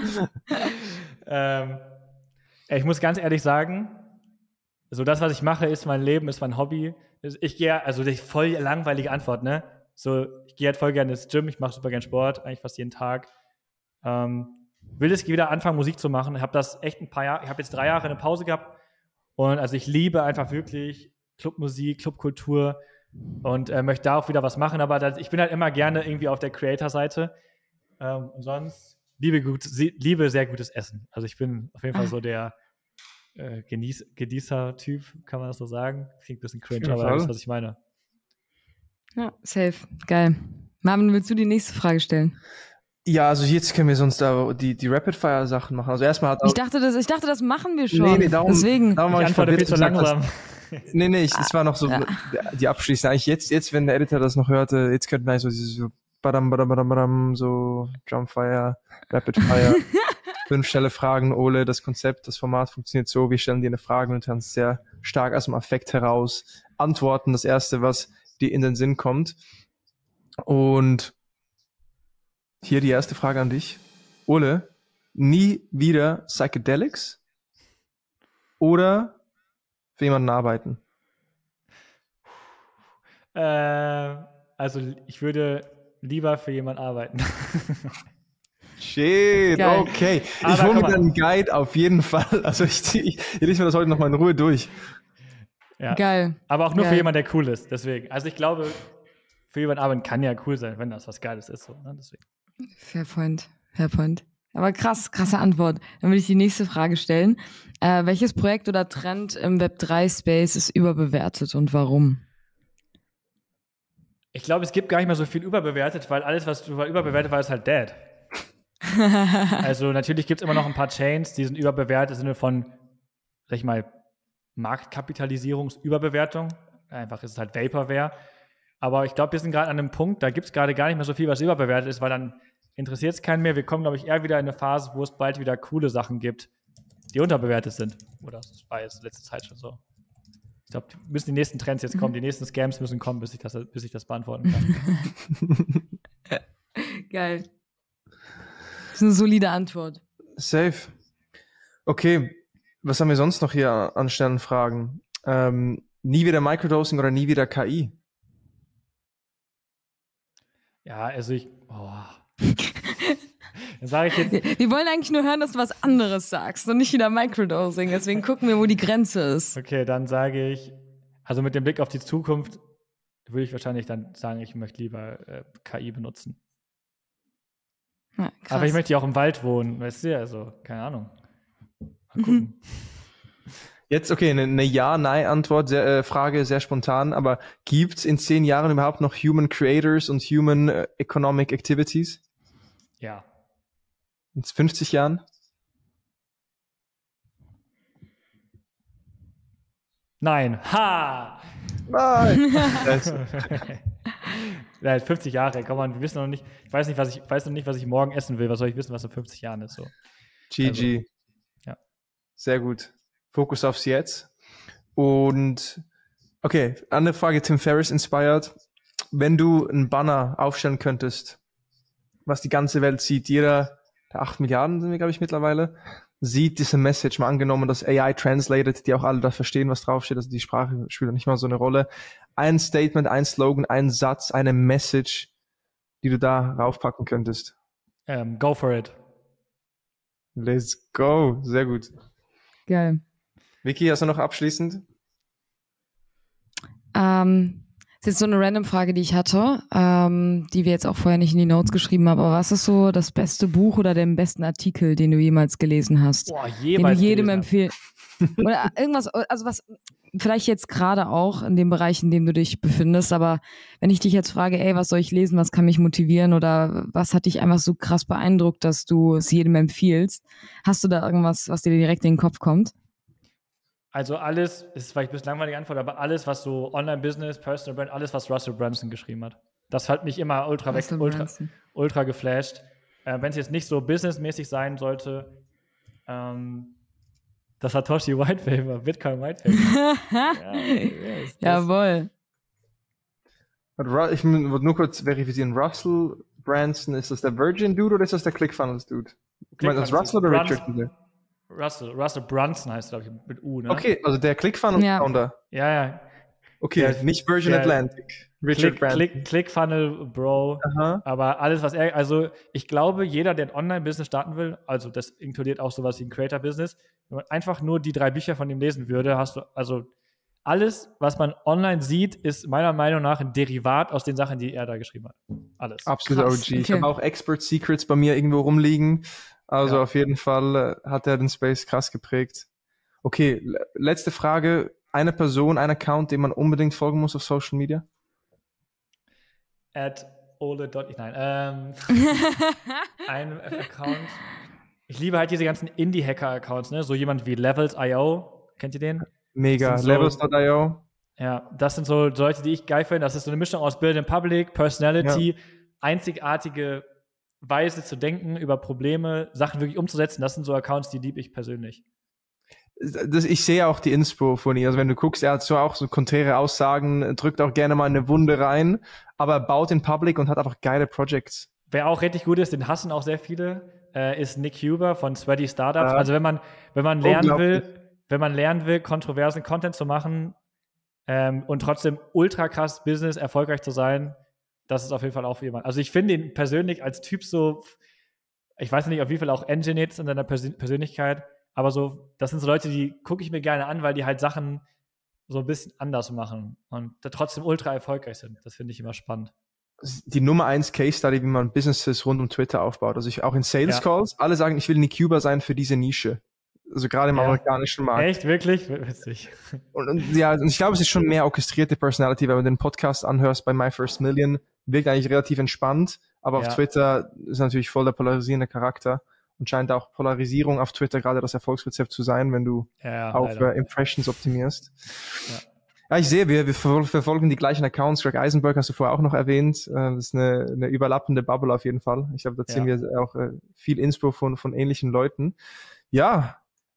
Ich muss ganz ehrlich sagen, so das, was ich mache, ist mein Leben, ist mein Hobby. Ich gehe, also das ist voll langweilige Antwort, ne? So, ich gehe halt voll gerne ins Gym, ich mache super gerne Sport, eigentlich fast jeden Tag. Will jetzt wieder anfangen, Musik zu machen. Ich habe das echt ein paar Jahre, ich habe jetzt 3 Jahre eine Pause gehabt. Und also ich liebe einfach wirklich Clubmusik, Clubkultur und möchte da auch wieder was machen. Aber ich bin halt immer gerne irgendwie auf der Creator-Seite. Und sonst liebe sehr gutes Essen. Also ich bin auf jeden Fall so der Genießer-Typ, kann man das so sagen. Klingt ein bisschen cringe, aber das ist, was ich meine. Ja, safe. Geil. Marvin, willst du die nächste Frage stellen? Ja, also jetzt können wir sonst da die Rapid-Fire-Sachen machen. Also erstmal hat auch ich dachte, das machen wir schon. Nee, darum war ich viel zu langsam. Das war noch so die abschließende. Eigentlich jetzt, wenn der Editor das noch hörte, jetzt könnten wir eigentlich so dieses so badam, badam, badam, badam, so Jumpfire, Rapid-Fire, 5 schnelle Fragen, Ole, das Konzept, das Format funktioniert so, wir stellen dir eine Frage und du kannst sehr stark aus dem Affekt heraus antworten, das Erste, was dir in den Sinn kommt. Und hier die erste Frage an dich. Ole, nie wieder Psychedelics oder für jemanden arbeiten? Also ich würde lieber für jemanden arbeiten. Shit, geil. Okay. Ich hole mir dann einen Guide auf jeden Fall. Also ich lese mir das heute nochmal in Ruhe durch. Ja. Geil. Aber auch nur für jemanden, der cool ist. Deswegen. Also ich glaube, für jemanden arbeiten kann ja cool sein, wenn das was Geiles ist. So, ne? Deswegen. Fair point. Aber krasse Antwort. Dann würde ich die nächste Frage stellen. Welches Projekt oder Trend im Web3-Space ist überbewertet und warum? Ich glaube, es gibt gar nicht mehr so viel überbewertet, weil alles, was überbewertet war, ist halt dead. Also natürlich gibt es immer noch ein paar Chains, die sind überbewertet im Sinne von, sag ich mal, Marktkapitalisierungsüberbewertung. Einfach ist es halt Vaporware. Aber ich glaube, wir sind gerade an einem Punkt, da gibt es gerade gar nicht mehr so viel, was überbewertet ist, weil dann interessiert es keinen mehr. Wir kommen, glaube ich, eher wieder in eine Phase, wo es bald wieder coole Sachen gibt, die unterbewertet sind. Oder das war jetzt letzte Zeit schon so. Ich glaube, müssen die nächsten Trends jetzt kommen, die nächsten Scams müssen kommen, bis ich das beantworten kann. Geil. Das ist eine solide Antwort. Safe. Okay, was haben wir sonst noch hier an Sternenfragen? Nie wieder Microdosing oder nie wieder KI? Ja, also dann sage ich jetzt. Wir wollen eigentlich nur hören, dass du was anderes sagst und nicht wieder Microdosing. Deswegen gucken wir, wo die Grenze ist. Okay, dann sage ich, also mit dem Blick auf die Zukunft würde ich wahrscheinlich dann sagen, ich möchte lieber KI benutzen. Ja, krass. Aber ich möchte ja auch im Wald wohnen, weißt du, also keine Ahnung. Mal gucken. Jetzt, okay, eine Ja-Nein-Antwort, Frage sehr spontan, aber gibt's in 10 Jahren überhaupt noch Human Creators und Human Economic Activities? Ja. In 50 Jahren? Nein. Ha! Nein! Ja, 50 Jahre, komm mal, wir wissen noch nicht, ich weiß noch nicht, was ich morgen essen will. Was soll ich wissen, was in 50 Jahren ist? So. GG. Also, ja. Sehr gut. Fokus aufs Jetzt. Und okay, andere Frage, Tim Ferriss inspired. Wenn du einen Banner aufstellen könntest, was die ganze Welt sieht, jeder der 8 Milliarden sind wir, glaube ich, mittlerweile, sieht diese Message, mal angenommen, dass AI translated, die auch alle da verstehen, was draufsteht, also die Sprache spielt nicht mal so eine Rolle. Ein Statement, ein Slogan, ein Satz, eine Message, die du da raufpacken könntest. Go for it. Let's go. Sehr gut. Geil. Vicky, hast du noch abschließend? Das ist jetzt so eine random Frage, die ich hatte, die wir jetzt auch vorher nicht in die Notes geschrieben haben. Aber was ist so das beste Buch oder den besten Artikel, den du jemals gelesen hast? Boah, den du jedem empfehlst? Oder irgendwas, also was, vielleicht jetzt gerade auch in dem Bereich, in dem du dich befindest, aber wenn ich dich jetzt frage, ey, was soll ich lesen, was kann mich motivieren oder was hat dich einfach so krass beeindruckt, dass du es jedem empfiehlst? Hast du da irgendwas, was dir direkt in den Kopf kommt? Also alles, ist vielleicht ein bisschen langweilige Antwort, aber alles, was so Online-Business, Personal Brand, alles, was Russell Brunson geschrieben hat. Das hat mich immer ultra geflasht. Wenn es jetzt nicht so businessmäßig sein sollte, das Satoshi White Paper, Bitcoin White Paper. Jawohl. Ich würde nur kurz verifizieren, Russell Brunson, ist das der Virgin Dude oder ist das der ClickFunnels Dude? Ich meine, das Russell oder Richard? Russell Brunson heißt, glaube ich, mit U, ne? Okay, also der ClickFunnels-Founder. Ja. Okay, nicht Virgin Atlantic. Richard Branson. ClickFunnels Bro. Aha. Aber alles, was also ich glaube, jeder, der ein Online-Business starten will, also das inkludiert auch sowas wie ein Creator-Business, wenn man einfach nur die 3 Bücher von ihm lesen würde, hast du, also alles, was man online sieht, ist meiner Meinung nach ein Derivat aus den Sachen, die er da geschrieben hat. Alles. Absolut OG. Okay. Ich habe auch Expert Secrets bei mir irgendwo rumliegen. Also auf jeden Fall hat er den Space krass geprägt. Okay, letzte Frage. Eine Person, ein Account, dem man unbedingt folgen muss auf Social Media? Nein. Ein Account. Ich liebe halt diese ganzen Indie-Hacker-Accounts, ne? So jemand wie Levels.io. Kennt ihr den? Mega. Levels.io. Ja, das sind so Leute, die ich geil finde. Das ist so eine Mischung aus Build in Public, Personality, einzigartige Weise zu denken, über Probleme, Sachen wirklich umzusetzen. Das sind so Accounts, die liebe ich persönlich. Ich sehe auch die Inspo von ihr. Also wenn du guckst, er hat so auch so konträre Aussagen, drückt auch gerne mal eine Wunde rein, aber baut in Public und hat einfach geile Projects. Wer auch richtig gut ist, den hassen auch sehr viele, ist Nick Huber von Sweaty Startups. Also wenn man lernen will, kontroversen Content zu machen und trotzdem ultra krass Business erfolgreich zu sein, das ist auf jeden Fall auch für jemand. Also ich finde ihn persönlich als Typ so, ich weiß nicht, auf wie viel auch engineert ist in seiner Persönlichkeit, aber so, das sind so Leute, die gucke ich mir gerne an, weil die halt Sachen so ein bisschen anders machen und trotzdem ultra erfolgreich sind. Das finde ich immer spannend. Die Nummer 1 Case Study, wie man Businesses rund um Twitter aufbaut. Also auch in Sales Calls, alle sagen, ich will Nick Huber sein für diese Nische. Also gerade im amerikanischen Markt. Echt? Wirklich? Witzig. Und ich glaube, es ist schon mehr orchestrierte Personality, wenn du den Podcast anhörst bei My First Million, wirkt eigentlich relativ entspannt, aber auf Twitter ist natürlich voll der polarisierende Charakter und scheint auch Polarisierung auf Twitter gerade das Erfolgsrezept zu sein, wenn du auf Impressions optimierst. Ja, ich sehe, wir verfolgen die gleichen Accounts. Greg Eisenberg hast du vorher auch noch erwähnt. Das ist eine überlappende Bubble auf jeden Fall. Ich glaube, da ziehen wir auch viel Inspo von ähnlichen Leuten. Ja,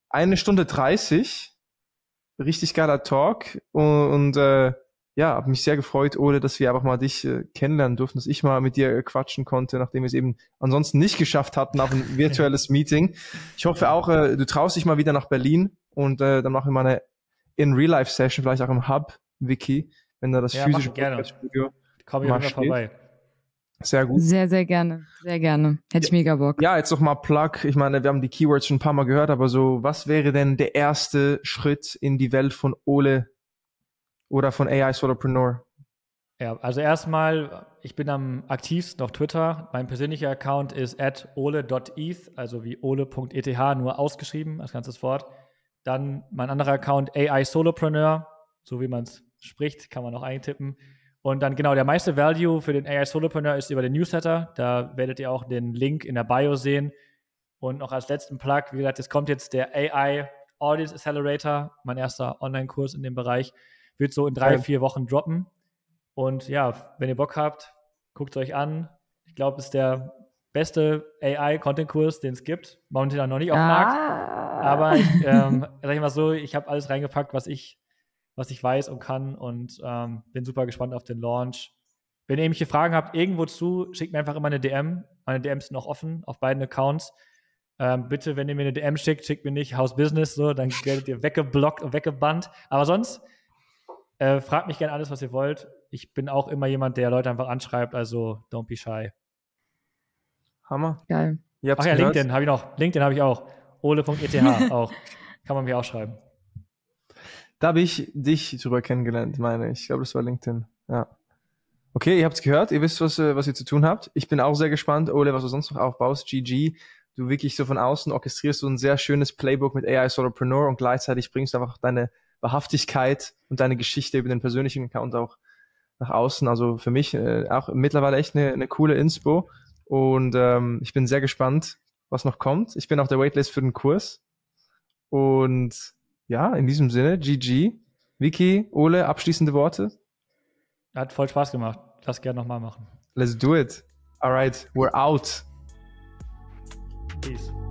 1:30. Richtig geiler Talk. Und ja, habe mich sehr gefreut, Ole, dass wir einfach mal dich kennenlernen durften, dass ich mal mit dir quatschen konnte, nachdem wir es eben ansonsten nicht geschafft hatten auf ein virtuelles Meeting. Ich hoffe auch, du traust dich mal wieder nach Berlin und dann machen wir mal eine In-Real-Life-Session, vielleicht auch im Hub, Wiki, wenn da das physische Podcast-Studio komme ich wieder vorbei. Sehr gut. Sehr, sehr gerne. Sehr gerne. Hätte ich mega Bock. Ja, jetzt noch mal Plug. Ich meine, wir haben die Keywords schon ein paar Mal gehört, aber so, was wäre denn der erste Schritt in die Welt von Ole oder von AI Solopreneur? Ja, also erstmal, ich bin am aktivsten auf Twitter. Mein persönlicher Account ist @ole.eth, also wie ole.eth, nur ausgeschrieben, als ganzes Wort. Dann mein anderer Account AI Solopreneur, so wie man es spricht, kann man auch eintippen. Und dann genau, der meiste Value für den AI Solopreneur ist über den Newsletter. Da werdet ihr auch den Link in der Bio sehen. Und noch als letzten Plug, wie gesagt, es kommt jetzt der AI Audience Accelerator, mein erster Online-Kurs in dem Bereich, wird so in 3-4 Wochen droppen. Und ja, wenn ihr Bock habt, guckt es euch an. Ich glaube, es ist der beste AI-Content-Kurs, den es gibt. Momentan noch nicht auf dem Markt. Aber sag ich mal so, ich habe alles reingepackt, was ich weiß und kann und bin super gespannt auf den Launch. Wenn ihr irgendwelche Fragen habt, irgendwo zu, schickt mir einfach immer eine DM. Meine DMs sind noch offen auf beiden Accounts. Bitte, wenn ihr mir eine DM schickt mir nicht House Business, so, dann werdet ihr weggeblockt und weggebannt. Aber sonst fragt mich gerne alles, was ihr wollt. Ich bin auch immer jemand, der Leute einfach anschreibt, also don't be shy. Hammer. Geil. Ach ja, LinkedIn habe ich noch. LinkedIn habe ich auch. Ole.eth auch. Kann man mir auch schreiben. Da habe ich dich drüber kennengelernt, meine ich. Ich glaube, das war LinkedIn. Ja. Okay, ihr habt es gehört. Ihr wisst, was ihr zu tun habt. Ich bin auch sehr gespannt, Ole, was du sonst noch aufbaust. GG, du wirklich so von außen orchestrierst so ein sehr schönes Playbook mit AI Solopreneur und gleichzeitig bringst du einfach deine Wahrhaftigkeit und deine Geschichte über den persönlichen Account auch nach außen. Also für mich auch mittlerweile echt eine coole Inspo. Und ich bin sehr gespannt, was noch kommt. Ich bin auf der Waitlist für den Kurs. Und ja, in diesem Sinne, GG. Vicky, Ole, abschließende Worte? Hat voll Spaß gemacht. Lass gerne nochmal machen. Let's do it. Alright, we're out. Peace.